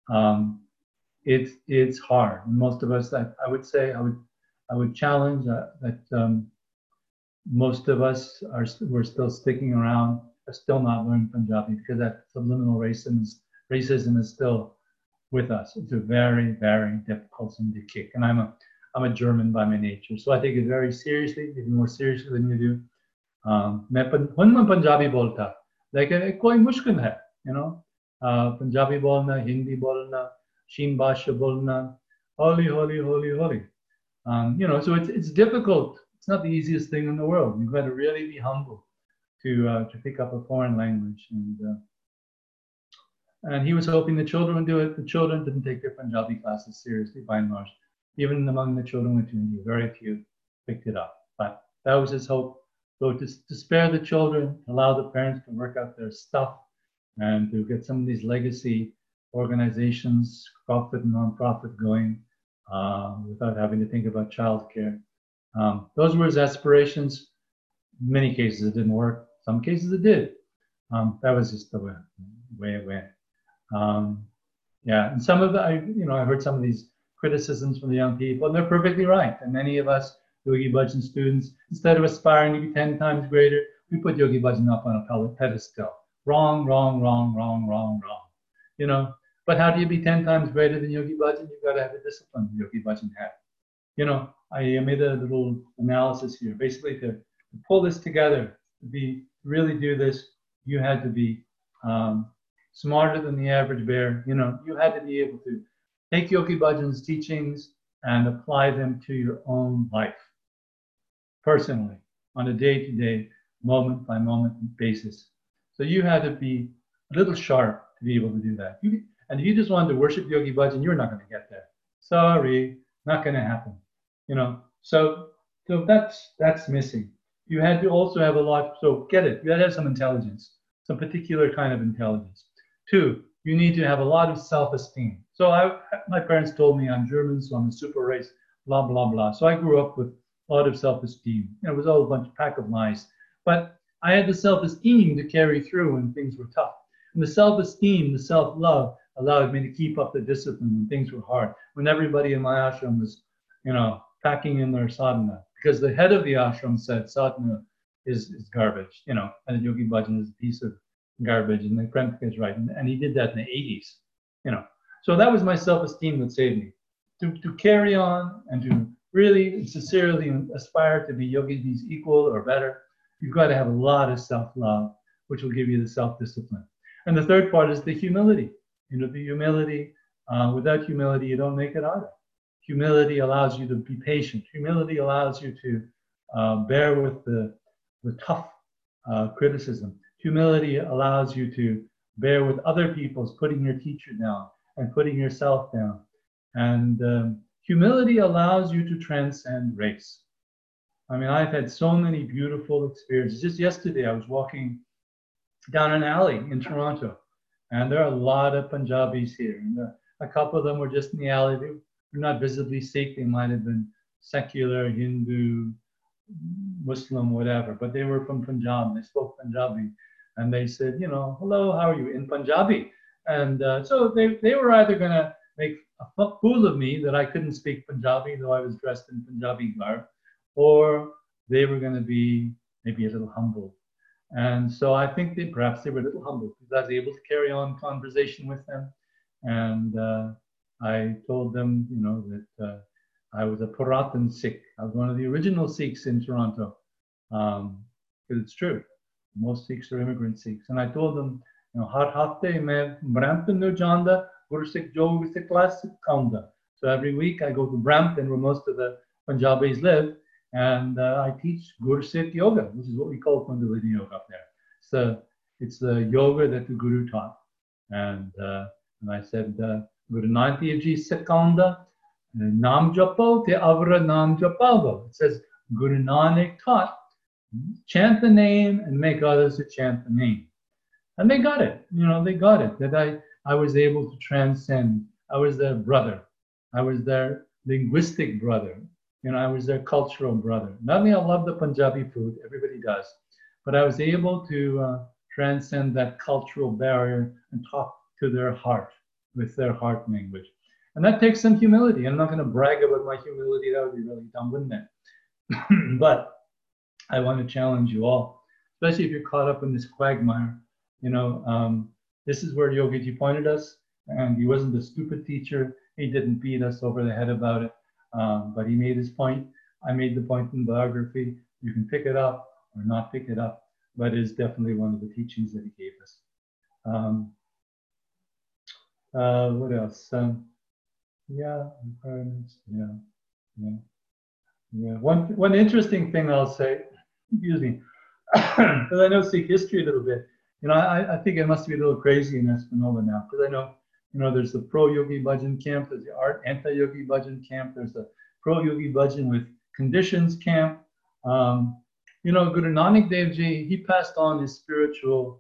It's hard. Most of us, I would say, I would challenge that most of us we're still sticking around, are still not learning Punjabi, because that subliminal racism is still with us. It's a very, very difficult thing to kick. And I'm a German by my nature, so I take it very seriously, even more seriously than you do. मैं Punjabi बोलता, लेकिन कोई मुश्किल है, Punjabi बोलना, Hindi बोलना, Sheen Bhasha बोलना, holy. So it's difficult. It's not the easiest thing in the world. You've got to really be humble to pick up a foreign language. And he was hoping the children would do it. The children didn't take their Punjabi classes seriously, by and large. Even among the children who went to India, very few picked it up. But that was his hope. So to spare the children, allow the parents to work out their stuff, and to get some of these legacy organizations, profit and non-profit, going without having to think about childcare. Those were his aspirations. In many cases it didn't work. Some cases it did. That was just the way it went. And some of the, I heard some of these criticisms from the young people, and they're perfectly right. And many of us Yogi Bhajan students, instead of aspiring to be 10 times greater, we put Yogi Bhajan up on a pedestal. Wrong. But how do you be 10 times greater than Yogi Bhajan? You've got to have the discipline Yogi Bhajan had. I made a little analysis here. Basically, to pull this together, to really do this, you had to be smarter than the average bear. You had to be able to take Yogi Bhajan's teachings and apply them to your own life, personally, on a day-to-day, moment-by-moment basis. So you had to be a little sharp to be able to do that. And if you just wanted to worship Yogi Bhajan, you're not going to get there. Sorry, not going to happen. So that's missing. You had to also have a lot. So get it. You had to have some intelligence, some particular kind of intelligence. 2, you need to have a lot of self-esteem. So my parents told me I'm German, so I'm a super race, blah, blah, blah. So I grew up with a lot of self-esteem. It was all a pack of lies. But I had the self-esteem to carry through when things were tough. And the self-esteem, the self-love allowed me to keep up the discipline when things were hard, when everybody in my ashram was, packing in their sadhana. Because the head of the ashram said sadhana is garbage, and Yogi Bhajan is a piece of garbage, and then Premka is right. And he did that in the 80s, So that was my self-esteem that saved me. To carry on and to really sincerely aspire to be Yogi's equal or better, you've got to have a lot of self-love, which will give you the self-discipline. And the third part is the humility. The humility, without humility, you don't make it either. Humility allows you to be patient. Humility allows you to bear with the tough criticism. Humility allows you to bear with other people's putting your teacher down and putting yourself down. And humility allows you to transcend race. I mean, I've had so many beautiful experiences. Just yesterday, I was walking down an alley in Toronto, And there are a lot of Punjabis here. And a couple of them were just in the alley. They were not visibly Sikh. They might have been secular, Hindu, Muslim, whatever. But they were from Punjab. They spoke Punjabi. And they said, you know, hello, how are you? In Punjabi. And so they were either going to make a fool of me that I couldn't speak Punjabi, though I was dressed in Punjabi garb, or they were going to be maybe a little humble. And so I think perhaps they were a little humble because I was able to carry on conversation with them. And I told them, you know, that I was a Puratan Sikh. I was one of the original Sikhs in Toronto. Because it's true. Most Sikhs are immigrant Sikhs. And I told them, you know, har hafte mein Brampton nu janda, Gursikh jo Gursikh class kaunda. So every week I go to Brampton where most of the Punjabis live, and I teach Gursikh yoga, which is what we call Kundalini yoga up there. So it's the yoga that the Guru taught. And I said, Guru Nanak Dev Ji Sikhanda, Nam Japo te Avra Nam Japavo. It says Guru Nanak taught, chant the name and make others to chant the name. And they got it, you know, they got it, that I was able to transcend. I was their brother. I was their linguistic brother. You know, I was their cultural brother. Not only I love the Punjabi food, everybody does, but I was able to transcend that cultural barrier and talk to their heart with their heart language. And that takes some humility. I'm not going to brag about my humility. That would be really dumb, wouldn't it? But I want to challenge you all, especially if you're caught up in this quagmire. You know, this is where Yogiji pointed us, and he wasn't a stupid teacher. He didn't beat us over the head about it, but he made his point. I made the point in biography. You can pick it up or not pick it up, but it is definitely one of the teachings that he gave us. What else? Yeah. One interesting thing I'll say, excuse me, because I know Sikh history a little bit. You know, I think I must be a little crazy in Espanola now, because I know, you know, there's the pro-Yogi Bhajan camp, there's the anti-Yogi Bhajan camp, there's the pro-Yogi Bhajan with conditions camp. You know, Guru Nanak Dev Ji, he passed on his spiritual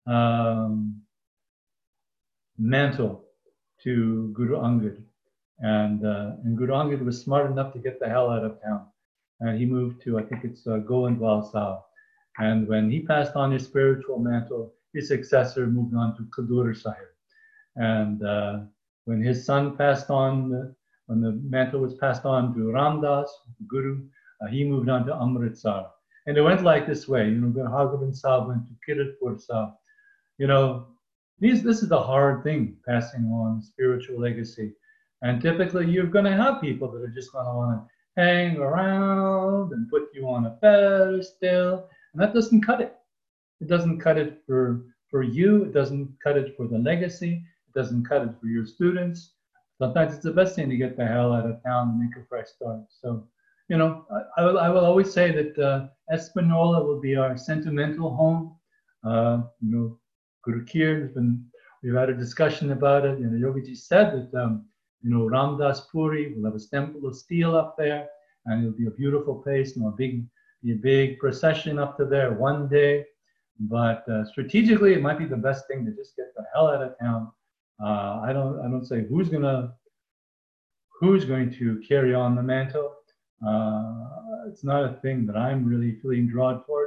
mantle to Guru Angad. And Guru Angad was smart enough to get the hell out of town. And he moved to, I think it's Goindwal Sahib. And when he passed on his spiritual mantle, his successor moved on to Khadur Sahib. And when his son passed on, when the mantle was passed on to Ramdas, Guru, he moved on to Amritsar. And it went like this way, you know, Guru Hargobind Sahib went to Kiratpur Sahib. You know, this is the hard thing, passing on spiritual legacy. And typically you're going to have people that are just going to want to hang around and put you on a pedestal. And that doesn't cut it. It doesn't cut it for you. It doesn't cut it for the legacy. It doesn't cut it for your students. Sometimes it's the best thing to get the hell out of town and make a fresh start. So, you know, I will always say that Espanola will be our sentimental home. You know, Guru Kir, we've had a discussion about it. You know, Yogiji said that, you know, Ramdas Puri will have a temple of steel up there, and it'll be a beautiful place, you know, a big procession up to there one day. But strategically, it might be the best thing to just get the hell out of town. I don't say who's going to carry on the mantle. It's not a thing that I'm really feeling drawn toward.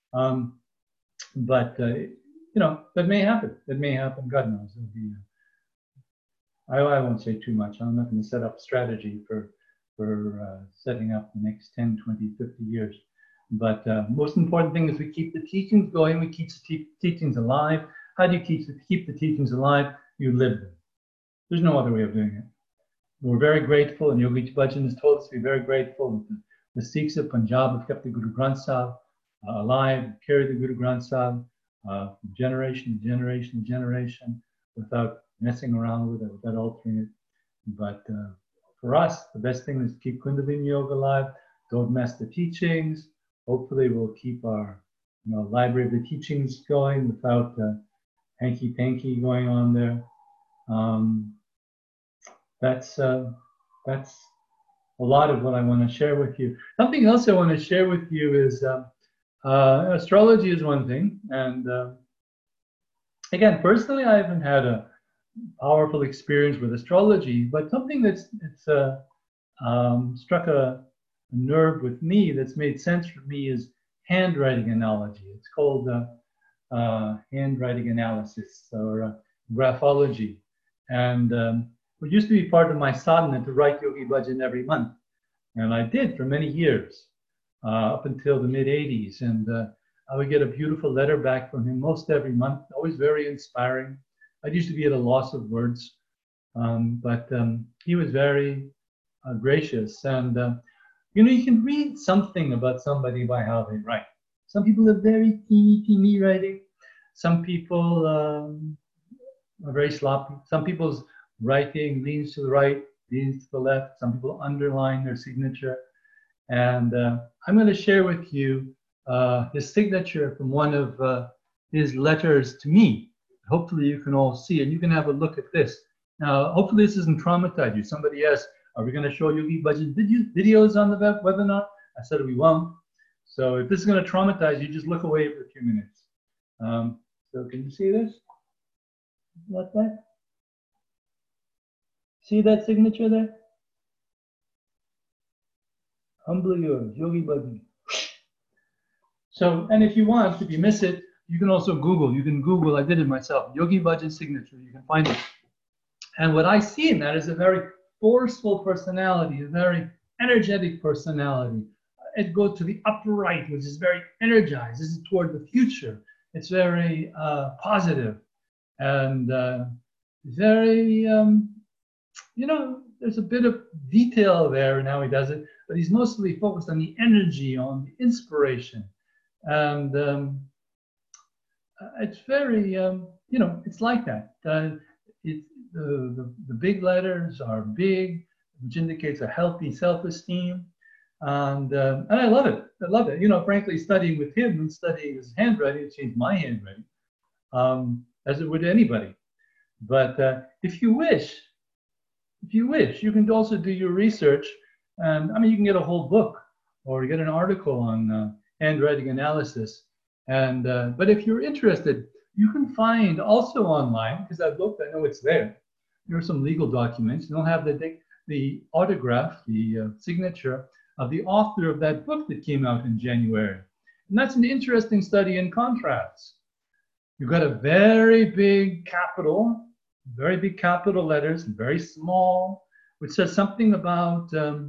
But you know, that may happen. That may happen. God knows. It'll be, I won't say too much. I'm not going to set up strategy for setting up the next 10, 20, 50 years. But most important thing is we keep the teachings going. We keep the teachings alive. How do you keep the teachings alive? You live them. There's no other way of doing it. We're very grateful, and Yogi Bhajan has told us to be very grateful. The Sikhs of Punjab have kept the Guru Granth Sahib alive, carried the Guru Granth Sahib from generation to generation to generation without messing around with it, without altering it. But for us, the best thing is to keep Kundalini Yoga alive. Don't mess the teachings. Hopefully, we'll keep our library of the teachings going without hanky-panky going on there. That's a lot of what I want to share with you. Something else I want to share with you is astrology is one thing, and again, personally, I haven't had a powerful experience with astrology, but something that's struck a nerve with me that's made sense for me is handwriting analogy. It's called handwriting analysis or graphology. And it used to be part of my sadhana to write Yogi Bhajan every month. And I did for many years, up until the mid-'80s. And I would get a beautiful letter back from him most every month, always very inspiring. I used to be at a loss of words, but he was very gracious. And, you know, you can read something about somebody by how they write. Some people have very teeny writing. Some people are very sloppy. Some people's writing leans to the right, leans to the left. Some people underline their signature. And I'm going to share with you his signature from one of his letters to me. Hopefully you can all see it. You can have a look at this. Now, hopefully this doesn't traumatize you. Somebody asked, are we going to show Yogi Bhajan videos on the webinar? I said we won't. So if this is going to traumatize you, just look away for a few minutes. So can you see this? Like that? See that signature there? Humbly yours, Yogi Bhajan. So, and if you want, if you miss it, you can also Google. You can Google, I did it myself, Yogi Bhajan signature. You can find it. And what I see in that is a very forceful personality, a very energetic personality. It goes to the upper right, which is very energized. This is toward the future. It's very positive and very, you know, there's a bit of detail there in how he does it, but he's mostly focused on the energy, on the inspiration. And it's very, you know, it's like that. The big letters are big, which indicates a healthy self-esteem. And I love it. I love it. You know, frankly, studying with him and studying his handwriting, it changed my handwriting, as it would anybody. But if you wish, you can also do your research. And I mean, you can get a whole book or you get an article on handwriting analysis. And but if you're interested, you can find also online, because I've looked, I know it's there. There are some legal documents. You don't have the autograph, the signature of the author of that book that came out in January. And that's an interesting study in contrasts. You've got a very big capital letters, very small, which says something about,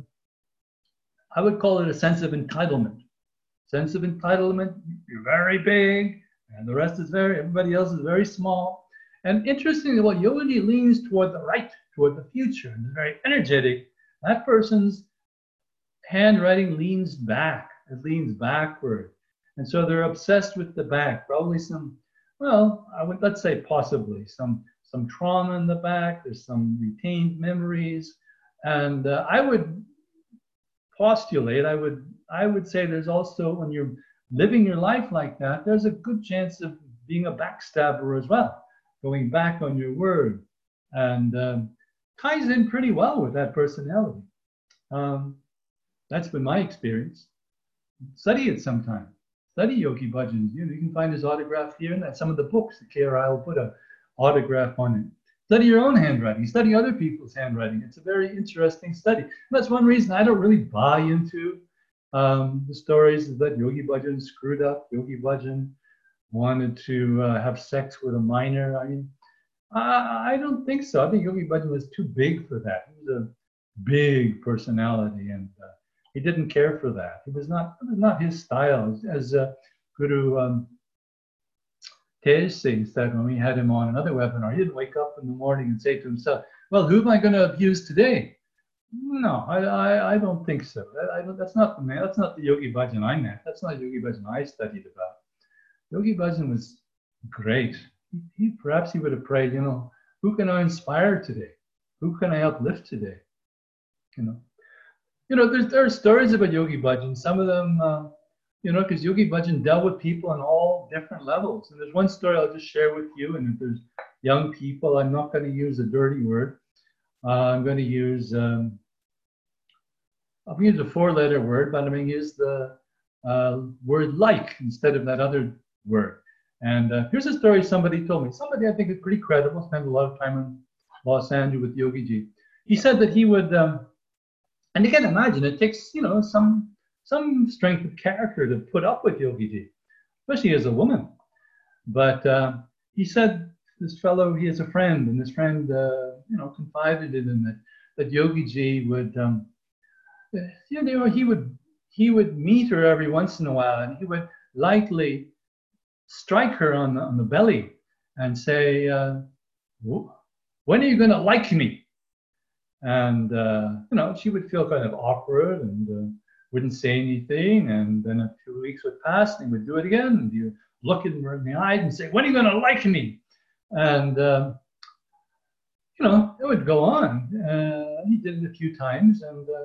I would call it a sense of entitlement. Sense of entitlement, you're very big, and the rest is everybody else is very small. And interestingly, well, Yogi leans toward the right, toward the future, and is very energetic. That person's handwriting leans back, it leans backward. And so they're obsessed with the back, probably some, well, let's say possibly some trauma in the back, there's some retained memories. And I would postulate, I would say there's also, when you're living your life like that, there's a good chance of being a backstabber as well, going back on your word. And ties in pretty well with that personality. That's been my experience. Study it sometime. Study Yogi Bhajan. You can find his autograph here and some of the books. The KRI will put an autograph on it. Study your own handwriting. Study other people's handwriting. It's a very interesting study. And that's one reason I don't really buy into the stories that Yogi Bhajan screwed up. Yogi Bhajan wanted to have sex with a minor. I mean, I don't think so. I think Yogi Bhajan was too big for that. He was a big personality, and he didn't care for that. It was not his style. As Guru Tej Singh said when we had him on another webinar, he didn't wake up in the morning and say to himself, well, who am I going to abuse today? No, I don't think so. That's not the man. That's not the Yogi Bhajan I met. That's not Yogi Bhajan I studied about. Yogi Bhajan was great. Perhaps he would have prayed, you know, who can I inspire today? Who can I uplift today? You know, there are stories about Yogi Bhajan. Some of them, you know, because Yogi Bhajan dealt with people on all different levels. And there's one story I'll just share with you. And if there's young people, I'm not going to use a dirty word. I'm going to use a four-letter word, but I'm going to use the word like instead of that other word. And here's a story somebody told me. Somebody I think is pretty credible, spent a lot of time in Los Angeles with Yogi Ji. He said that he would, and you can imagine, it takes, you know, some strength of character to put up with Yogi Ji, especially as a woman. But he said this fellow, he has a friend, and this friend, you know, confided in him that Yogi Ji would, you know, he would meet her every once in a while, and he would lightly strike her on the belly and say, when are you going to like me? And, you know, she would feel kind of awkward and wouldn't say anything. And then a few weeks would pass and he would do it again. And you look at her in the eyes and say, when are you going to like me? And, you know, it would go on. He did it a few times.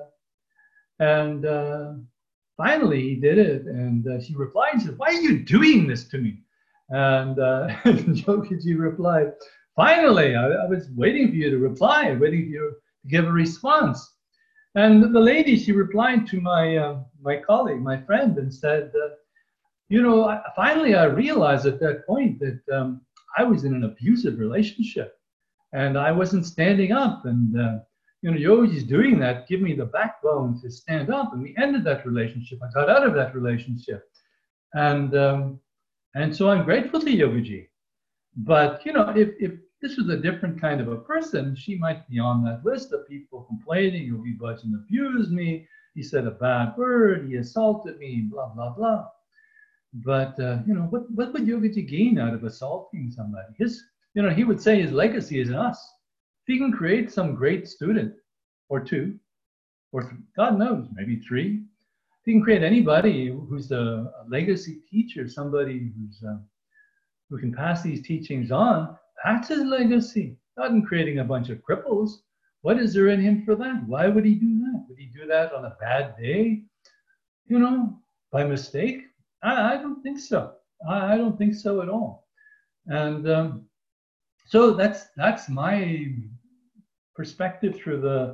And finally he did it. And she replied and said, why are you doing this to me? And Yogi Ji replied, finally, I was waiting for you to reply, waiting for you to give a response. And the lady, she replied to my colleague, my friend, and said, you know, finally I realized at that point that I was in an abusive relationship and I wasn't standing up. And, you know, Yogi's doing that, give me the backbone to stand up. And we ended that relationship. I got out of that relationship. And so I'm grateful to Yogi Ji. But, you know, if this was a different kind of a person, she might be on that list of people complaining, Yogi Bhajan abused me, he said a bad word, he assaulted me, blah, blah, blah. But, you know, what would Yogi Ji gain out of assaulting somebody? You know, he would say his legacy is in us. If he can create some great student, or two, or God knows, maybe three, if he can create anybody who's a legacy teacher, somebody who can pass these teachings on, that's his legacy, not in creating a bunch of cripples. What is there in him for that? Why would he do that? Would he do that on a bad day? You know, by mistake? I don't think so. I don't think so at all. And so that's my perspective through the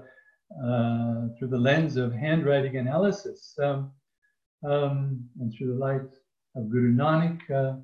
lens of handwriting analysis, and through the light of Guru Nanak.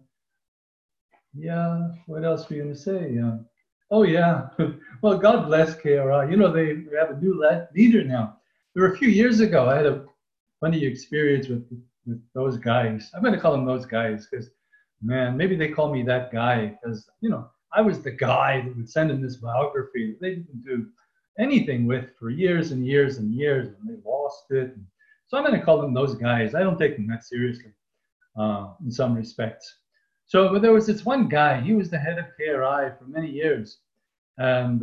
Yeah, what else were you going to say? Oh, yeah. Well, God bless KRI. You know, they have a new leader now. There were a few years ago, I had a funny experience with those guys. I'm going to call them those guys because, man, maybe they call me that guy because, you know, I was the guy that would send them this biography that they didn't do anything with for years and years and years, and they lost it. So I'm going to call them those guys. I don't take them that seriously in some respects. So, but there was this one guy, he was the head of KRI for many years. And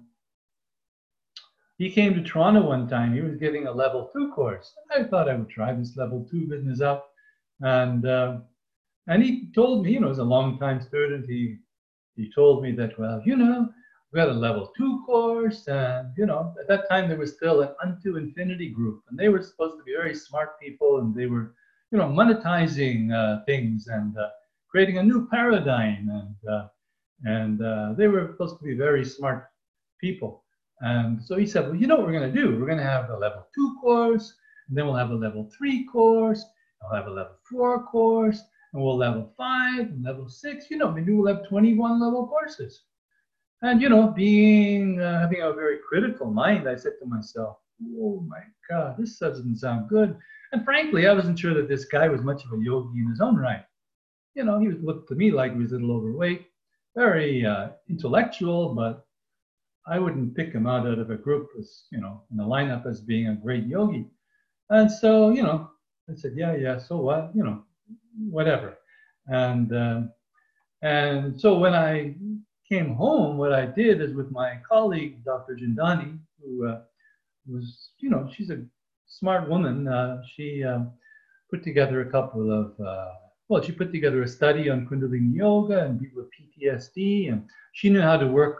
he came to Toronto one time, he was giving a level 2 course. I thought I would try this level 2 business out. And he told me, you know, as a long-time student, he told me that, well, you know, we had a level 2 course. And, you know, at that time there was still an Unto Infinity group. And they were supposed to be very smart people. And they were, you know, monetizing things and creating a new paradigm, and they were supposed to be very smart people. And so he said, well, you know what we're going to do? We're going to have a level 2 course, and then we'll have a level 3 course, we'll have a level 4 course, and we'll level 5 and level 6. You know, maybe we'll have 21 level courses. And, you know, being having a very critical mind, I said to myself, oh my God, this doesn't sound good. And frankly, I wasn't sure that this guy was much of a yogi in his own right. You know, he looked to me like he was a little overweight, very intellectual, but I wouldn't pick him out of a group as, you know, in the lineup as being a great yogi. And so, you know, I said, yeah, so what, you know, whatever. And so when I came home, what I did is with my colleague, Dr. Jindani, who was, you know, she's a smart woman. She put together a couple of she put together a study on Kundalini Yoga and people with PTSD, and she knew how to work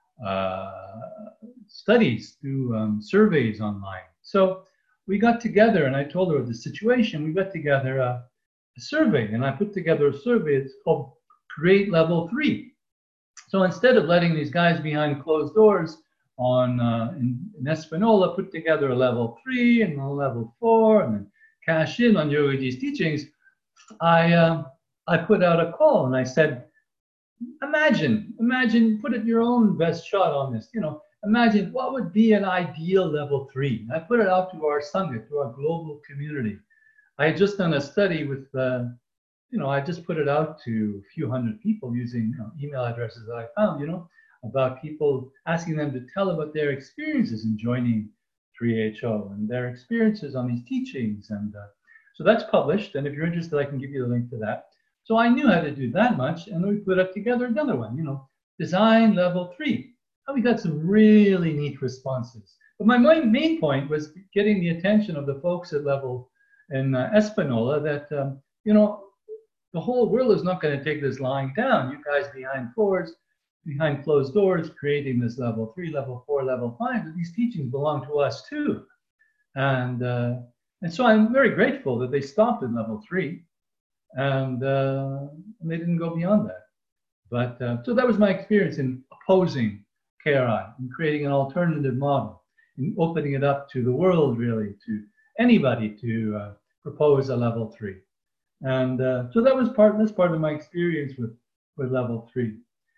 studies through surveys online. So we got together, and I told her the situation. We got together a survey, and I put together a survey. It's called Create Level 3. So instead of letting these guys behind closed doors on in Espanola put together a level 3 and a level 4, and then cash in on Yogi Ji's teachings, I I put out a call and I said, imagine, put it your own best shot on this. You know, imagine what would be an ideal level 3. I put it out to our Sangha, to our global community. I had just done a study with, you know, I just put it out to a few hundred people using, you know, email addresses that I found, you know, about people, asking them to tell about their experiences in joining 3HO and their experiences on these teachings. And so that's published. And if you're interested, I can give you the link to that. So I knew how to do that much. And then we put up together another one, you know, design level 3. And we got some really neat responses. But my main point was getting the attention of the folks at level in Espanola that, you know, the whole world is not going to take this lying down. You guys behind closed doors, creating this level 3, level 4, level 5, these teachings belong to us too. And so I'm very grateful that they stopped at level 3 and they didn't go beyond that. But so that was my experience in opposing KRI and creating an alternative model and opening it up to the world, really, to anybody to propose a level 3. And so that was part of my experience with level 3.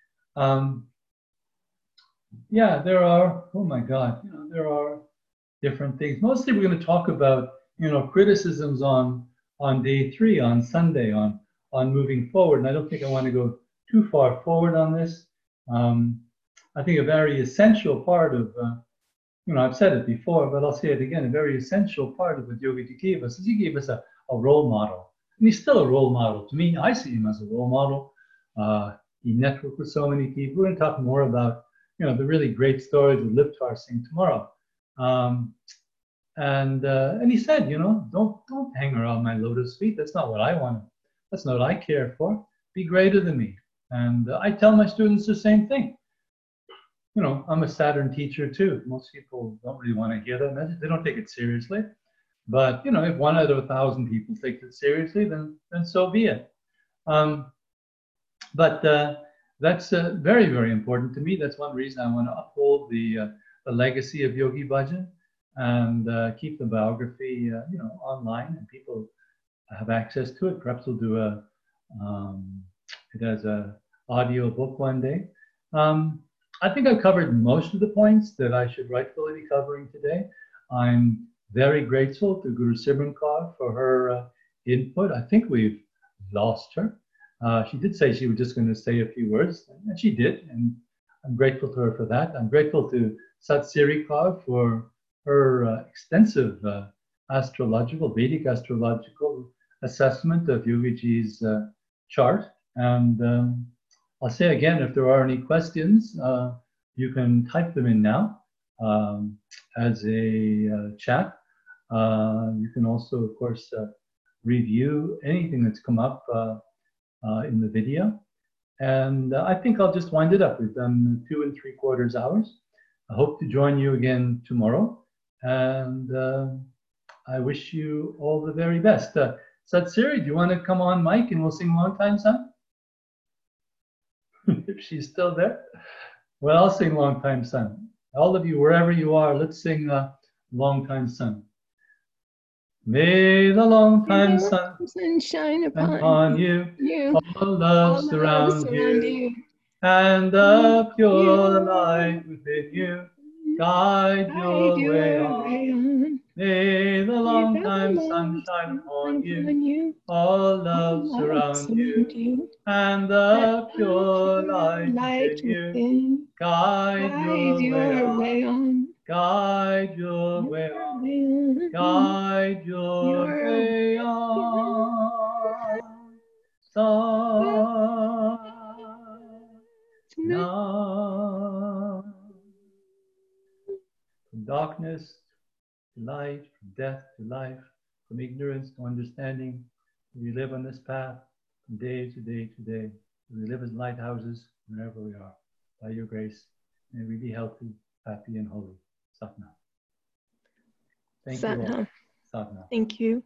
Yeah, there are, oh my God, you know, there are different things. Mostly we're going to talk about, you know, criticisms on day 3, on Sunday, on moving forward. And I don't think I want to go too far forward on this. I think a very essential part of, you know, I've said it before, but I'll say it again, a very essential part of what Yogaji gave us is he gave us a role model. And he's still a role model. To me, I see him as a role model. He networked with so many people. We're going to talk more about, you know, the really great stories with Liptar Singh tomorrow. And he said, you know, don't hang around my lotus feet. That's not what I want. That's not what I care for. Be greater than me. And I tell my students the same thing. You know, I'm a Saturn teacher too. Most people don't really want to hear that. They don't take it seriously. But, you know, if 1 out of 1,000 people take it seriously, then so be it. But that's very, very important to me. That's one reason I want to uphold the legacy of Yogi Bhajan and keep the biography, you know, online, and people have access to it. Perhaps we'll do it as a audio book one day. I think I've covered most of the points that I should rightfully be covering today. I'm very grateful to Guru Simran Kaur for her input. I think we've lost her. She did say she was just going to say a few words, and she did, and I'm grateful to her for that. I'm grateful to Sat Siri Kaur for her extensive Vedic astrological assessment of Yogaji's chart. And I'll say again, if there are any questions, you can type them in now as a chat. You can also, of course, review anything that's come up in the video. And I think I'll just wind it up. We've done 2 3/4 hours. I hope to join you again tomorrow. And I wish you all the very best. Satsiri, do you want to come on mic and we'll sing Long Time Son? If she's still there. Well, I'll sing Long Time Son. All of you, wherever you are, let's sing Long Time Son. May the long time sun shine upon you. All love surround you. And the pure light within you guide your way on. May the long time sun shine upon you. All love surround you. And the pure light within you guide your way on. Guide your way on. Guide your way on. From darkness to light, from death to life, from ignorance to understanding, we live on this path from day to day to day. We live as lighthouses wherever we are. By your grace, may we be healthy, happy, and holy. Satnam. Thank you all. Satnam. Thank you.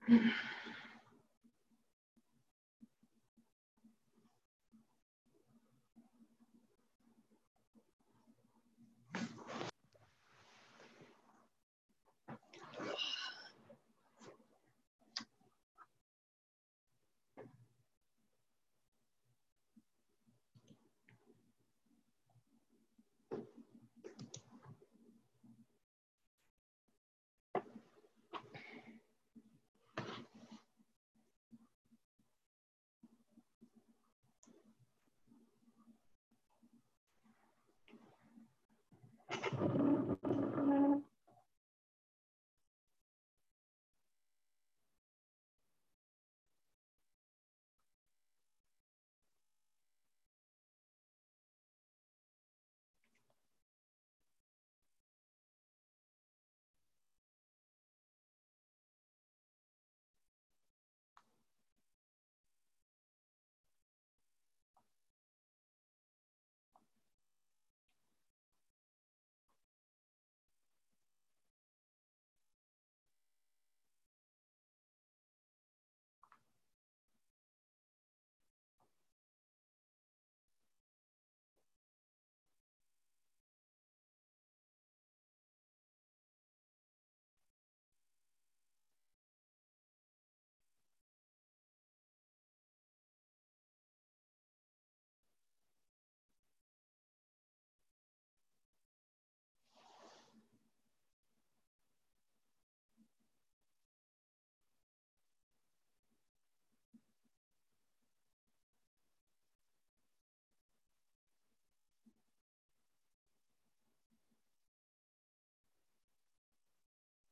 Mm.